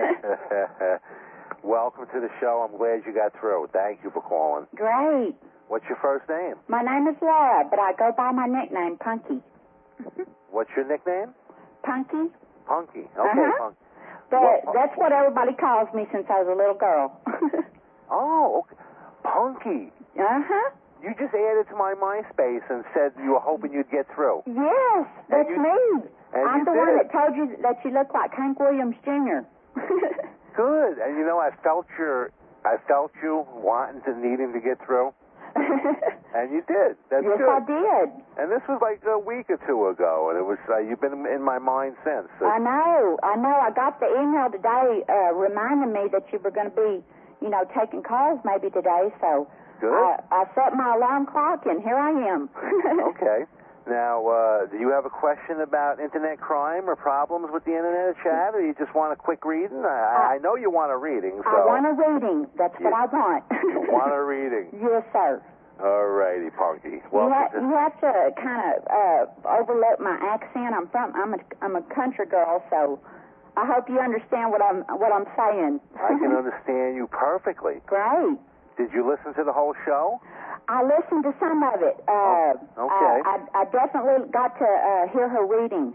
Welcome to the show. I'm glad you got through. Thank you for calling. Great. What's your first name? My name is Laura, but I go by my nickname, Punky. What's your nickname? Punky? Punky. Okay, Uh-huh. Punky. That, What- that's what everybody calls me since I was a little girl. Oh, okay. Punky. Uh-huh. You just added to my MySpace and said you were hoping you'd get through. Yes, that's you- me. and I'm you the one did. that told you that you look like Hank Williams Junior Good. And you know, I felt your, I felt you wanting to, needing to get through, and you did. That's yes, good. I did. And this was like a week or two ago, and it was uh, you've been in my mind since. So, I know, I know. I got the email today uh, reminding me that you were going to be, you know, taking calls maybe today. So good. I, I set my alarm clock, and here I am. Okay. Now, uh, do you have a question about internet crime or problems with the internet chat, or you just want a quick reading? I, I know you want a reading, so... I want a reading. That's You- what I want. You want a reading. Yes, sir. All righty, Punky. You, Well, ha- you have to kind of uh, overlook my accent. I'm from. I'm a. I'm a country girl, so I hope you understand what I'm. What I'm saying. I can understand you perfectly. Great. Did you listen to the whole show? I listened to some of it. Uh, Oh, okay. I, I, I definitely got to uh, hear her reading.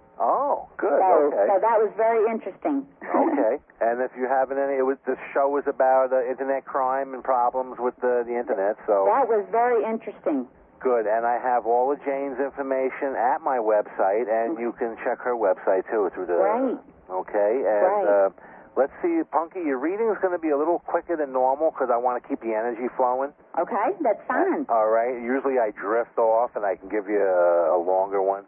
Oh, good. So, Okay. so that was very interesting. Okay. And if you haven't any, it was the show was about uh, internet crime and problems with the the internet. So That was very interesting. good. And I have all of Jane's information at my website, and you can check her website too through the. Great. Okay. And Great. uh, let's see, Punky, your reading is going to be a little quicker than normal because I want to keep the energy flowing. Okay, that's fine. All right. Usually I drift off, and I can give you a, a longer one.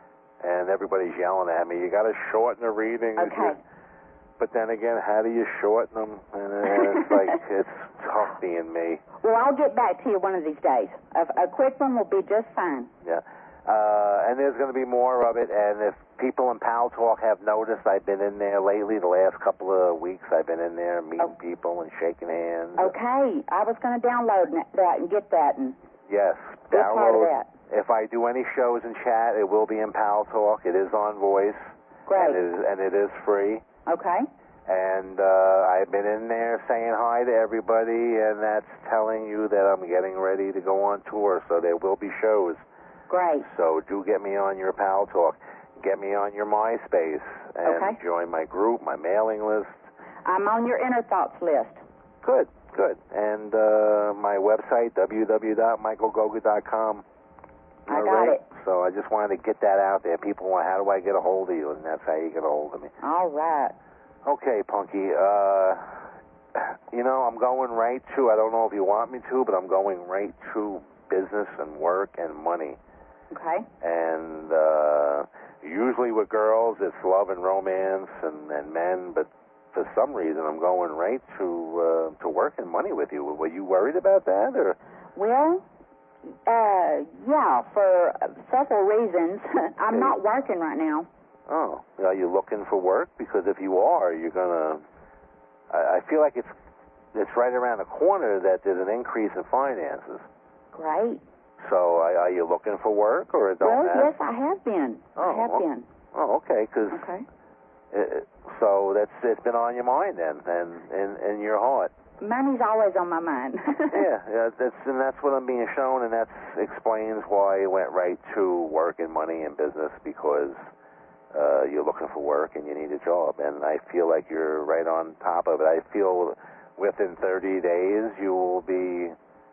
And everybody's yelling at me. You got to shorten the readings. Okay. But then again, how do you shorten them? And it's like it's tough being me. Well, I'll get back to you one of these days. A, a quick one will be just fine. Yeah. Uh, and there's going to be more of it. And if people in Pal Talk have noticed, I've been in there lately. The last couple of weeks, I've been in there meeting Oh. people and shaking hands. Okay, I was going to download n- that and get that and Yes. be a part of Download. that. If I do any shows in chat, it will be in Pal Talk. It is on voice. Great. And it is, and it is free. Okay. And uh, I've been in there saying hi to everybody, and that's telling you that I'm getting ready to go on tour. So there will be shows. Great. So do get me on your Pal Talk. Get me on your MySpace. And Okay. join my group, my mailing list. I'm on your Inner Thoughts list. Good, good. And uh, my website, w w w dot michael goga dot com. I All got right? it. So I just wanted to get that out there. People want, how do I get a hold of you? And that's how you get a hold of me. All right. Okay, Punky. Uh, you know, I'm going right to, I don't know if you want me to, but I'm going right to business and work and money. Okay. And uh, usually with girls, it's love and romance and, and men, but for some reason, I'm going right to uh, to work and money with you. Were you worried about that, or? Well, uh, yeah, for several reasons. I'm Okay. not working right now. Oh, are you looking for work? Because if you are, you're gonna. I, I feel like it's it's right around the corner that there's an increase in finances. Great. So, are, are you looking for work, or don't Well, have? yes, I have been. Oh, I have well, been. Oh, okay. Because Okay. so that's it's been on your mind then, and in in your heart. Money's always on my mind. Yeah, yeah, that's and that's what I'm being shown, and that explains why I went right to work and money and business, because uh, you're looking for work and you need a job, and I feel like you're right on top of it. I feel within thirty days you will be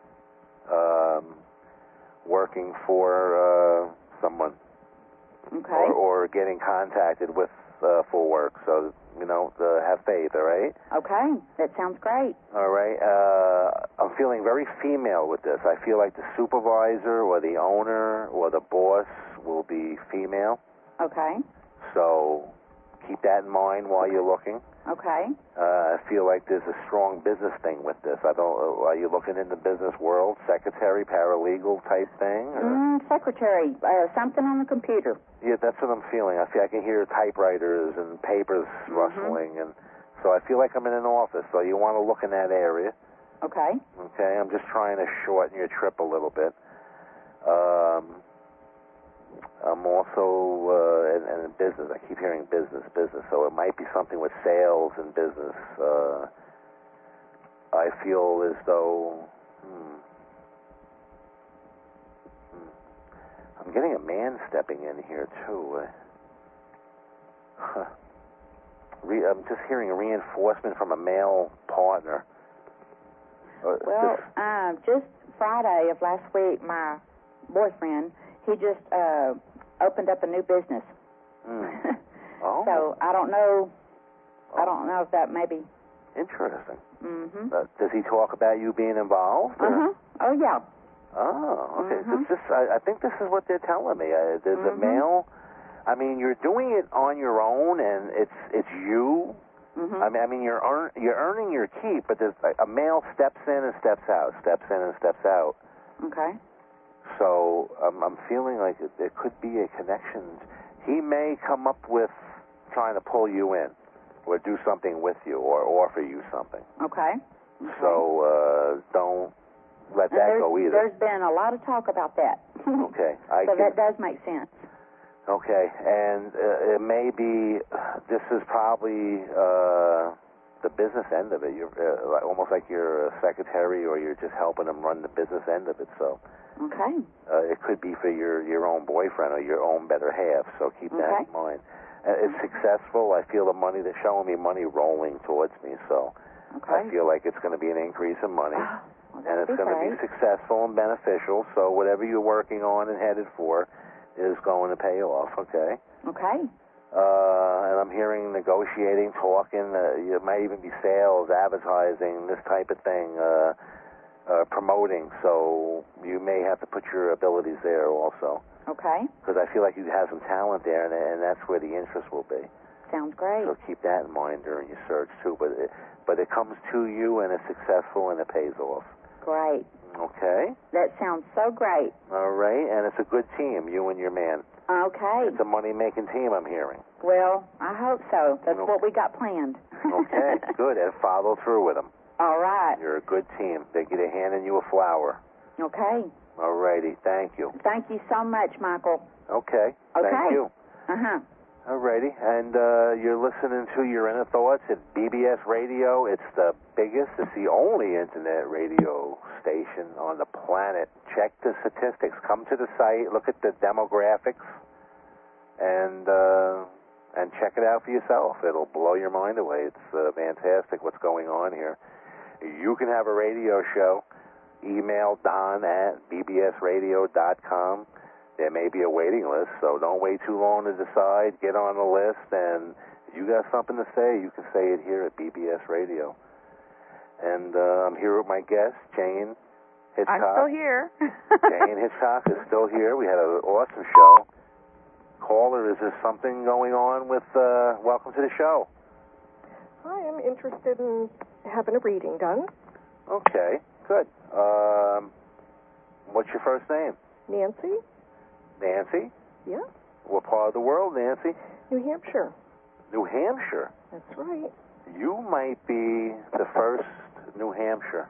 um, working for uh, someone, Okay. or, or getting contacted with uh, for work. So you know, uh, have faith, all right? Okay. That sounds great. All right. Uh, I'm feeling very female with this. I feel like the supervisor or the owner or the boss will be female. Okay. So keep that in mind while you're looking. Okay. Uh, I feel like there's a strong business thing with this. I don't. Are you looking in the business world, secretary, paralegal type thing? Or? Mm, secretary, uh, something on the computer. Yeah, that's what I'm feeling. I feel I can hear typewriters and papers Mm-hmm. rustling, and so I feel like I'm in an office. So you want to look in that area. Okay. Okay, I'm just trying to shorten your trip a little bit. Um, I'm also uh, in, in business. I keep hearing business, business. So it might be something with sales and business. Uh, I feel as though hmm, hmm, I'm getting a man stepping in here too. Uh, huh. re, I'm just hearing reinforcement from a male partner. Uh, Well, this, uh, just Friday of last week, my boyfriend, he just uh, opened up a new business. mm. Oh. So I don't know. I don't know if that maybe. Interesting. Mhm. Uh, does he talk about you being involved? Uh huh. Oh yeah. Oh, okay. Mhm. So this, I, I think this is what they're telling me. Uh, there's Mhm. a male. I mean, you're doing it on your own, and it's it's you. Mhm. I mean, I mean, you're earn, you're earning your keep, but there's a male steps in and steps out, steps in and steps out. Okay. So um, I'm feeling like it, there could be a connection. He may come up with trying to pull you in, or do something with you, or offer you something. Okay. Okay. So uh, don't let And that there's, go either. There's been a lot of talk about that. Okay, I so can. that does make sense. Okay, and uh, it may be. This is probably uh, the business end of it. You're uh, like, almost like you're a secretary, or you're just helping them run the business end of it. So. Okay. Uh, it could be for your, your own boyfriend or your own better half, so keep that Okay. in mind. Uh, it's successful. I feel the money, they're showing me money rolling towards me, so Okay. I feel like it's going to be an increase in money, Well, and that'd it's be going to be great. successful and beneficial, so whatever you're working on and headed for is going to pay off, okay? Okay. Uh, and I'm hearing negotiating, talking, uh, it might even be sales, advertising, this type of thing, uh, uh, promoting, so you may have to put your abilities there also. Okay. Because I feel like you have some talent there, and, and that's where the interest will be. Sounds great. So keep that in mind during your search, too. But it, but it comes to you, and it's successful, and it pays off. Great. Okay? That sounds so great. All right, and it's a good team, you and your man. Okay. It's a money-making team, I'm hearing. Well, I hope so. That's Okay. what we got planned. Okay, good, and follow through with them. All right. You're a good team. They get a handing you a flower. Okay. All righty, thank you. Thank you so much, Michael. Okay, Okay. thank you. Uh-huh. Alrighty, and uh, you're listening to Your Inner Thoughts at B B S Radio. It's the biggest, it's the only internet radio station on the planet. Check the statistics. Come to the site, look at the demographics, and uh, and check it out for yourself. It'll blow your mind away. It's uh, fantastic what's going on here. You can have a radio show. Email Don at b b s radio dot com. There may be a waiting list, so don't wait too long to decide. Get on the list, and if you got something to say, you can say it here at B B S Radio. And uh, I'm here with my guest, Jane Hitchcock. I'm still here. Jane Hitchcock is still here. We had an awesome show. Caller, is there something going on with uh, Welcome to the Show? I am interested in having a reading done. Okay, good. Um, what's your first name? Nancy? Nancy? Yeah, What part of the world, Nancy? New Hampshire. New Hampshire. That's right. You might be the first New Hampshire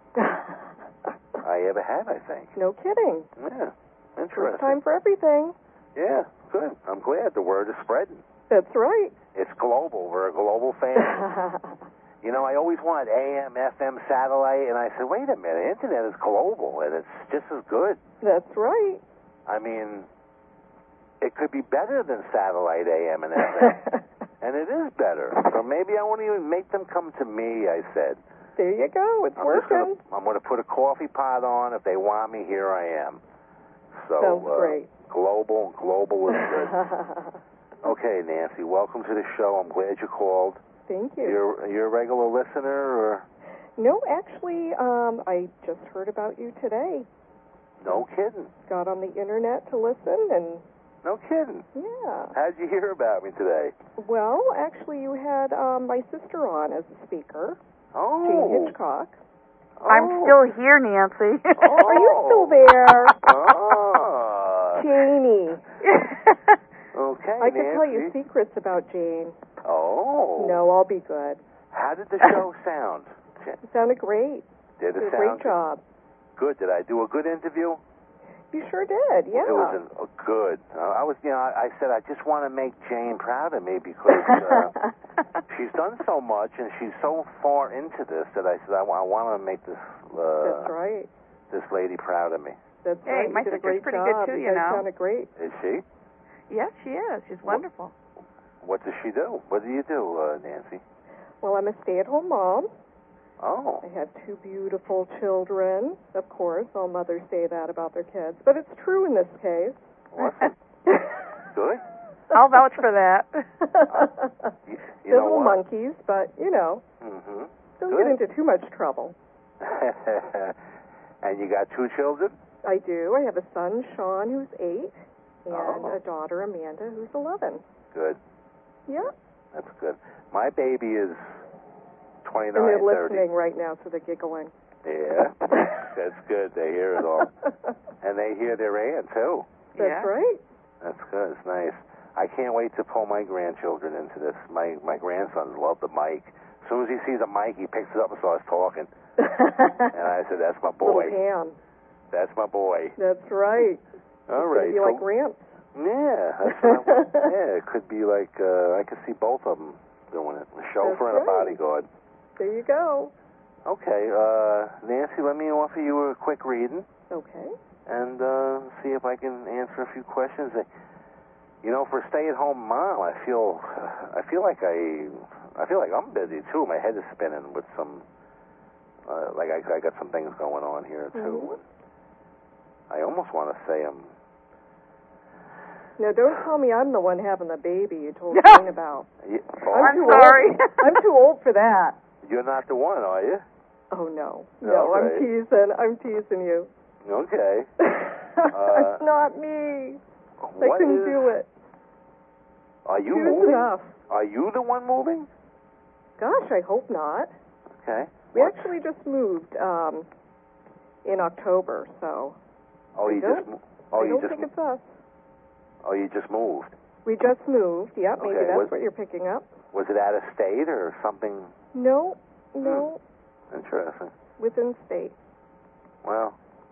I ever had, I think. No kidding. Yeah, First interesting. time for everything. Yeah, good. I'm glad the word is spreading. That's right. It's global. We're a global family. You know, I always wanted A M, F M, satellite, and I said, wait a minute, internet is global, and it's just as good. That's right. I mean, it could be better than satellite A M and F M, and it is better. So maybe I won't even make them come to me, I said. There you go. It's I'm just working. gonna, I'm going to put a coffee pot on. If they want me, here I am. So, Sounds uh, great. Global, global is good. Okay, Nancy, welcome to the show. I'm glad you called. Thank you. You're you're a regular listener, or No, actually, um, I just heard about you today. no kidding? Got on the internet to listen, and No kidding. yeah. How'd you hear about me today? Well, actually, you had um, my sister on as a speaker, Oh, Jane Hitchcock. I'm Oh. still here, Nancy. Oh. Are you still there? Ah. Janie. Okay, I can tell you Nancy. secrets about Jane. Oh. No, I'll be good. How did the show sound? It sounded great. Did it Did a sound great job. good? Did I do a good interview? You sure did, yeah. It was an, oh, good. Uh, I was, you know, I, I said I just want to make Jane proud of me because uh, she's done so much and she's so far into this that I said I, I want to make this uh, That's right. this lady proud of me. That's Hey, right. my you did a sister's great pretty job. good, too, you guys know. sounded great. Is she? Yes, she is. She's wonderful. What does she do? What do you do, uh, Nancy? Well, I'm a stay-at-home mom. Oh. I have two beautiful children. Of course, all mothers say that about their kids, but it's true in this case. Awesome. Good. I'll vouch for that. You, you They're know little what? monkeys, but, you know, Mm-hmm. don't Good. get into too much trouble. And you got two children? I do. I have a son, Sean, who's eight, and Oh. a daughter, Amanda, who's eleven. Good. Yeah. That's good. My baby is twenty-nine, And they're thirty. listening right now, so they're giggling. Yeah. That's good. They hear it all. And they hear their aunt, too. That's Yeah. right. That's good. It's nice. I can't wait to pull my grandchildren into this. My my grandsons love the mic. As soon as he sees a mic, he picks it up and starts talking. And I said, that's my boy. Little Cam. That's my boy. That's right. All It's right. gonna be so- like Gramps. Yeah, that's what I, yeah, it could be like, uh, I could see both of them doing it. A chauffeur That's and a right. bodyguard. There you go. Okay, uh, Nancy, let me offer you a quick reading Okay. and uh, see if I can answer a few questions. Uh, You know, for a stay-at-home mom, I feel, I feel like I, I feel like I'm busy too. My head is spinning with some, uh, like I, I got some things going on here too. Mhm. And I almost want to say I'm. Now, don't tell me I'm the one having the baby you told Jane about. Yeah, I'm, I'm too sorry. Old. I'm too old for that. You're not the one, are you? Oh, no. No, No, I'm right. teasing. I'm teasing you. Okay. It's not me. I What couldn't is- do it. Are you Too moving? enough. Are you the one moving? Gosh, I hope not. Okay. We What? actually just moved um, in October, so Oh, I you don't- just. mo- Oh, I you don't just. think it's us. Oh, you just moved. We just moved. Yeah, maybe Okay, that's what- what you're picking up. Was it out of state or something? No, no, Interesting. within state. Well.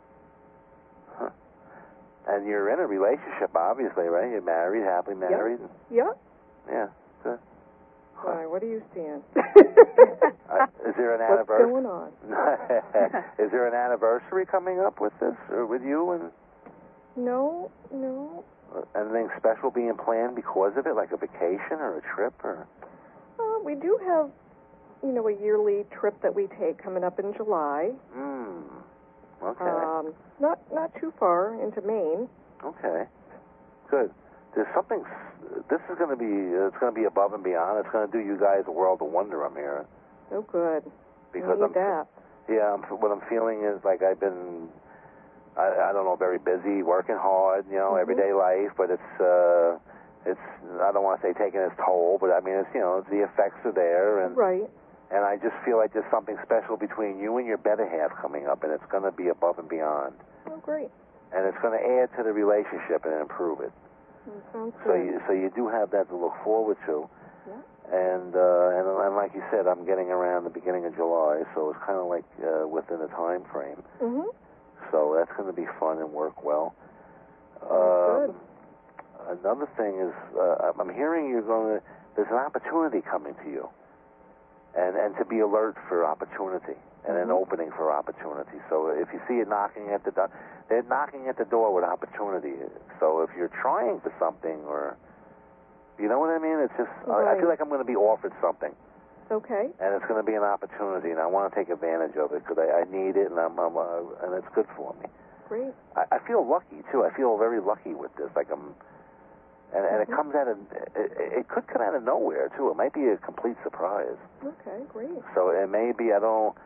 Huh. And you're in a relationship, obviously, right? You're married, happily married. Yeah. Yeah. Good. Why? What are you seeing? Uh, is there an What's anniversary? going on? Is there an anniversary coming up with this or with you and? No, no. Uh, Anything special being planned because of it, like a vacation or a trip or? Uh, we do have, you know, a yearly trip that we take coming up in July. Hmm. Okay. Um, not not too far into Maine. Okay. Good. There's something. s- This is going to be. It's going to be above and beyond. It's going to do you guys a world of wonder. I'm hearing. Oh, good. Because we I'm. need that. Yeah. I'm, what I'm feeling is like I've been. I, I don't know. Very busy, working hard. You know, Mhm. everyday life. But it's. uh It's. I don't want to say taking its toll, but I mean, it's. You know, the effects are there, and Right. and I just feel like there's something special between you and your better half coming up, and it's going to be above and beyond, Oh, great. and it's going to add to the relationship and improve it. That sounds So good. you, so you do have that to look forward to. Yeah. And, uh, and and like you said, I'm getting around the beginning of July, so it's kind of like uh, within a time frame. Mhm. So that's going to be fun and work well. Sounds Um, another thing is, uh, I'm hearing you're going to. There's an opportunity coming to you, and and to be alert for opportunity and an Mhm. opening for opportunity. So if you see it knocking at the door, they're knocking at the door with opportunity. So if you're trying for something, or you know what I mean, it's just I, I Right. feel like I'm going to be offered something, Okay. and it's going to be an opportunity, and I want to take advantage of it because I, I need it, and I'm, I'm uh, and it's good for me. Great. I, I feel lucky too. I feel very lucky with this. Like I'm, and, and it Mhm. comes out of it, it could come out of nowhere too. It might be a complete surprise. Okay. Great. So it may be I don't.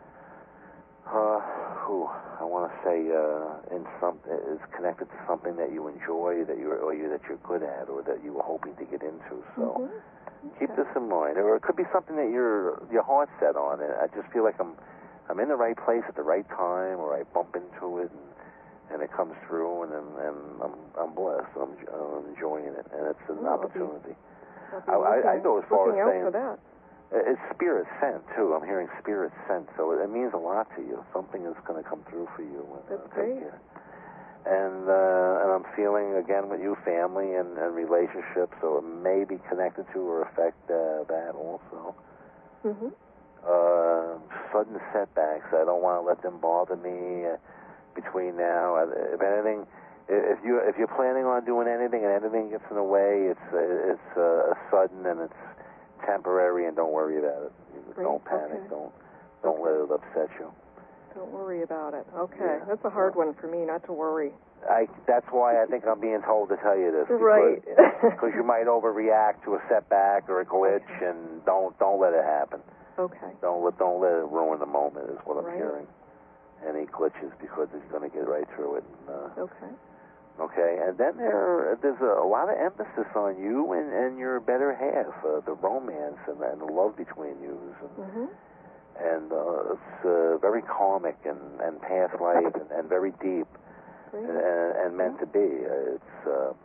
Uh, who I want to say uh, in some is connected to something that you enjoy, that you or you that you're good at, or that you were hoping to get into. So Mhm. keep Okay. this in mind, or it could be something that your your heart's set on. And I just feel like I'm I'm in the right place at the right time, or I bump into it and, and it comes through, and and, and I'm I'm blessed. I'm, I'm enjoying it, and it's an Oh, I'll be- opportunity. I'll be I, I, I looking- go as far looking as out saying for that. it's spirit sent too. I'm hearing spirit sent, so it, it means a lot to you. Something is going to come through for you. And, That's uh, great. take care. And uh, and I'm feeling again with you, family and, and relationships. So it may be connected to or affect uh, that also. Mhm. Uh, sudden setbacks. I don't want to let them bother me uh, between now. Uh, If anything, if you if you're planning on doing anything and anything gets in the way, it's uh, it's uh, sudden and it's temporary, and don't worry about it. Great. Don't panic. Okay. Don't don't let it upset you. Don't worry about it. Okay, Yeah. that's a hard one for me, not to worry. I that's why I think I'm being told to tell you this. Because, Right. Because you might overreact to a setback or a glitch, Okay. and don't don't let it happen. Okay. Don't let don't let it ruin the moment. Is what I'm Right. hearing. Any glitches, because it's going to get right through it. And, uh, Okay. Okay, and then there there's a, a lot of emphasis on you and, and your better half, uh, the romance and, and the love between you, and, Mhm. and uh, it's uh, very karmic and, and past life and, and very deep Great. and, and meant to be. Uh, it's uh,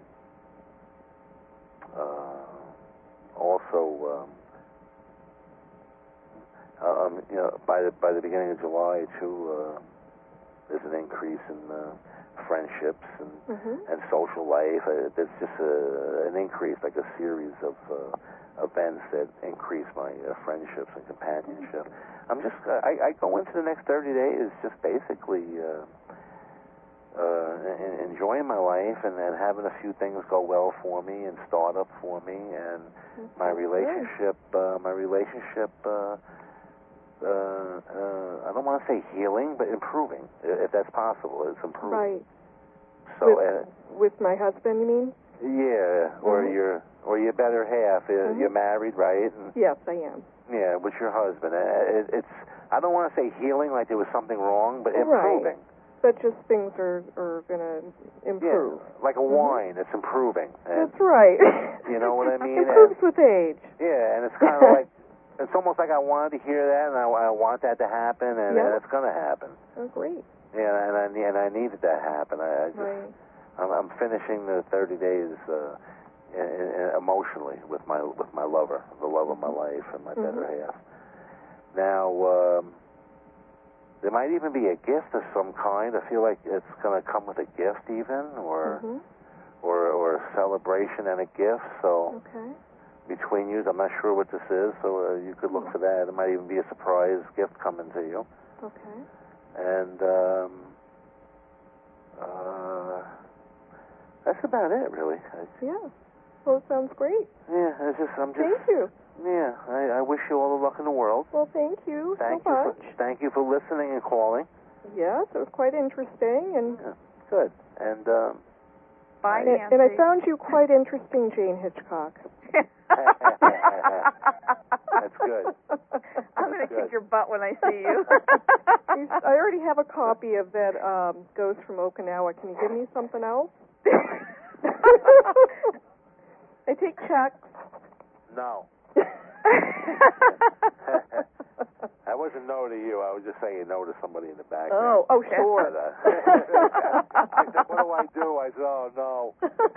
uh, also um, um, you know by the by the beginning of July too, uh, there's an increase in. Uh, friendships and Mhm. and social life. Uh, there's just a, an increase, like a series of uh, events that increase my uh, friendships and companionship. I'm just, uh, I, I go into the next thirty days just basically uh, uh, en- enjoying my life and, and having a few things go well for me and start up for me, and my relationship, uh, my relationship. Uh, Uh, uh, I don't want to say healing, but improving, if that's possible. It's improving. Right. So, with, uh, with my husband, you mean? yeah, or Mhm. your or your better half. Uh, Mhm. You're married, right? And, Yes, I am. yeah, with your husband. Uh, it, it's. I don't want to say healing, like there was something wrong, but Right. improving. But just things are are going to improve. Yeah, like a Mhm. wine. It's improving. And, That's right. You know what I mean? Improves And- with age. yeah, and it's kind of like. It's almost like I wanted to hear that, and I, I want that to happen, and, Yeah. and it's going to happen. Oh, great. Yeah, and I and I needed that to happen. I, I just, Right. I'm, I'm finishing the thirty days uh, in, in, emotionally with my with my lover, the love of my life, and my better Mhm. half. Now, um, there might even be a gift of some kind. I feel like it's going to come with a gift, even, or Mhm. or or a celebration and a gift. So. Okay. Between you, I'm not sure what this is, so uh, you could look for that. It might even be a surprise gift coming to you. Okay. And um, uh, that's about it, really. I, Yeah. Well, it sounds great. yeah, it's just I'm just. Thank you. Yeah, I, I wish you all the luck in the world. Well, thank you Thank so you much. for thank you for listening and calling. Yes, it was quite interesting, and Yeah, good. And um, Bye, and, Nancy. and I found you quite interesting, Jane Hitchcock. that's good. I'm going to That's good. kick your butt when I see you. I already have a copy of that um, Ghost from Okinawa. Can you give me something else? I take checks. No. I wasn't no to you. I was just saying no to somebody in the back. Oh, oh, sure. But, uh, I said, what do I do? I said, oh, no.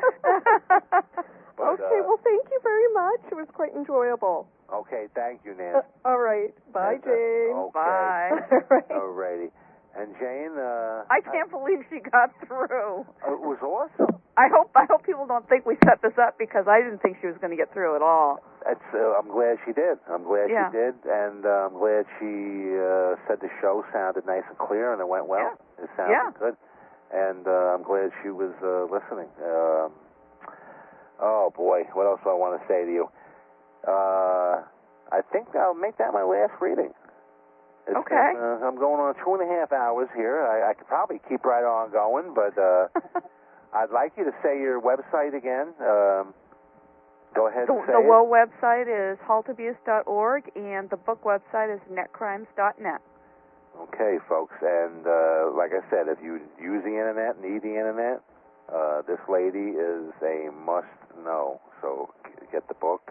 But, Okay, uh, well, thank you very much. It was quite enjoyable. Okay, thank you, Nancy. Uh, all right. Bye, And, uh, Jane. okay. Bye. All right. Alrighty. And Jane, uh, I can't believe she got through. uh, it was awesome. I hope I hope people don't think we set this up, because I didn't think she was going to get through at all. It's, uh, I'm glad she did. I'm glad Yeah. she did, and uh, I'm glad she uh, said the show sounded nice and clear, and it went well. Yeah. It sounded Yeah. good, and uh, I'm glad she was uh, listening. Um, oh boy, what else do I want to say to you? Uh, I think I'll make that my last reading. It's Okay. been, uh, I'm going on two and a half hours here. I, I could probably keep right on going, but uh, I'd like you to say your website again. Um, go ahead The, and say the it. W O website is halt abuse dot org, and the book website is net crimes dot net. Okay, folks, and uh, like I said, if you use the internet, need the internet, uh, this lady is a must-know. So g- get the book,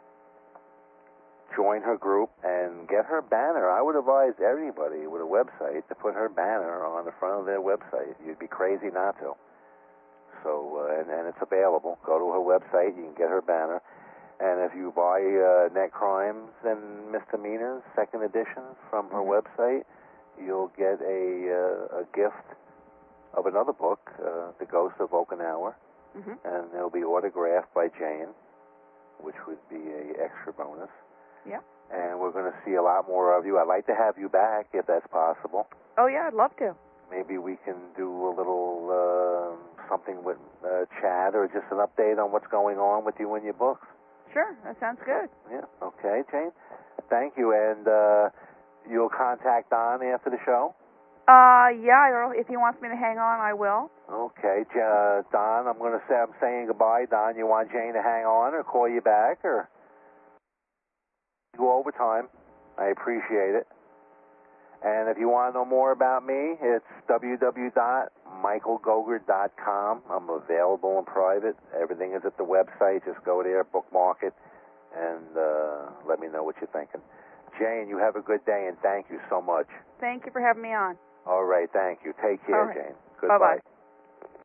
join her group, and get her banner. I would advise everybody with a website to put her banner on the front of their website. You'd be crazy not to. So, uh, and, and it's available. Go to her website, you can get her banner. And if you buy uh, Net Crimes and Misdemeanors, second edition, from her website, you'll get a, uh, a gift of another book, uh, The Ghost of Okinawa, Mm-hmm. and it'll be autographed by Jane, which would be a extra bonus. Yeah. And we're going to see a lot more of you. I'd like to have you back if that's possible. Oh, yeah, I'd love to. Maybe we can do a little uh, something with uh, Chad or just an update on what's going on with you and your books. Sure, that sounds good. Yeah. Okay, Jane. Thank you, and uh, you'll contact Don after the show. Uh, yeah, if he wants me to hang on, I will. Okay, uh, Don, I'm going to say I'm saying goodbye. Don, you want Jane to hang on or call you back or go overtime? I appreciate it. And if you want to know more about me, it's w w w dot michael gogurt dot com. I'm available in private. Everything is at the website. Just go there, bookmark it, and uh, let me know what you're thinking. Jane, you have a good day, and thank you so much. Thank you for having me on. All right, thank you. Take care, All right. Jane. Goodbye. Bye-bye.